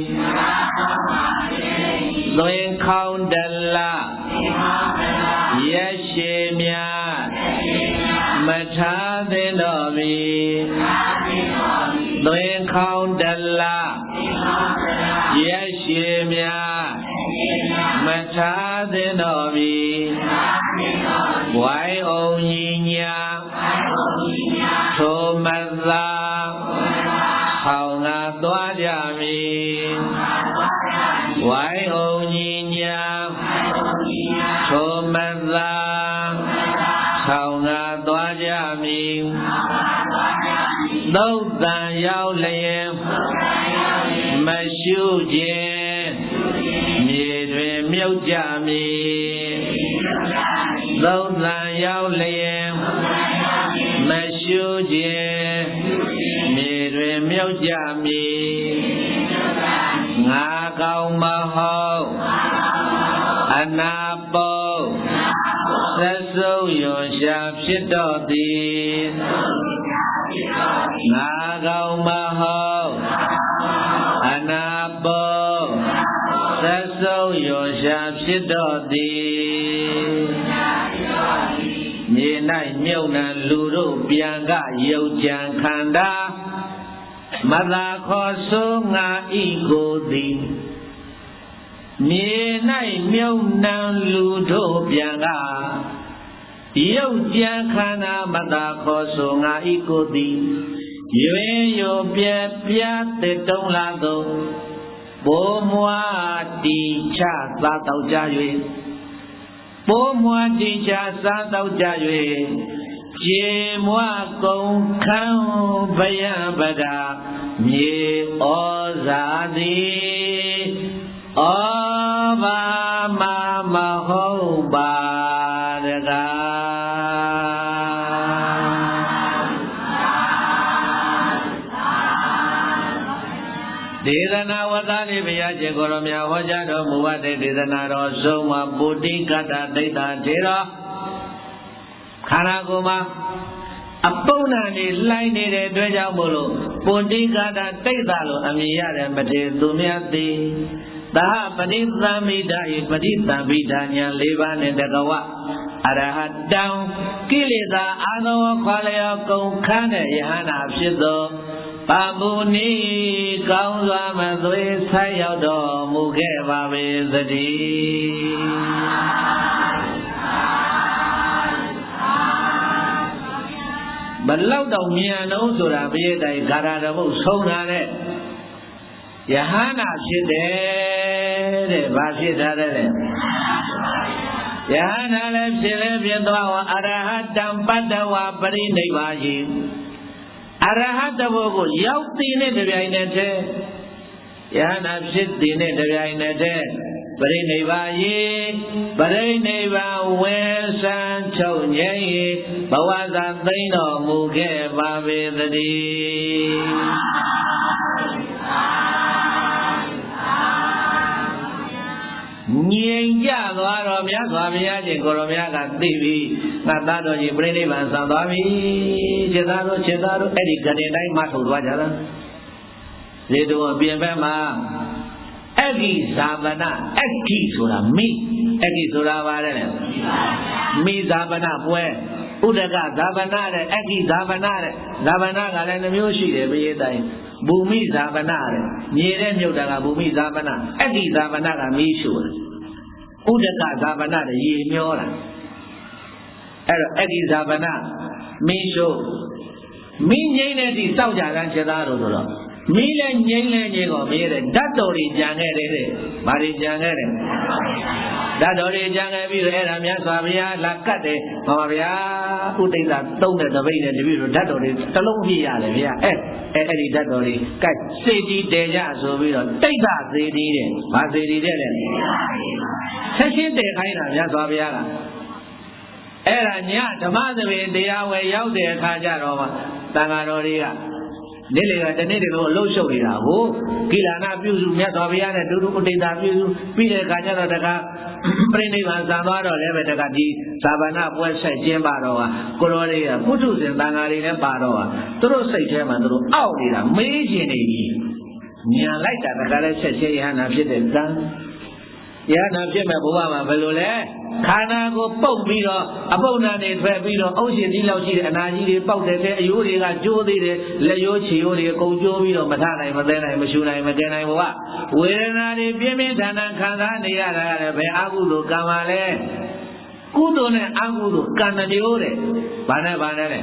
သွင်းခေါင်းတလားရက်ရှိမြမထားသင့်တော်မူသွင်းခေါင်းတလားရက်ရှိမြမထားသင့်တော်မူဝိုင်းအောင်ညီညာထိုမသာဟောင်းငါသွားကြမည်ဝိုင်းအောင်ညီညာထိုမသာဟောင်းငါသွားကြမည်သုတ်တန်ရောက်လျင်မရှုခြင်းမြေတွင်မြုပ်ကြမည်သုတ်တန်ရောက်လျင်မရှုခြင်းမြေတွင်မြုပ်ကြမည်ငါကောင်းမဟုတ်အနာပုသက်ဆုံးယွန်ရှာဖြစ်တော်သည်ငါကောင်းမဟုတ်အနာပုသက်ဆုံးယွန်ရှာဖြစ်တော်သည်မြေ၌မြုပ်နှံလူတို့ပြန်ကယုတ်ကြံခန္ဓာမသာခေါ်ဆိုငါဤကိုသည်မြေ၌မြုပ်နှံလူတို့ပြန်ကယုတ်ကြံခန္ဓာမသာခေါ်ဆိုငါဤကိုသည်ရွေရိုပြပြတဲ့တုံးလာသောဘိုးမွားတီချသာတော့ကြ၍ဘိုးမွားတီချသာတော့ကြ၍ကျေမွားကုန်ခန်းဗယံပဒမြေဩဇာသည်ဩဘာမမဟုတ်ပါတကားဒေသနာဝတ္တလေးဘုရားရှင်ကိုရောမြတ်ဟောကြားတော်မူတဲ့ဒေသနာတော်ဆုံးမှာပုတိကတ္တဒိဋ္ဌာထေရခန္ဓာကိုယ်မှာအပုံဏာနေလှိုင်းနေတဲ့အတွက်ကြောင့်မို့လို့ပုတိကတ္တဒိဋ္ဌာလို့အမည်ရတယ်မထေသူမြတ်သည်သာပရိသမိတာဤပရိသမိတာညာ၄ပါးနဲ့တကဝအရဟတံကိလေသာအာသောခွာလျောကုန်ခန်းတဲ့ယဟနာဖြစ်သောပါမုနီကောင်းစွာမသွေးဆိုင်ရောက်တော်မူခဲ့ပါပေသတည်းဘလောက်တော့မြန်တော့ဆိုတာဘုရားတိုင်ဂါရတော်ဘုဆုံးတာတဲ့ယဟနာဖြစ်တယ်တဲ့ဘာဖြစ်တာလဲယဟနာလည်းဖြစ်လဲဖြစ်သွားဝအရဟတံပတ္တဝပရိနိဗ္ဗာယိအရဟတဘုကိုရောက်တည်နဲ့တပြိုင်နက်တည်းယဟနာဖြစ်တည်နဲ့တပြိုင်နက်တည်းပရိနိဗ္ဗာယိပရိနိဗ္ဗာန်ဝေဆံချုပ်ငြိမ်းဘဝသာသိမ့်တော်မူခဲ့ပါပေသတည်းငြိမ်ကြသွားတော့မြတ်စွာဘုရားရှင်ကိုရောမြတ်ကသိပြီငါသားတော်ကြီးပြိဋိဘံဆံသွားပြီခြေသားတို့ခြေသားတို့အဲ့ဒီကတိတိုင်းမထုတ်သွားကြတာဇေတုံအပြင်ဘက်မှာအဂိဇာပနအဂိဆိုတာမိအဂိဆိုတာပါတယ်လေမိဇာပနပွဲဥဒကဇာပနတဲ့အဂိဇာပနတဲ့ဇာပနကလည်းနှမျိုးရှိတယ်ဘယ်တိုင်းဘူမိဇာပနတဲ့မြေတဲ့မြုပ်တာကဘူမိဇာပနအဂိဇာပနကမီးရှို့တယ်ဥဒကဇာပနတဲ့ရေမျောတာအဲ့တော့အဂိဇာပနမီးရှို့မီးငိမ့်တဲ့ဒီစောက်ကြတဲ့ခြေသားတို့ဆိုတော့မီးလည်းငိမ့်လည်းငိမ့်တော့မင်းတဲ့ဓာတ်တော်တွေကြံခဲ့တယ်တဲ့ဘာတွေကြံခဲ့တယ်ဓာတ်တော်တွေကြံခဲ့ပြီးတော့အဲ့ဒါမြတ်စွာဘုရားလာကတ်တယ်ဟောဗျာဥဒိဋ္ဌသုံးတဲ့တပိတ်နဲ့တပိတ်တို့ဓာတ်တော်တွေတစ်လုံးပြည့်ရတယ်ဗျာအဲ့အဲ့အဲ့ဒီဓာတ်တော်တွေကတ်စေတီတဲကြဆိုပြီးတော့တိဋ္ဌစေတီတဲ့ဘာစေတီတဲ့လဲဆက်ရှင်းတဲခိုင်းတာမြတ်စွာဘုရားကအဲ့ဒါညဓမ္မသဘင်တရားဝယ်ရောက်တဲ့အခါကျတော့မှသံဃာတော်တွေကနေ့လေကတနေ့တည်းလို့အလုံးရှုပ်နေတာဟိုကိလနာပြုစုမြတ်စွာဘုရားနဲ့ဒုဒုဥဒိဋ္ဌပြုစုပြီးတဲ့အခါကျတော့တခါပြိဋိဘံဇံသွားတော့လည်းပဲတခါဒီဇာဗနာပွဲဆက်ကျင်းပါတော့ဟာကိုရောတွေကပုထုဇဉ်သံဃာတွေလည်းပါတော့ဟာသူတို့စိတ်ထဲမှာသူတို့အောက်နေတာမေးချင်နေပြီညာလိုက်တာတခါလဲဆက်ချင်းရဟနာဖြစ်တဲ့ကံရဟနာဖြစ်မဲ့ဘဝမှာဘယ်လိုလဲခန္ဓာကိုပုတ်ပြီးတော့အပုပ်နာနေထွက်ပြီးတော့အုပ်ရှင်ကြီးလောက်ရှိတဲ့အနာကြီးတွေပေါက်တဲ့အယိုးတွေကကျိုးသေးတယ်လက်ရိုးခြေရိုးတွေအကုန်ကျိုးပြီးတော့မထနိုင်မသိနိုင်မရှူနိုင်မကဲနိုင်ဘဝဝေဒနာတွေပြင်းပြင်းထန်ထန်ခံစားနေရတာလည်းဘယ်အကုသိုလ်ကံပါလဲကုသိုလ်နဲ့အကုသိုလ်ကံနှမျိုးတဲ့ဘာနဲ့ဘာနဲ့လဲ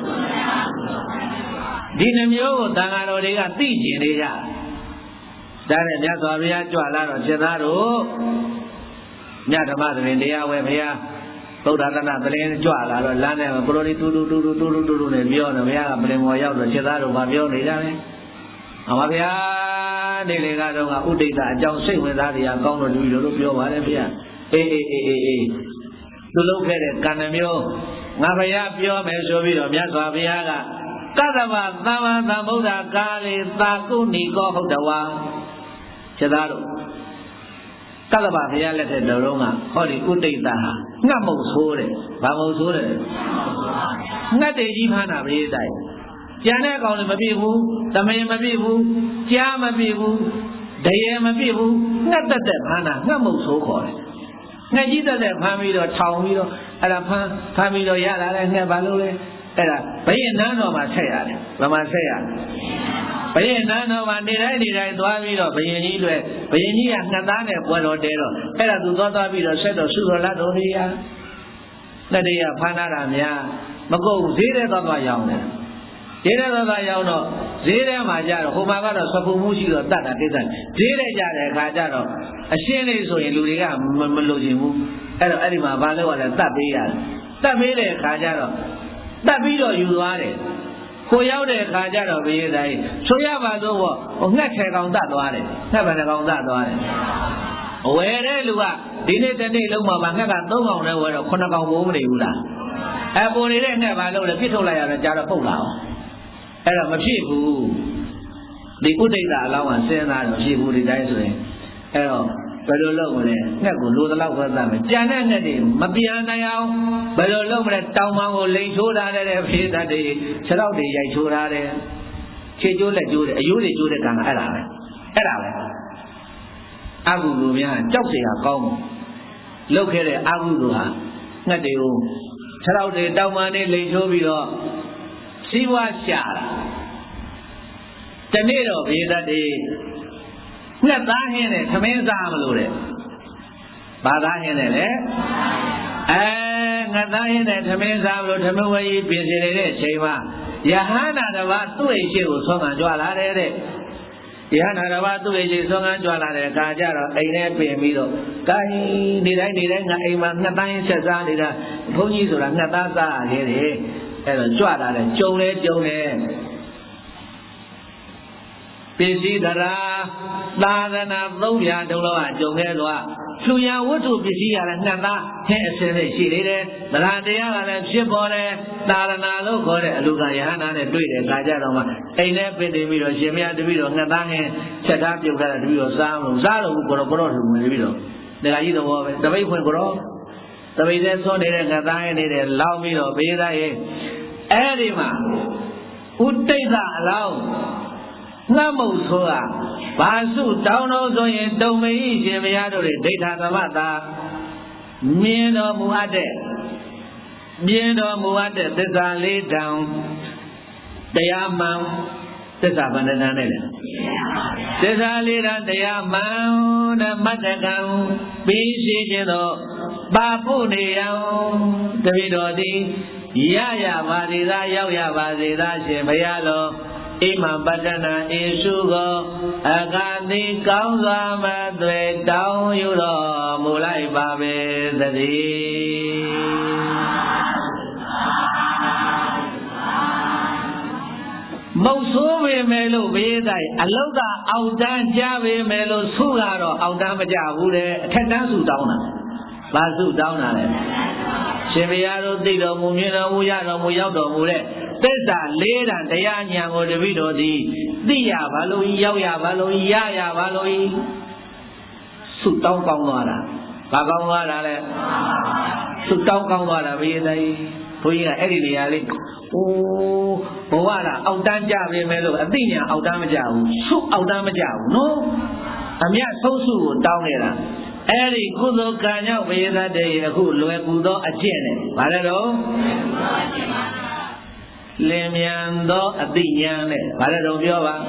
ဒီနှမျိုးကိုသံဃာတော်တွေကသိကျင်နေကြဒါနဲ့မြတ်စွာဘုရားကြွလာတော့စေသားတို့မြတ်ဓမ္မသဘင်တရားဝဲဘုရားဗုဒ္ဓသနာပလင်ကြွလာတော့လမ်းထဲမှာပရိုဒီတူတူတူတူတူတူတူတူနဲ့ပြောတယ်ဘုရားကပလင်ပေါ်ရောက်တော့စေသားတို့ကပြောနေကြတယ်အမဘုရားနေလေကတော့ကဥဒိဋ္ဌအကြောင်းစိတ်ဝင်စားတရားကောင်းတော့လူတို့လို့ပြောပါတယ်ဘုရားအေးအေးအေးအေးအေးသူလုပ်ခဲ့တဲ့ကံနှမျိုးငါဘုရားပြောမယ်ဆိုပြီးတော့မြတ်စွာဘုရားကကသဗ္ဗသမ္မာသမ္ဗုဒ္ဓကာလေသာကုဏီကောဟုတ်တဝါခြေသားတို့ကသဗ္ဗဘုရားလက်ထက်တော်ကဟောဒီဥဒိဋ္ဌဟာငှက်မုတ်ဆိုးတယ်ဘာမုတ်ဆိုးတယ်ငှက်တေကြီးဖမ်းတာဘေးတိုင်းကြံတဲ့ကောင်လည်းမပြည့်ဘူးသမင်မပြည့်ဘူးကြားမပြည့်ဘူးဒရေမပြည့်ဘူးငှက်တက်တက်ဖမ်းတာငှက်မုတ်ဆိုးခေါ်တယ်ငှက်ကြီးတက်တက်ဖမ်းပြီးတော့ထောင်ပြီးတော့အဲ့ဒါဖမ်းဖမ်းပြီးတော့ရလာတဲ့ငှက်ဘာလို့လဲအဲ့ဒါဘယင်နန်းတော်မှာဆက်ရတယ်ဗမာဆက်ရဘယင်နန်းတော်မှာနေတိုင်းနေတိုင်းသွားပြီးတော့ဘယင်ကြီးတွေဘယင်ကြီးကငှက်သားနဲ့ပွဲတော်တဲတော့အဲ့ဒါသူသွားသွားပြီးတော့ဆက်တော့စုတော်လာတော်နေရလက်တရားဖမ်းလာတာများမကုန်ဈေးထဲသွားသွားရောင်းတယ်ဈေးထဲသွားသွားရောင်းတော့ဈေးထဲမှာကြတော့ဟိုမှာကတော့စပူမှုရှိတော့တတ်တာကိစ္စဈေးထဲကြတဲ့အခါကျတော့အရှင်းလေးဆိုရင်လူတွေကမလိုချင်ဘူးအဲ့တော့အဲ့ဒီမှာဘာလို့လဲတတ်ပေးရတယ်တတ်ပေးတဲ့အခါကျတော့တတ်ပြီးတော့ယူသွားတယ်ကိုရောက်တဲ့အခါကျတော့ဘေးတိုင်းဆိုရပါတော့ဟိုငှက်ထဲကောင်တတ်သွားတယ်ငှက်ဗန်ကောင်တတ်သွားတယ်အဝယ်တဲ့လူကဒီနေ့တနေ့လုံးမှာငှက်ကသုံးကောင်နဲ့ဝယ်တော့ခုနှစ်ကောင်ဘိုးမနေဘူးလားအပေါ်နေတဲ့ငှက်ဘာလို့လဲပြစ်ထုတ်လိုက်ရတယ်ကြာတော့ပုတ်လာအောင်အဲ့တော့မဖြစ်ဘူးဒီဥဒိဋ္ဌအလောင်းကစဉ်းစားတော့ဖြစ်ဘူးဒီတိုင်းဆိုရင်အဲ့တော့ဘယ်လိုလုပ်မလဲငှက်ကိုလိုတလောက်ပဲသတ်မယ်ကြံတဲ့ငှက်တွေမပြန်နိုင်အောင်ဘယ်လိုလုပ်မလဲတောင်ပန်းကိုလိန်ချိုးထားတဲ့ဖေးသတ်တွေခြေထောက်တွေရိုက်ချိုးထားတယ်ခြေကျိုးလက်ကျိုးတယ်အယိုးတွေကျိုးတဲ့ကံကအဲ့ဒါပဲအဲ့ဒါပဲအကုသိုလ်များကြောက်เสียကောင်းလုပ်ခဲ့တဲ့အကုသိုလ်ဟာငှက်တွေကိုခြေထောက်တွေတောင်ပန်းတွေလိန်ချိုးပြီးတော့စီးပွားရှာတာတနေ့တော့ဖေးသတ်တွေငှက်သားဟင်းနဲ့သမင်းစားမလို့တဲ့ဘာသားဟင်းနဲ့လဲအဲငှက်သားဟင်းနဲ့သမင်းစားမလို့သမဝေးပြင်ဆင်နေတဲ့အချိန်မှာယဟန္တာတစ်ပါးသူ့အိမ်ရှိကိုဆွမ်းခံကြွလာတယ်တဲ့ယဟန္တာတစ်ပါးသူ့အိမ်ရှိဆွမ်းခံကြွလာတဲ့အခါကျတော့အိမ်ထဲပြင်ပြီးတော့ကိုင်းနေတိုင်းနေတိုင်းငါအိမ်မှာငှက်သားဟင်းဆက်စားနေတာဘုန်းကြီးဆိုတာငှက်သားစားရတယ်တဲ့အဲ့တော့ကြွလာတယ်ကြုံလဲကြုံတယ်ပစ္စည်းသရာသာသနာသုံးရာတုံးလောကကြုံခဲ့တော့လူရဝတ္ထုပစ္စည်းရတဲ့နှံသားဟဲ့အစင်းနဲ့ရှိနေတယ်သရတရားကလည်းဖြစ်ပေါ်တယ်သာသနာလို့ခေါ်တဲ့အလူကယဟနာနဲ့တွေ့တဲ့အခါကျတော့မှအိမ်ထဲပင်နေပြီးတော့ရှင်မရတပြီးတော့ငှက်သားဟင်းချက်သားပြုတ်ထားတဲ့တပြီးတော့စားအောင်စားလို့ကိုတော့ကိုတော့လူဝင်ပြီးတော့ 내가 이도 뭐 더베이 ဖွင့်ကိုတော့ 더베이에 손내는 가다에 내려 라우미로 베다에 에리마 우떼다 라우 나무소아 바수 다운로드에 도메이 제메야도레 데이터 담았다 미엔도 무아데 미엔도 무아데 뜻사လေးတောင် တရားမှန်သစ္စာဗန္ဒနာနဲ့လေသစ္စာလေးတောင်တရားမှန်နဲ့မတ္တကံပြီးရှိခြင်းတော့ပါဖို့နေအောင်တပည့်တော်သည်ရရပါစေသာရောက်ရပါစေသာရှင်ဘုရားတော်အိမံပတ္တနာဧစုကိုအကာတိကောင်းစွာမသွေတောင်းယူတော်မူလိုက်ပါပဲသတည်းမုတ်ဆိုးပေမဲ့လို့ဘေးတိုင်းအလုတ်ကအောက်တန်းကြားပေမဲ့လို့ဆုကတော့အောက်တန်းမကြဘူးတဲ့အခက်တန်းဆုတောင်းတာဘာဆုတောင်းတာလဲရှင်ဘုရားတို့သိတော်မူမြင်တော်မူရတော်မူရောက်တော်မူတဲ့သစ္စာလေးတန်တရားဉာဏ်ကိုတပည့်တော်သည်သိရပါလို့ရောက်ရပါလို့ရရပါလို့ဆုတောင်းကောင်းသွားတာဘာကောင်းသွားတာလဲဆုတောင်းကောင်းသွားတာဘေးတိုင်းဘုန်းကြီးကအဲ့ဒီနေရာလေးအိုးဘဝကအောက်တန်းကြပေမဲ့လို့အသိဉာဏ်အောက်တန်းမကြဘူးဆုအောက်တန်းမကြဘူးနော်အမြတ်ဆုံးဆုကိုတောင်းနေတာအဲ့ဒီကုသိုလ်ကံကြောင့်ဘေးသတ္တေအခုလွယ်ကူသောအကျင့်နဲ့ဗါလဲတော့လင်းမြန်သောအသိဉာဏ်နဲ့ဗါလဲတော့ပြောပါ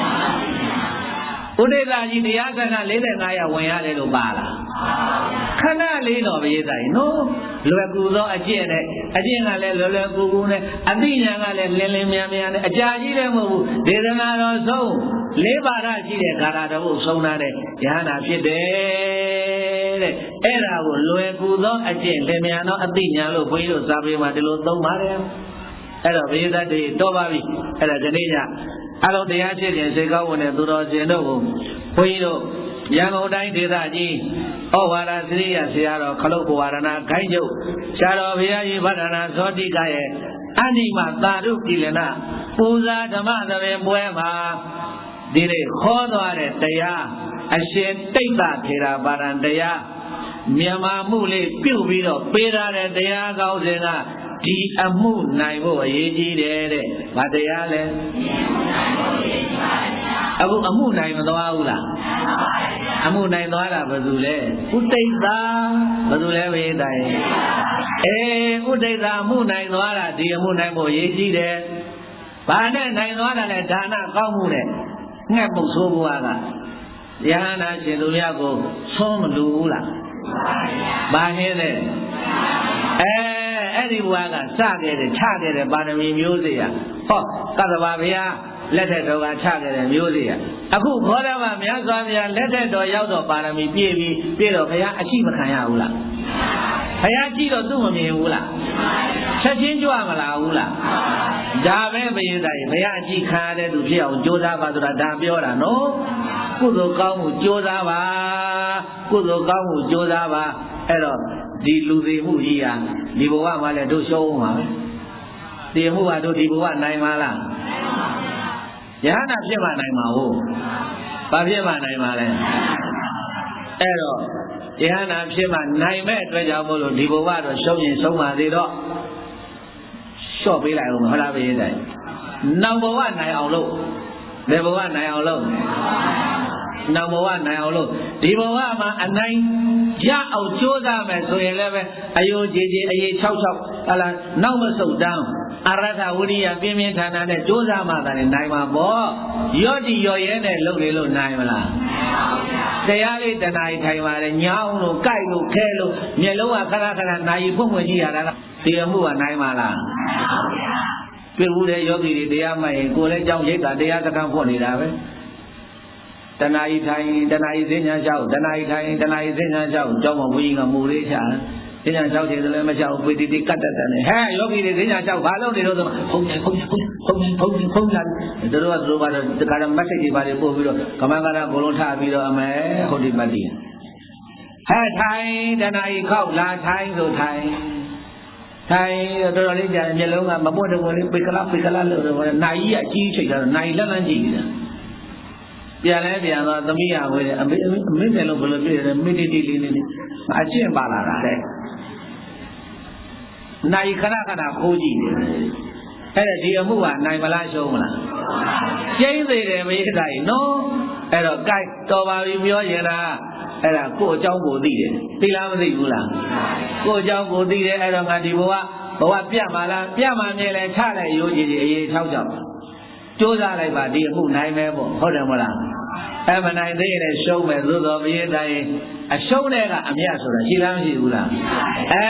ဥဒိဋ္ဌာကြီးတရားစခန်း၄၅ရာဝင်ရတယ်လို့ပါလားခဏလေးတော့ဘေးတိုင်းနော်လွယ်ကူသောအကျင့်နဲ့အကျင့်ကလည်းလွယ်လွယ်ကူကူနဲ့အသိဉာဏ်ကလည်းလင်းလင်းမြန်မြန်နဲ့အကြာကြီးလည်းမဟုတ်ဘူးဒေသနာတော်ဆုံးလေးပါးရရှိတဲ့ဂါထာတော်ကိုဆုံးထားတဲ့ဉာဏ်နာဖြစ်တယ်တဲ့အဲ့ဒါကိုလွယ်ကူသောအကျင့်လင်းမြန်သောအသိဉာဏ်လို့ဘုန်းကြီးတို့စာပေမှာဒီလိုသုံးပါတယ်အဲ့တော့ဘေးသတ္တေတော်ပါပြီအဲ့ဒါဒီနေ့ညအလုံးတရားရှိခြင်းစေကောင်းဝင်တဲ့သူတော်ရှင်တို့ကိုဘုန်းကြီးတို့ရန်ကုန်တိုင်းဒေသကြီးဩဝါဒစရိယဆရာတော်ခလုတ်ဘဝရဏခိုင်းကျုပ်ဆရာတော်ဘုရားကြီးဗဒနာဇောတိကရဲ့အနိမသာဓုကိလနာပူဇာဓမ္မသဘင်ပွဲမှာဒီနေ့ခေါ်သွားတဲ့တရားအရှင်တိတ်္တထေရပါရံတရားမြန်မာမှုလေးပြုတ်ပြီးတော့ပေးထားတဲ့တရားကောင်းစဉ်ကဒီအမှုနိုင်ဖို့အရေးကြီးတယ်တဲ့။ဘာတရားလဲ။အခုအမှုနိုင်မသွားဘူးလား။အမှုနိုင်သွားတာဘယ်သူလဲ။ဥဒိဋ္ဌာဘယ်သူလဲဘေးတိုင်း။အေးဥဒိဋ္ဌာအမှုနိုင်သွားတာဒီအမှုနိုင်ဖို့အရေးကြီးတယ်။ဘာနဲ့နိုင်သွားတာလဲဒါနကောင်းမှုနဲ့ငှက်ပုတ်ဆိုးဘွားကယဟန္တာရှင်သူများကိုဆုံးမလူဘူးလား။ဘာဟင်းလဲ။အဲအဲ့ဒီဘဝကစခဲ့တယ်ချခဲ့တယ်ပါရမီမျိုးစေ့ရဟောကသဗ္ဗဗျာလက်ထက်တော်ကချခဲ့တယ်မျိုးစေ့ရအခုဘောဓမမြတ်စွာဘုရားလက်ထက်တော်ရောက်တော့ပါရမီပြည့်ပြီးပြည့်တော့ဘုရားအရှိမခံရဘူးလားဘုရားကြည့်တော့သူ့မမြင်ဘူးလားချက်ချင်းကြွမလာဘူးလားဒါပဲဘုရားတိုင်းဘုရားအရှိခံရတဲ့သူဖြစ်အောင်ကြိုးစားပါဆိုတာဒါပြောတာနော်ကုသိုလ်ကောင်းမှုကြိုးစားပါကုသိုလ်ကောင်းမှုကြိုးစားပါအဲ့တော့ဒီလူသေးမှုကြီးဟာဒီဘဝမှာလည်းတို့ရှုံးမှာပဲဒီမှုကတို့ဒီဘဝနိုင်မှာလားယဟနာဖြစ်မှနိုင်မှာဟုတ်ဘာဖြစ်မှနိုင်မှာလဲအဲ့တော့ယဟနာဖြစ်မှနိုင်မဲ့အတွက်ကြောင့်မို့လို့ဒီဘဝတော့ရှုံးရင်ရှုံးပါသေးတော့လျှော့ပေးလိုက်အောင်ဟုတ်လားဘေးတိုင်းနောက်ဘဝနိုင်အောင်လို့ဒီဘဝနိုင်အောင်လို့နောက်ဘဝနိုင်အောင်လို့ဒီဘဝမှာအနိုင်ရအောင်ကြိုးစားမယ်ဆိုရင်လည်းပဲအယိုးကြီးကြီးအရေး၆၆ဟလာနောက်မဆုတ်တမ်းအရထဝိရိယပြင်းပြင်းထန်ထန်နဲ့ကြိုးစားမှသာနိုင်မှာပေါ့ရော့တီရော့ရဲနဲ့လုပ်လေလို့နိုင်မလားတရားလေးတဏှာထိုင်ပါတယ်ညောင်းလို့ကြိုက်လို့ခဲလို့မျက်လုံးကခဏခဏနိုင်ဖွင့်ဖွင့်ကြည့်ရတာဒီအမှုကနိုင်မှာလားပြဘူးတဲ့ယောဂီတွေတရားမှရင်ကိုယ်လည်းကြောင်းရိတ်တာတရားစကားဖွင့်နေတာပဲတဏှာဤထိုင်တဏှာဤစဉ္ညာလျှောက်တဏှာဤထိုင်တဏှာဤစဉ္ညာလျှောက်ကြောင်းမဘုရားကမူလေးချစဉ္ညာလျှောက်တယ်လည်းမလျှောက်ဝေတိတိကတ်တတ်တယ်ဟဲ့ယောဂီတွေစဉ္ညာလျှောက်ဘာလို့နေလို့ဆိုဖုံးဖုံးဖုံးဖုံးဖုံးဖုံးလာတို့ကတို့ကတော့တခါတော့မက်ဆေ့ချ်တွေပါပို့ပြီးတော့ကမ္ဘာကရာဘလုံးထားပြီးတော့အမဲဟုတ်ဒီမတ်တီဟဲ့ထိုင်တဏှာဤခောက်လာထိုင်ဆိုထိုင်ထိုင်တော်တော်လေးကြာမျက်လုံးကမပွတ်တဝင်လေးပိကလာပိကလာလို့တော့နိုင်ကြီးအကြီးချိန်ကြတော့နိုင်လက်လန်းကြည့်နေတာပြန်လဲပြန်တော့သမီးရဝဲအမေအမေတယ်လို့ဘယ်လိုပြည့်တယ်မိတိတိလေးလေးအကျင့်ပါလာတာတဲ့နိုင်ခဏခဏခိုးကြည့်တယ်အဲ့ဒါဒီအမှုကနိုင်မလားရှုံးမလားကျင်းသေးတယ်မေးတာကြီးနော်အဲ့တော့ gain တော်ပါပြီပြောရင်လားအဲ့ဒါကိုယ့်အကြောင်းကိုသိတယ်သိလားမသိဘူးလားကိုယ့်အကြောင်းကိုသိတယ်အဲ့တော့ငါဒီဘဝဘဝပြတ်ပါလားပြတ်မှမြဲလဲချလိုက်ရိုးကြည့်ကြည့်အေးထောက်ကြောက်ကြိုးစားလိုက်ပါဒီအမှုနိုင်မယ်ပေါ့ဟုတ်တယ်မလားအဲ့မနိုင်သေးရင်ရှုံးမယ်သို့တော်မေးတာကြီးအရှုံးတဲ့ကအမြတ်ဆိုတာရှိလားမရှိဘူးလားအဲ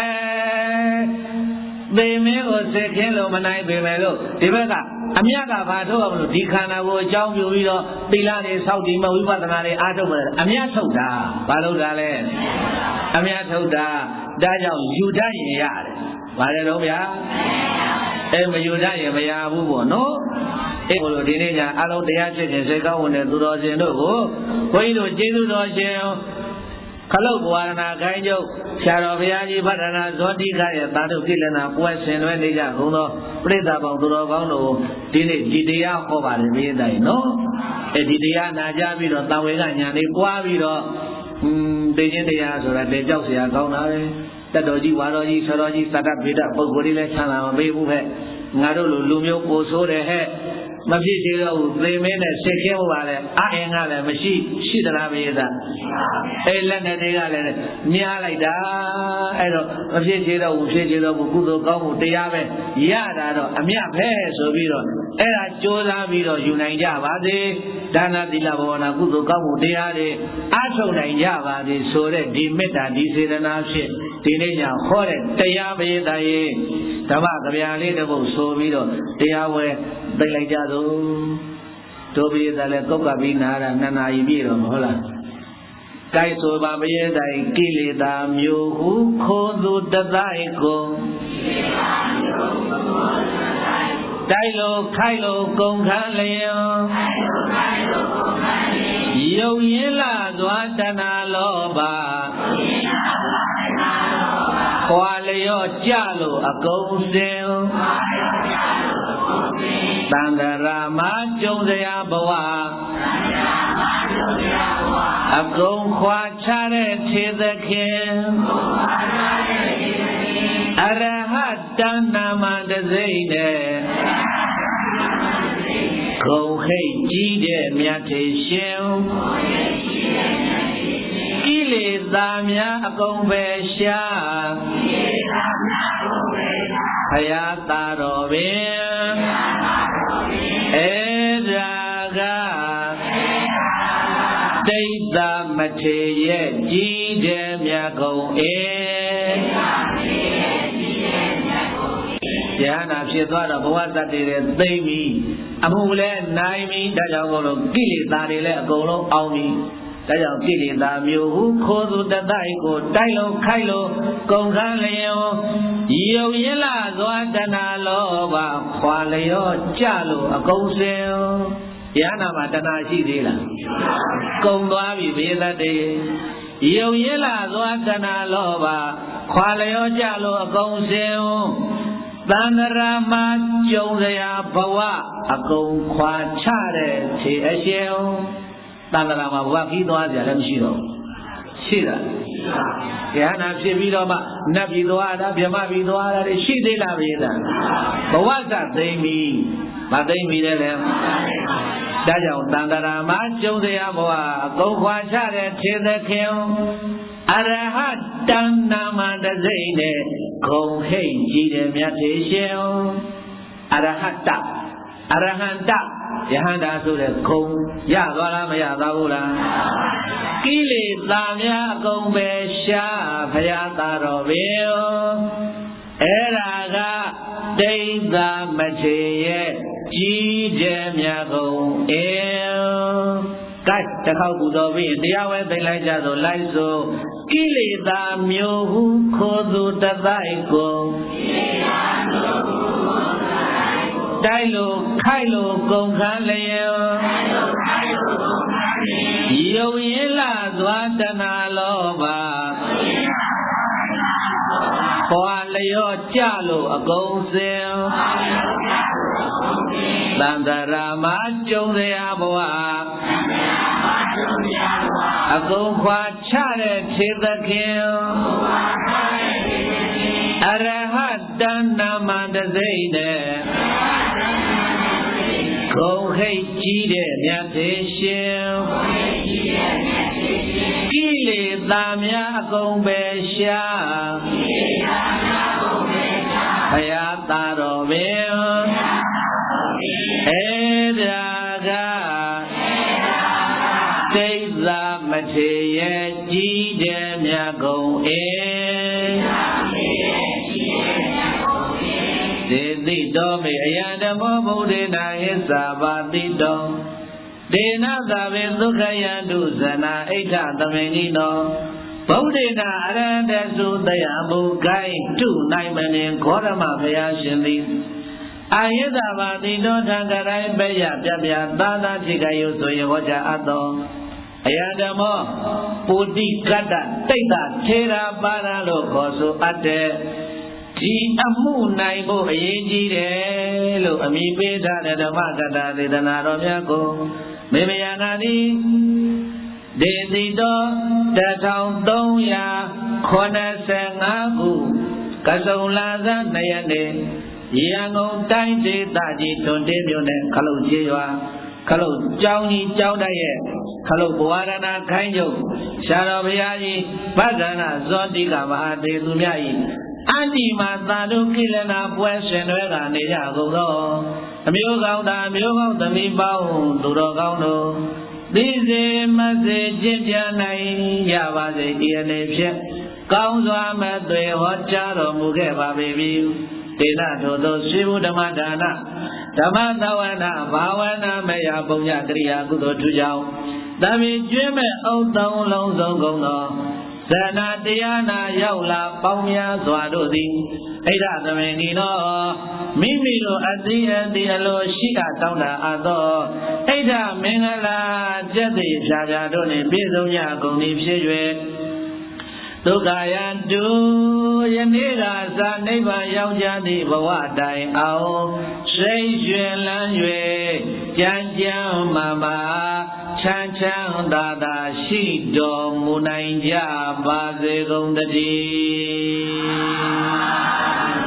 ပေမင်းကိုစစ်ခင်းလို့မနိုင်ပေမဲ့လို့ဒီဘက်ကအမြတ်ကဘာထုတ်အောင်လို့ဒီခန္ဓာကိုအကြောင်းပြုပြီးတော့သီလတွေစောင့်တည်မဝိပဿနာတွေအားထုတ်တယ်အမြတ်ထုတ်တာဘာလို့တာလဲအမြတ်ထုတ်တာဒါကြောင့်ယူတတ်ရင်ရတယ်ဘာလဲတော့ဗျာအဲမယူတတ်ရင်မရဘူးပေါ့နော်အဲ့လိုဒီနေ့ကအလုံးတရားဖြစ်ခြင်းစိတ်ကောင်းဝင်တဲ့သူတော်ရှင်တို့ကိုဘုန်းကြီးတို့ကျေးဇူးတော်ရှင်ခလုတ်ဘဝရဏခိုင်းကျုပ်ဆရာတော်ဘုရားကြီးဗဒနာဇောတိကရဲ့သာဓုကိလနာပွဲဆင်နွှဲနေကြဘုံသောပြိဿပေါင်းသူတော်ကောင်းတို့ဒီနေ့ဒီတရားဟောပါတယ်မင်းတိုင်းနော်အဲဒီတရားနာကြပြီးတော့တာဝေကညာလေးပွားပြီးတော့อืมသိခြင်းတရားဆိုတာတေကြောက်เสียကောင်းတာပဲတတ်တော်ကြီးဝါတော်ကြီးဆတော်ကြီးသတ္တဗေဒပုဂ္ဂိုလ်တွေလည်းဆံလာမပေးဘူးဟဲ့ငါတို့လိုလူမျိုးကိုဆိုးတယ်ဟဲ့မဖြစ်သေးတော့ဘူးသေမင်းနဲ့စစ်ခင်းဖို့ပါလေအအင်ကလည်းမရှိရှိသလားမေးတာအဲလက်နဲ့တွေကလည်းမြားလိုက်တာအဲ့တော့မဖြစ်သေးတော့ဘူးဖြစ်သေးတော့ဘူးကုသိုလ်ကောင်းမှုတရားပဲရတာတော့အမြတ်ပဲဆိုပြီးတော့အဲ့ဒါကြိုးစားပြီးတော့ယူနိုင်ကြပါစေဒါနသီလဘာဝနာကုသိုလ်ကောင်းမှုတရားတွေအားထုတ်နိုင်ကြပါစေဆိုတဲ့ဒီမေတ္တာဒီစေတနာဖြင့်ဒီနေ့ညဟောတဲ့တရားမေတ္တာရေဓမ္မကြဗျာလေးတစ်ပုဒ်ဆိုပြီးတော့တရားဝဲသိလိုက်ကြသို့တို့ပြည်သားလည်းကုတ်ကပြီးနာတာနှစ်နာရီပြည့်တော့မဟုတ်လားတိုက်ဆိုပါမရဲ့တိုင်ကိလေသာမျိုးဟုခိုးသူတသိုက်ကိုတိုက်လို့ခိုက်လို့ကုန်ခန်းလျင်ယုံရင်လာစွာတဏှာလောဘခွာလျော့ကြလို့အကုန်စင်တန်တရာမှာကြုံစရာဘဝအကုန်ခွာချတဲ့ထေသခင်အရဟတနာမတစိမ့်နဲ့ခုံခိတ်ကြီးတဲ့မြတ်ထေရှင်ကိလေသာများအကုန်ပဲရှာဘုရားသာတော်ပင်အဲ့ဒါကတိတ်သာမထေရဲ့ကြီးတဲ့မြတ်ကုံအေးဉာဏ်နာဖြစ်သွားတော့ဘဝတတ်တွေသိမ့်ပြီအမှုလည်းနိုင်ပြီဒါကြောင့်မို့လို့ကိလေသာတွေလည်းအကုန်လုံးအောင်ပြီဒါကြောင့်ကိလေသာမျိုးဟုခိုးသူတသိုက်ကိုတိုက်လို့ခိုက်လို့ကုန်ခန်းလျင်ယုံရင်လာစွာတဏှာလောဘခွာလျော့ကြလို့အကုန်စင်ဉာဏ်နာမှာတဏှာရှိသေးလားကုန်သွားပြီဘေသတ္တေယုံရင်လာစွာတဏှာလောဘခွာလျော့ကြလို့အကုန်စင်သန္တရာမှာကြုံစရာဘဝအကုန်ခွာချတဲ့ခြေအရှင်သန္တရာမှာဘဝခီးသွားကြလည်းမရှိတော့ရှိတာဉာဏ်နာဖြစ်ပြီးတော့မှနတ်ပြည်သွားတာဗြဟ္မပြည်သွားတာရှိသေးလားဘေးတာဘဝသသိမ့်ပြီမသိမ့်ပြီတဲ့လေဒါကြောင့်သန္တရာမှာကြုံစရာဘဝအကုန်ခွာချတဲ့ခြေသခင်အရဟတနာမတစိမ့်နဲ့ဂုံဟိတ်ကြည်တဲ့မြတ်ထေရှင်အရဟတအရဟံတယဟန္တာဆိုတဲ့ဂုံရသွားလားမရသွားဘူးလားကိလေသာများအကုန်ပဲရှာဘုရားသာတော်ဘေအဲ့ဒါကဒိဋ္ဌမထေရဲ့ကြီးတဲ့မြတ်ဂုံအေကဲတခေါက်ကူတော်ပြီးတရားဝဲသိလိုက်ကြဆိုလိုက်ဆိုကိလေသာမျိုးဟုခိုးသူတသိုက်ကိုတိုက်လို့ခိုက်လို့ကုန်ခန်းလျင်ယုံရင်လာစွာတဏှာလောဘခွာလျော့ကြလို့အကုန်စင်သံဃာမှာကျုံစရာဘဝအကုန်ခွာချတဲ့ခြေသခင်အရဟတနာမတစိမ့်နဲ့ဂုံခိတ်ကြီးတဲ့မြတ်သေးရှင်ကိလေသာများအကုန်ပဲရှာဘုရားသာတော်ပင်ဧဒါကစိတ်သာမထေရဲ့ကြီးတဲ့မြတ်ကုံအေဒေတိတော်မေအယံဓမ္မောဗုဒ္ဓေနာဟိသာပါတိတောဒေနသာဝေဒုက္ခယံတုဇနာဣဋ္ဌသမင်နိနောဗုဒ္ဓေနာအရဟတသုတယမူကိုင်းတုနိုင်မနေခောရမဘုရားရှင်သည်အာယတဘာတိတောထံကရိုင်းပယပြပြသာသာဖြစ်ကြယုဆိုရဟောကြားအပ်သောအယံဓမ္မောပုတိကတ္တတိတ်တာထေရာပါရလို့ခေါ်ဆိုအပ်တဲ့ဒီအမှုနိုင်ဖို့အရေးကြီးတယ်လို့အမိပေးထားတဲ့ဓမ္မကတ္တသေသနာတော်များကိုမေမယနာတိဒေတိတော်တထောင်သုံးရာခုနှစ်ဆယ်ငါးခုကစုံလာဇန်နှစ်ရက်နေ့ရန်ကုန်တိုင်းဒေသကြီးတွန်တေးမြို့နယ်ခလုတ်ကြီးရွာခလုတ်ကျောင်းကြီးကျောင်းတိုက်ရဲ့ခလုတ်ဘဝရဏခိုင်းကျုပ်ရှားတော်ဘုရားကြီးဗဒ္ဒနာဇောတိကမဟာဒေသူမြတ်၏အတ္တိမာသာဓုကိလနာပွဲရှင်တွေကနေကြကုန်သောအမျိုးကောင်းသားအမျိုးကောင်းသမီးပေါင်းသူတော်ကောင်းတို့သိစေမစေကျင့်ကြနိုင်ရပါစေဒီအနေဖြင့်ကောင်းစွာမဲ့သွေဟောကြားတော်မူခဲ့ပါပေပြီဒေနထိုသောရှိဘူးဓမ္မဒါနဓမ္မသဝနာဘာဝနာမယပုံညကရိယာကုသိုလ်ထူကြောင့်တမီကျွင်းမဲ့အုပ်သုံးလုံးစုံကုန်သောဇနာတရားနာရောက်လာပေါင်းများစွာတို့သည်ဣဒ္ဓသမင်ဒီနောမိမိတို့အတိအတိအလိုရှိတာတောင်းတာအပ်သောဣဒ္ဓမင်္ဂလာကျက်တိဖြာဖြာတို့နှင့်ပြည့်စုံကြကုန်သည်ဖြစ်၍ဒုက္ခယံတုယနေ့ကသာနိဗ္ဗာန်ရောက်ကြသည့်ဘဝတိုင်အောင်စိတ်ရွှင်လန်း၍ကြံကြံမာမာချမ်းချမ်းသာသာရှိတော်မူနိုင်ကြပါစေကုန်တည်း